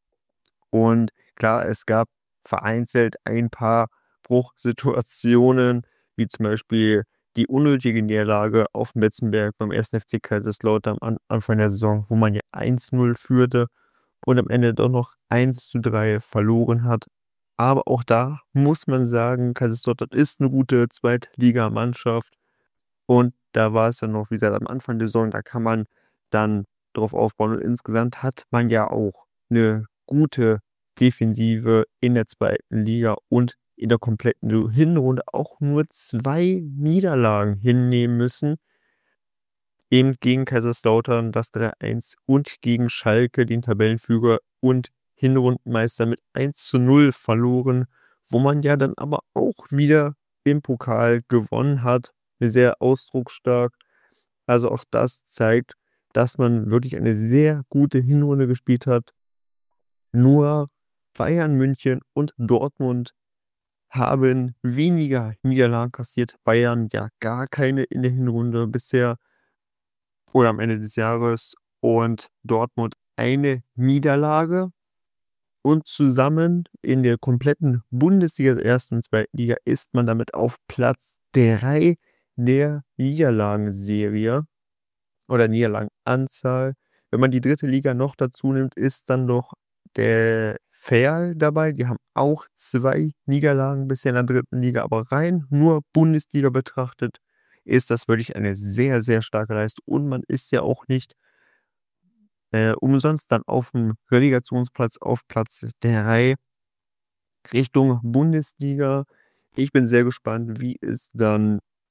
Und klar, es gab vereinzelt ein paar Bruchsituationen, wie zum Beispiel die unnötige Niederlage auf Metzenberg beim 1. FC Kaiserslautern am Anfang der Saison, wo man ja 1-0 führte und am Ende doch noch 1-3 verloren hat. Aber auch da muss man sagen, Kaiserslautern ist eine gute Zweitligamannschaft. Und da war es dann noch, wie gesagt, am Anfang der Saison, da kann man dann drauf aufbauen. Und insgesamt hat man ja auch eine gute Defensive in der zweiten Liga und in der kompletten Hinrunde auch nur 2 Niederlagen hinnehmen müssen. Eben gegen Kaiserslautern das 3-1 und gegen Schalke, den Tabellenführer und Hinrundenmeister, mit 1-0 verloren, wo man ja dann aber auch wieder im Pokal gewonnen hat. Sehr ausdrucksstark. Also auch das zeigt, dass man wirklich eine sehr gute Hinrunde gespielt hat. Nur Bayern München und Dortmund haben weniger Niederlagen kassiert. Bayern ja gar keine in der Hinrunde bisher oder am Ende des Jahres und Dortmund eine Niederlage. Und zusammen in der kompletten Bundesliga, der ersten und zweiten Liga, ist man damit auf Platz 3 der Niederlagenserie oder Niederlagenanzahl. Wenn man die dritte Liga noch dazu nimmt, ist dann doch der Verl dabei. Die haben auch 2 Niederlagen bisher in der dritten Liga, aber rein nur Bundesliga betrachtet ist das wirklich eine sehr, sehr starke Leistung. Und man ist ja auch nicht umsonst dann auf dem Relegationsplatz auf Platz 3 Richtung Bundesliga. Ich bin sehr gespannt, wie es dann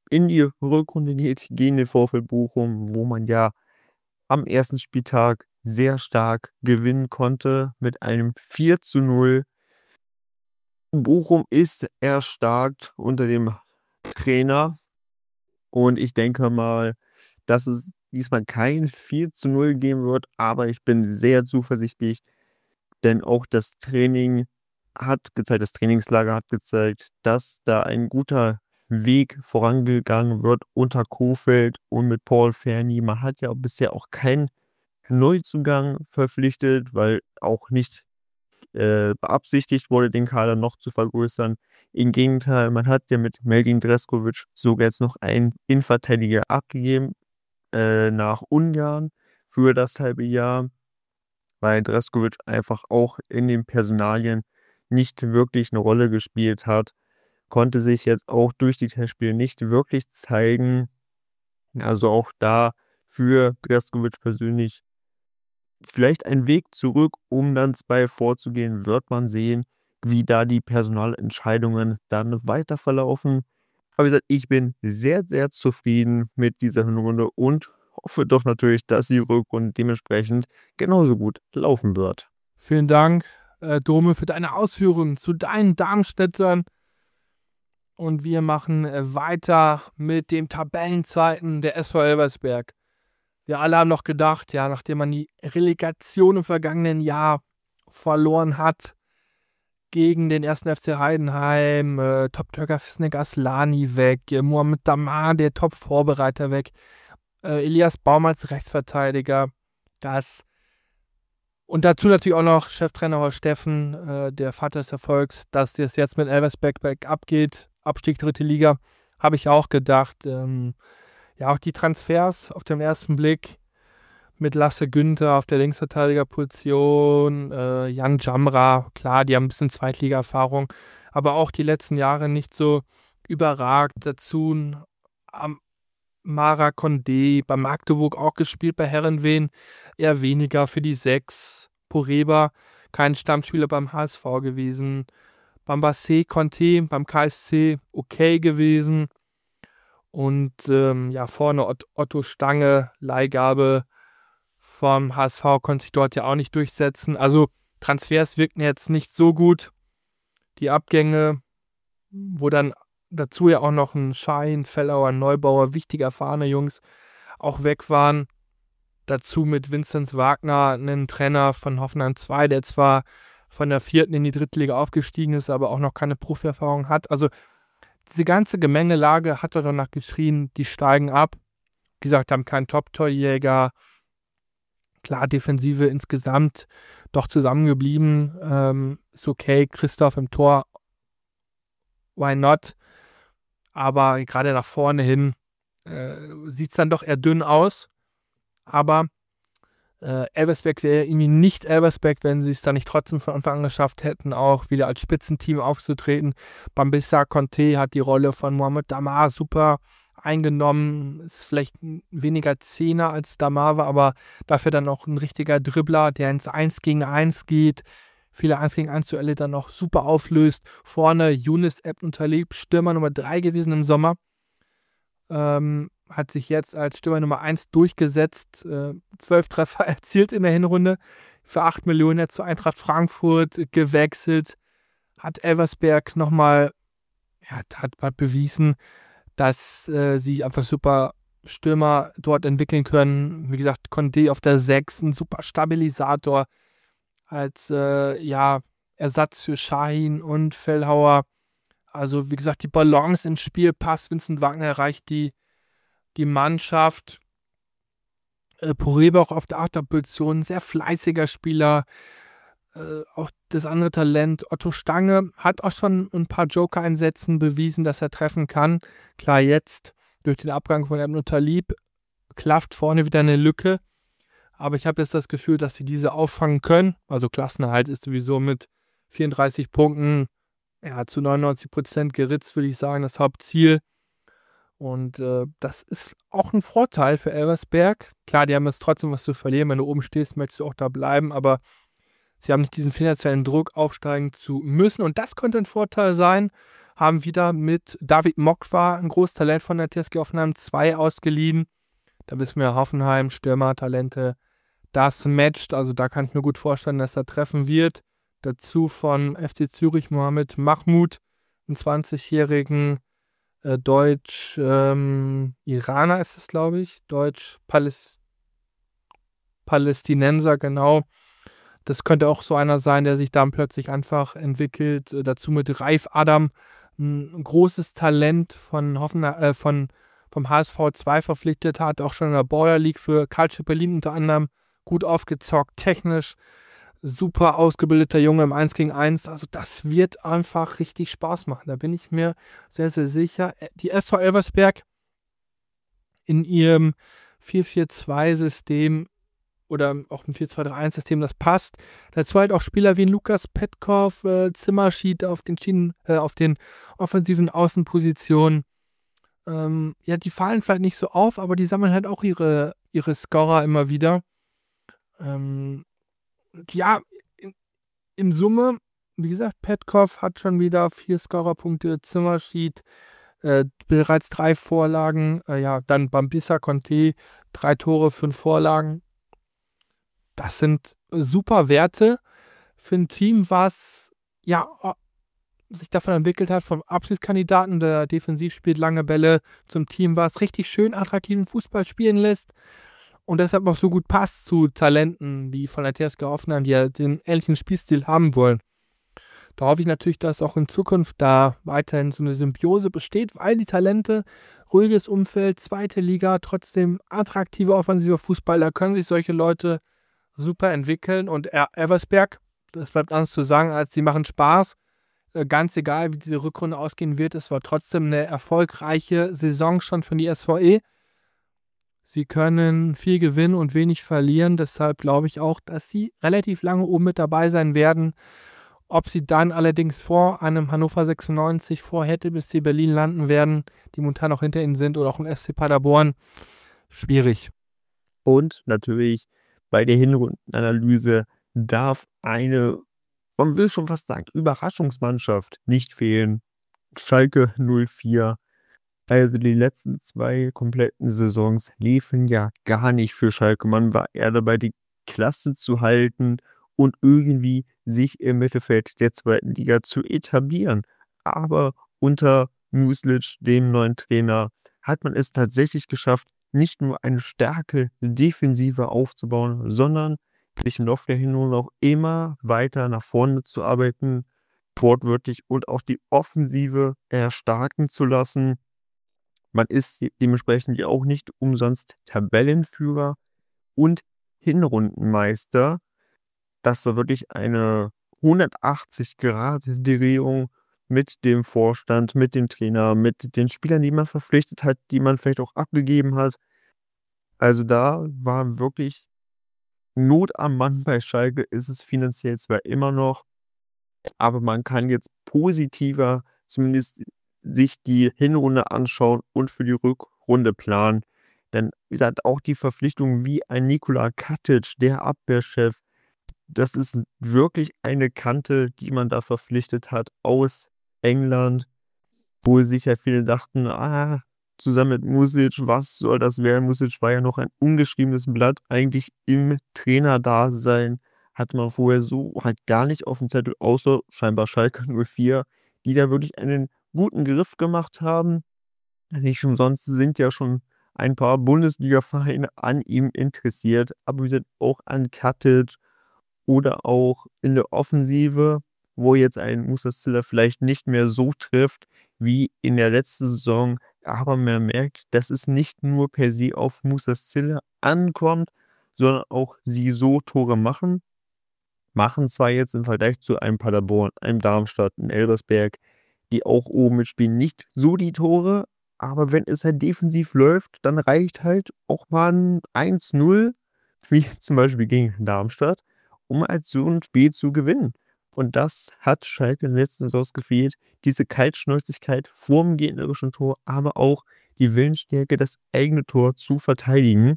in die Rückrunde geht gegen den VfL Bochum, wo man ja am ersten Spieltag sehr stark gewinnen konnte mit einem 4:0. Bochum ist erstarkt unter dem Trainer und ich denke mal, dass es diesmal kein 4:0 geben wird, aber ich bin sehr zuversichtlich, denn auch das Trainingslager hat gezeigt, dass da ein guter Weg vorangegangen wird unter Kohfeldt und mit Paul Fernie. Man hat ja bisher auch keinen Neuzugang verpflichtet, weil auch nicht beabsichtigt wurde, den Kader noch zu vergrößern. Im Gegenteil, man hat ja mit Meldin Dreskovic sogar jetzt noch einen Innenverteidiger abgegeben nach Ungarn für das halbe Jahr, weil Dreskovic einfach auch in den Personalien nicht wirklich eine Rolle gespielt hat, konnte sich jetzt auch durch die Testspiele nicht wirklich zeigen. Also auch da für Dreskovic persönlich vielleicht ein Weg zurück, um dann 2 vorzugehen, wird man sehen, wie da die Personalentscheidungen dann weiter verlaufen. Aber wie gesagt, ich bin sehr, sehr zufrieden mit dieser Hinrunde und hoffe doch natürlich, dass die Rückrunde dementsprechend genauso gut laufen wird. Vielen Dank, Dome, für deine Ausführungen zu deinen Darmstädtern. Und wir machen weiter mit dem Tabellenzweiten der SV Elversberg. Wir alle haben noch gedacht, ja, nachdem man die Relegation im vergangenen Jahr verloren hat gegen den 1. FC Heidenheim, Top-Türker Fisnik Aslani weg, Mohamed Damar, der Top-Vorbereiter weg, Elias Baum als Rechtsverteidiger, und dazu natürlich auch noch Cheftrainer Horst Steffen, der Vater des Erfolgs, dass das jetzt mit Elversberg bergab geht, Abstieg 3. Liga, habe ich auch gedacht. Ja, auch die Transfers auf den ersten Blick mit Lasse Günther auf der Linksverteidigerposition, Jan Jamra, klar, die haben ein bisschen Zweitliga-Erfahrung, aber auch die letzten Jahre nicht so überragt. Dazu Mara Condé, bei Magdeburg auch gespielt, bei Herrenwehen eher weniger für die 6. Poreba, kein Stammspieler beim HSV gewesen. Bambassé, Conte beim KSC okay gewesen. Und ja, vorne Otto Stange, Leihgabe vom HSV, konnte sich dort ja auch nicht durchsetzen. Also Transfers wirkten jetzt nicht so gut. Die Abgänge, wo dann dazu ja auch noch ein Schein, Fellauer, Neubauer, wichtige erfahrene Jungs auch weg waren. Dazu mit Vinzenz Wagner, einen Trainer von Hoffenheim 2, der zwar von der 4. in die 3. Liga aufgestiegen ist, aber auch noch keine Profierfahrung hat. Also diese ganze Gemengelage hat doch danach geschrien, die steigen ab. Wie gesagt, haben keinen Top-Torjäger. Klar, Defensive insgesamt doch zusammengeblieben. Ist okay, Christoph im Tor, why not? Aber gerade nach vorne hin sieht es dann doch eher dünn aus. Aber Elversberg wäre irgendwie nicht Elversberg, wenn sie es dann nicht trotzdem von Anfang an geschafft hätten, auch wieder als Spitzenteam aufzutreten. Bambissa Conte hat die Rolle von Mohamed Damar super eingenommen, ist vielleicht weniger Zehner als Damar war, aber dafür dann auch ein richtiger Dribbler, der ins 1 gegen 1 geht, viele 1 gegen 1 Duelle dann noch super auflöst. Vorne Younes Ebn Talib, Stürmer Nummer 3 gewesen im Sommer. Hat sich jetzt als Stürmer Nummer 1 durchgesetzt, 12 Treffer erzielt in der Hinrunde, für 8 Millionen jetzt zu Eintracht Frankfurt gewechselt, hat Elversberg nochmal hat bewiesen, dass sie einfach super Stürmer dort entwickeln können. Wie gesagt, Condé auf der 6, ein super Stabilisator als Ersatz für Şahin und Fellhauer. Also wie gesagt, die Balance im Spiel passt. Vincent Wagner erreicht die Mannschaft. Poreba auch auf der 8. Position, sehr fleißiger Spieler. Auch das andere Talent, Otto Stange, hat auch schon ein paar Joker-Einsätzen bewiesen, dass er treffen kann. Klar, jetzt durch den Abgang von Ebn Talib klafft vorne wieder eine Lücke. Aber ich habe jetzt das Gefühl, dass sie diese auffangen können. Also Klassenerhalt ist sowieso mit 34 Punkten zu 99% geritzt, würde ich sagen, das Hauptziel. Und das ist auch ein Vorteil für Elversberg. Klar, die haben jetzt trotzdem was zu verlieren. Wenn du oben stehst, möchtest du auch da bleiben. Aber sie haben nicht diesen finanziellen Druck, aufsteigen zu müssen. Und das könnte ein Vorteil sein. haben wieder mit David Mokwa, ein großes Talent von der TSG Hoffenheim 2 ausgeliehen. Da wissen wir, Hoffenheim, Stürmer, Talente, das matcht. Also da kann ich mir gut vorstellen, dass er treffen wird. Dazu von FC Zürich Mohamed Mahmoud, einen 20-jährigen Deutsch-Iraner ist es, glaube ich. Deutsch-Palästinenser, genau. Das könnte auch so einer sein, der sich dann plötzlich einfach entwickelt. Dazu mit Raif Adam, ein großes Talent vom HSV 2 verpflichtet hat, auch schon in der Baller League für Calcio Berlin unter anderem gut aufgezockt, technisch, super ausgebildeter Junge im 1 gegen 1. Also das wird einfach richtig Spaß machen. Da bin ich mir sehr, sehr sicher. Die SV Elversberg in ihrem 4-4-2-System oder auch ein 4-2-3-1-System, das passt. Dazu halt auch Spieler wie ein Lukas Petkov, Zimmerschied auf den offensiven Außenpositionen. Die fallen vielleicht nicht so auf, aber die sammeln halt auch ihre Scorer immer wieder. In Summe, wie gesagt, Petkov hat schon wieder 4 Scorerpunkte, Zimmerschied, bereits 3 Vorlagen, dann Bambissa Conte, 3 Tore, 5 Vorlagen. Das sind super Werte für ein Team, was sich davon entwickelt hat, vom Abschlusskandidaten, der defensiv spielt, lange Bälle, zum Team, was richtig schön attraktiven Fußball spielen lässt und deshalb auch so gut passt zu Talenten wie von der TSG Hoffenheim, die ja den ähnlichen Spielstil haben wollen. Da hoffe ich natürlich, dass auch in Zukunft da weiterhin so eine Symbiose besteht, weil die Talente, ruhiges Umfeld, zweite Liga, trotzdem attraktiver offensiver Fußball, da können sich solche Leute super entwickeln und Elversberg, das bleibt anders zu sagen, als sie machen Spaß. Ganz egal, wie diese Rückrunde ausgehen wird, es war trotzdem eine erfolgreiche Saison schon für die SVE. Sie können viel gewinnen und wenig verlieren, deshalb glaube ich auch, dass sie relativ lange oben mit dabei sein werden. Ob sie dann allerdings vor einem Hannover 96, vor Hertha BSC Berlin landen werden, die momentan noch hinter ihnen sind, oder auch ein SC Paderborn, schwierig. Und natürlich bei der Hinrundenanalyse darf eine, man will schon fast sagen, Überraschungsmannschaft nicht fehlen. Schalke 04. Also die letzten 2 kompletten Saisons liefen ja gar nicht für Schalke. Man war eher dabei, die Klasse zu halten und irgendwie sich im Mittelfeld der 2. Liga zu etablieren. Aber unter Muslic, dem neuen Trainer, hat man es tatsächlich geschafft, nicht nur eine starke Defensive aufzubauen, sondern sich im Laufe der Hinrunde auch immer weiter nach vorne zu arbeiten, wortwörtlich, und auch die Offensive erstarken zu lassen. Man ist dementsprechend ja auch nicht umsonst Tabellenführer und Hinrundenmeister. Das war wirklich eine 180-Grad-Drehung mit dem Vorstand, mit dem Trainer, mit den Spielern, die man verpflichtet hat, die man vielleicht auch abgegeben hat. Also da war wirklich Not am Mann bei Schalke, ist es finanziell zwar immer noch, aber man kann jetzt positiver zumindest sich die Hinrunde anschauen und für die Rückrunde planen. Denn wie gesagt, auch die Verpflichtung wie ein Nikola Katic, der Abwehrchef, das ist wirklich eine Kante, die man da verpflichtet hat aus England, wo sich ja viele dachten, zusammen mit Muslic, was soll das werden? Muslic war ja noch ein ungeschriebenes Blatt, eigentlich im Trainerdasein hatte man vorher so halt gar nicht auf dem Zettel, außer scheinbar Schalke 04, die da wirklich einen guten Griff gemacht haben. Nicht umsonst sind ja schon ein paar Bundesliga-Vereine an ihm interessiert, aber wir sind auch an Katic oder auch in der Offensive, wo jetzt ein Musa Stiller vielleicht nicht mehr so trifft wie in der letzten Saison, aber man merkt, dass es nicht nur per se auf Musa Stiller ankommt, sondern auch sie so Tore machen zwar jetzt im Vergleich zu einem Paderborn, einem Darmstadt, einem Elversberg, die auch oben mitspielen, nicht so die Tore, aber wenn es halt defensiv läuft, dann reicht halt auch mal ein 1-0, wie zum Beispiel gegen Darmstadt, um halt so ein Spiel zu gewinnen. Und das hat Schalke in den letzten Saisons gefehlt, diese Kaltschnäuzigkeit vorm gegnerischen Tor, aber auch die Willensstärke, das eigene Tor zu verteidigen.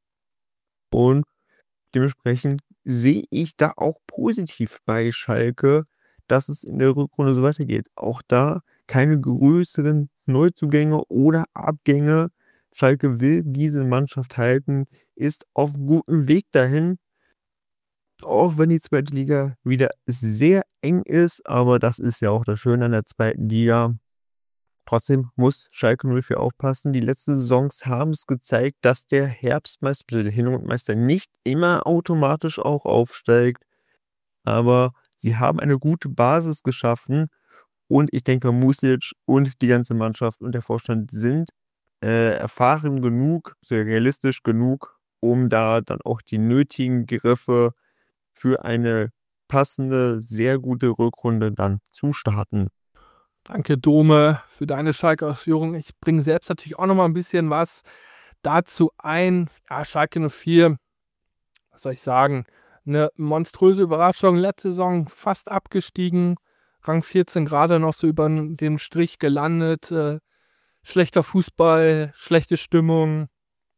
Und dementsprechend sehe ich da auch positiv bei Schalke, dass es in der Rückrunde so weitergeht. Auch da keine größeren Neuzugänge oder Abgänge. Schalke will diese Mannschaft halten, ist auf gutem Weg dahin, auch wenn die zweite Liga wieder sehr eng ist, aber das ist ja auch das Schöne an der zweiten Liga. Trotzdem muss Schalke 04 aufpassen. Die letzten Saisons haben es gezeigt, dass der Herbstmeister, also der Hinrundenmeister, nicht immer automatisch auch aufsteigt. Aber sie haben eine gute Basis geschaffen und ich denke, Muslitsch und die ganze Mannschaft und der Vorstand sind erfahren genug, sehr realistisch genug, um da dann auch die nötigen Griffe für eine passende, sehr gute Rückrunde dann zu starten. Danke, Dome, für deine Schalke-Ausführung. Ich bringe selbst natürlich auch noch mal ein bisschen was dazu ein. Ja, Schalke 04, was soll ich sagen, eine monströse Überraschung. Letzte Saison fast abgestiegen, Rang 14 gerade noch so über dem Strich gelandet. Schlechter Fußball, schlechte Stimmung,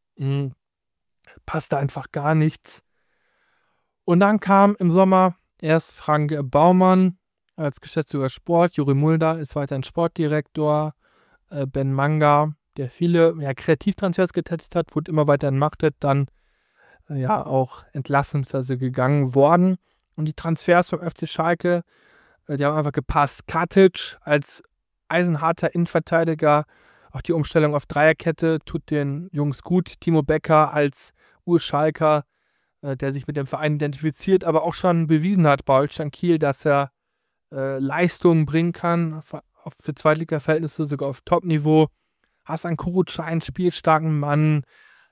passte einfach gar nichts. Und dann kam im Sommer erst Frank Baumann als Geschäftsführer Sport, Juri Mulder ist weiterhin Sportdirektor, Ben Manga, der viele Kreativtransfers getätigt hat, wurde immer weiter entmachtet, dann auch entlassen, also gegangen worden. Und die Transfers vom FC Schalke, die haben einfach gepasst. Katic als eisenharter Innenverteidiger, auch die Umstellung auf Dreierkette tut den Jungs gut. Timo Becker als Urschalker, der sich mit dem Verein identifiziert, aber auch schon bewiesen hat bei Holstein Kiel, dass er Leistungen bringen kann, für Zweitliga-Verhältnisse sogar auf Top-Niveau. Hasan Kuruc, einen spielstarken Mann,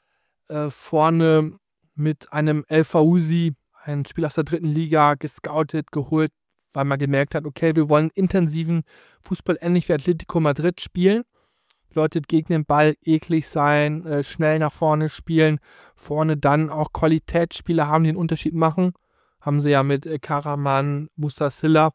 vorne mit einem El Fauzi, ein Spieler aus der dritten Liga, gescoutet, geholt, weil man gemerkt hat, okay, wir wollen intensiven Fußball ähnlich wie Atletico Madrid spielen. Bedeutet, gegen den Ball eklig sein, schnell nach vorne spielen, vorne dann auch Qualitätsspieler haben, die einen Unterschied machen. Haben sie ja mit Karaman, Musa Silla.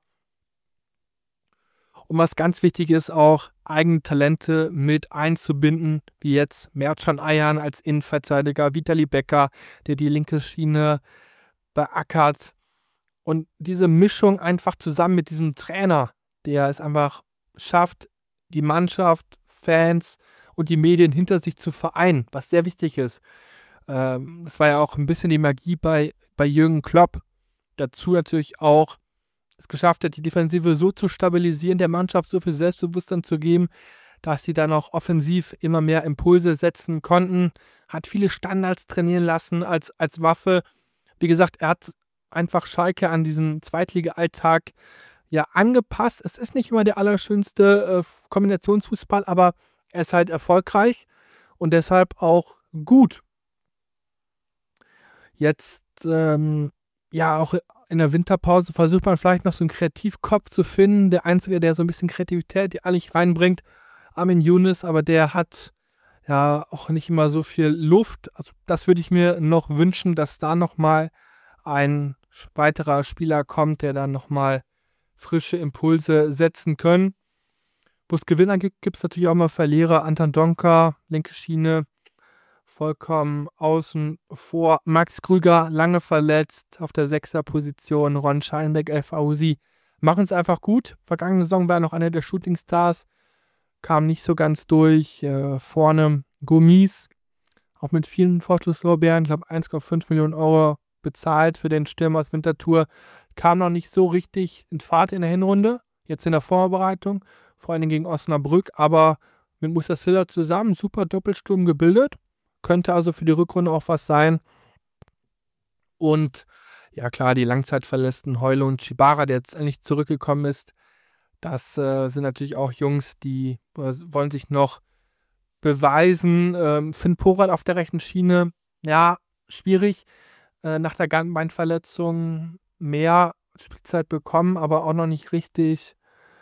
Und was ganz wichtig ist, auch eigene Talente mit einzubinden, wie jetzt Mertcan Ayhan als Innenverteidiger, Vitali Becker, der die linke Schiene beackert. Und diese Mischung einfach zusammen mit diesem Trainer, der es einfach schafft, die Mannschaft, Fans und die Medien hinter sich zu vereinen, was sehr wichtig ist. Das war ja auch ein bisschen die Magie bei Jürgen Klopp. Dazu natürlich auch es geschafft hat, die Defensive so zu stabilisieren, der Mannschaft so viel Selbstbewusstsein zu geben, dass sie dann auch offensiv immer mehr Impulse setzen konnten, hat viele Standards trainieren lassen als Waffe. Wie gesagt, er hat einfach Schalke an diesen Zweitliga-Alltag angepasst. Es ist nicht immer der allerschönste Kombinationsfußball, aber er ist halt erfolgreich und deshalb auch gut. Jetzt, auch in der Winterpause versucht man vielleicht noch so einen Kreativkopf zu finden. Der Einzige, der so ein bisschen Kreativität eigentlich reinbringt, Armin Younes, aber der hat ja auch nicht immer so viel Luft. Also das würde ich mir noch wünschen, dass da nochmal ein weiterer Spieler kommt, der dann nochmal frische Impulse setzen können. Wo es Gewinner gibt es natürlich auch mal Verlierer. Anton Donker, linke Schiene, vollkommen außen vor. Max Krüger, lange verletzt, auf der 6er Position. Ron Scheinbeck, El Fauzi, machen es einfach gut. Vergangene Saison war er noch einer der Shootingstars, kam nicht so ganz durch. Vorne Gomis, auch mit vielen Vorschusslorbeeren, ich glaube 1,5 Millionen Euro bezahlt für den Stürmer aus Winterthur. Kam noch nicht so richtig in Fahrt in der Hinrunde, jetzt in der Vorbereitung, vor allem gegen Osnabrück, aber mit Musa Silla zusammen, super Doppelsturm gebildet. Könnte also für die Rückrunde auch was sein. Und ja klar, die Langzeitverletzten Heule und Chibara, der jetzt endlich zurückgekommen ist, das sind natürlich auch Jungs, die wollen sich noch beweisen. Finn Porat auf der rechten Schiene, ja, schwierig. Nach der Gannenbeinverletzung mehr Spielzeit bekommen, aber auch noch nicht richtig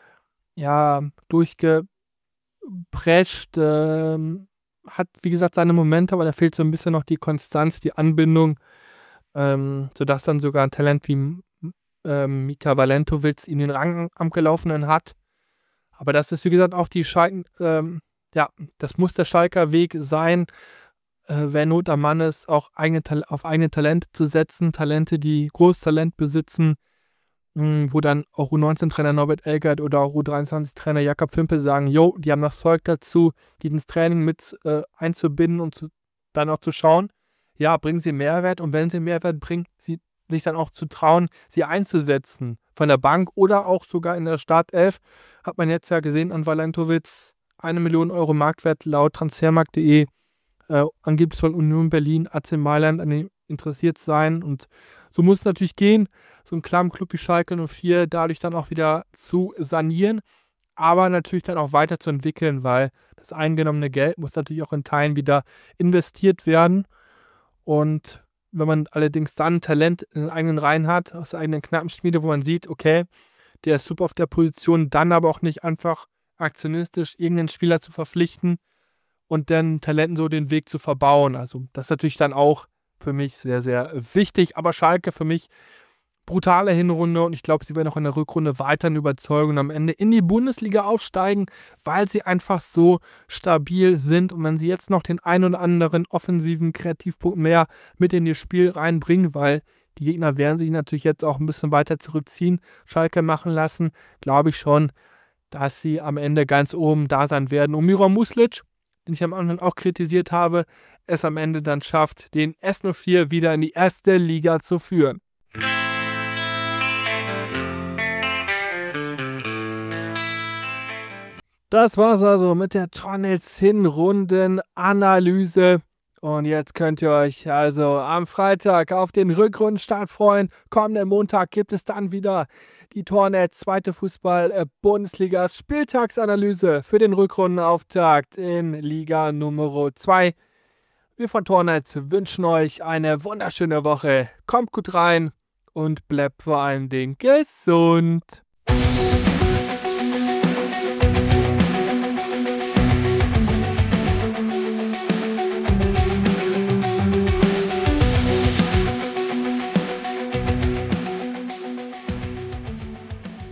durchgeprescht. Hat, wie gesagt, seine Momente, aber da fehlt so ein bisschen noch die Konstanz, die Anbindung, sodass dann sogar ein Talent wie Mika Valentovic ihm den Rang am Gelaufenen hat. Aber das ist, wie gesagt, auch die das muss der Schalker Weg sein, wer Not am Mann ist, auch auf eigene Talente zu setzen, Talente, die großes Talent besitzen, wo dann auch U19-Trainer Norbert Elgert oder auch U23-Trainer Jakob Fimpel sagen, jo, die haben das Zeug dazu, die ins Training mit einzubinden und dann auch zu schauen, ja, bringen sie Mehrwert und wenn sie Mehrwert bringen, sich dann auch zu trauen, sie einzusetzen. Von der Bank oder auch sogar in der Startelf. Hat man jetzt ja gesehen an Valentowitz, 1 Million Euro Marktwert laut Transfermarkt.de. Angeblich soll Union Berlin, AC Mailand an ihm interessiert sein und so muss es natürlich gehen, so einen kleinen Club wie Schalke 04 dadurch dann auch wieder zu sanieren, aber natürlich dann auch weiterzuentwickeln, weil das eingenommene Geld muss natürlich auch in Teilen wieder investiert werden und wenn man allerdings dann Talent in den eigenen Reihen hat, aus der eigenen Knappenschmiede, wo man sieht, okay, der ist super auf der Position, dann aber auch nicht einfach aktionistisch irgendeinen Spieler zu verpflichten und dann Talenten so den Weg zu verbauen. Also das ist natürlich dann auch für mich sehr, sehr wichtig. Aber Schalke für mich brutale Hinrunde und ich glaube, sie werden auch in der Rückrunde weiterhin überzeugen und am Ende in die Bundesliga aufsteigen, weil sie einfach so stabil sind und wenn sie jetzt noch den ein oder anderen offensiven Kreativpunkt mehr mit in ihr Spiel reinbringen, weil die Gegner werden sich natürlich jetzt auch ein bisschen weiter zurückziehen, Schalke machen lassen, glaube ich schon, dass sie am Ende ganz oben da sein werden. Und Miran Muslic, den ich am Anfang auch kritisiert habe, es am Ende dann schafft, den S04 wieder in die erste Liga zu führen. Das war's also mit der Tunnels Hinrunden-Analyse. Und jetzt könnt ihr euch also am Freitag auf den Rückrundenstart freuen. Kommenden Montag gibt es dann wieder die Tornet zweite Fußball-Bundesliga Spieltagsanalyse für den Rückrundenauftakt in Liga Nummer 2. Wir von Tornet wünschen euch eine wunderschöne Woche. Kommt gut rein und bleibt vor allen Dingen gesund.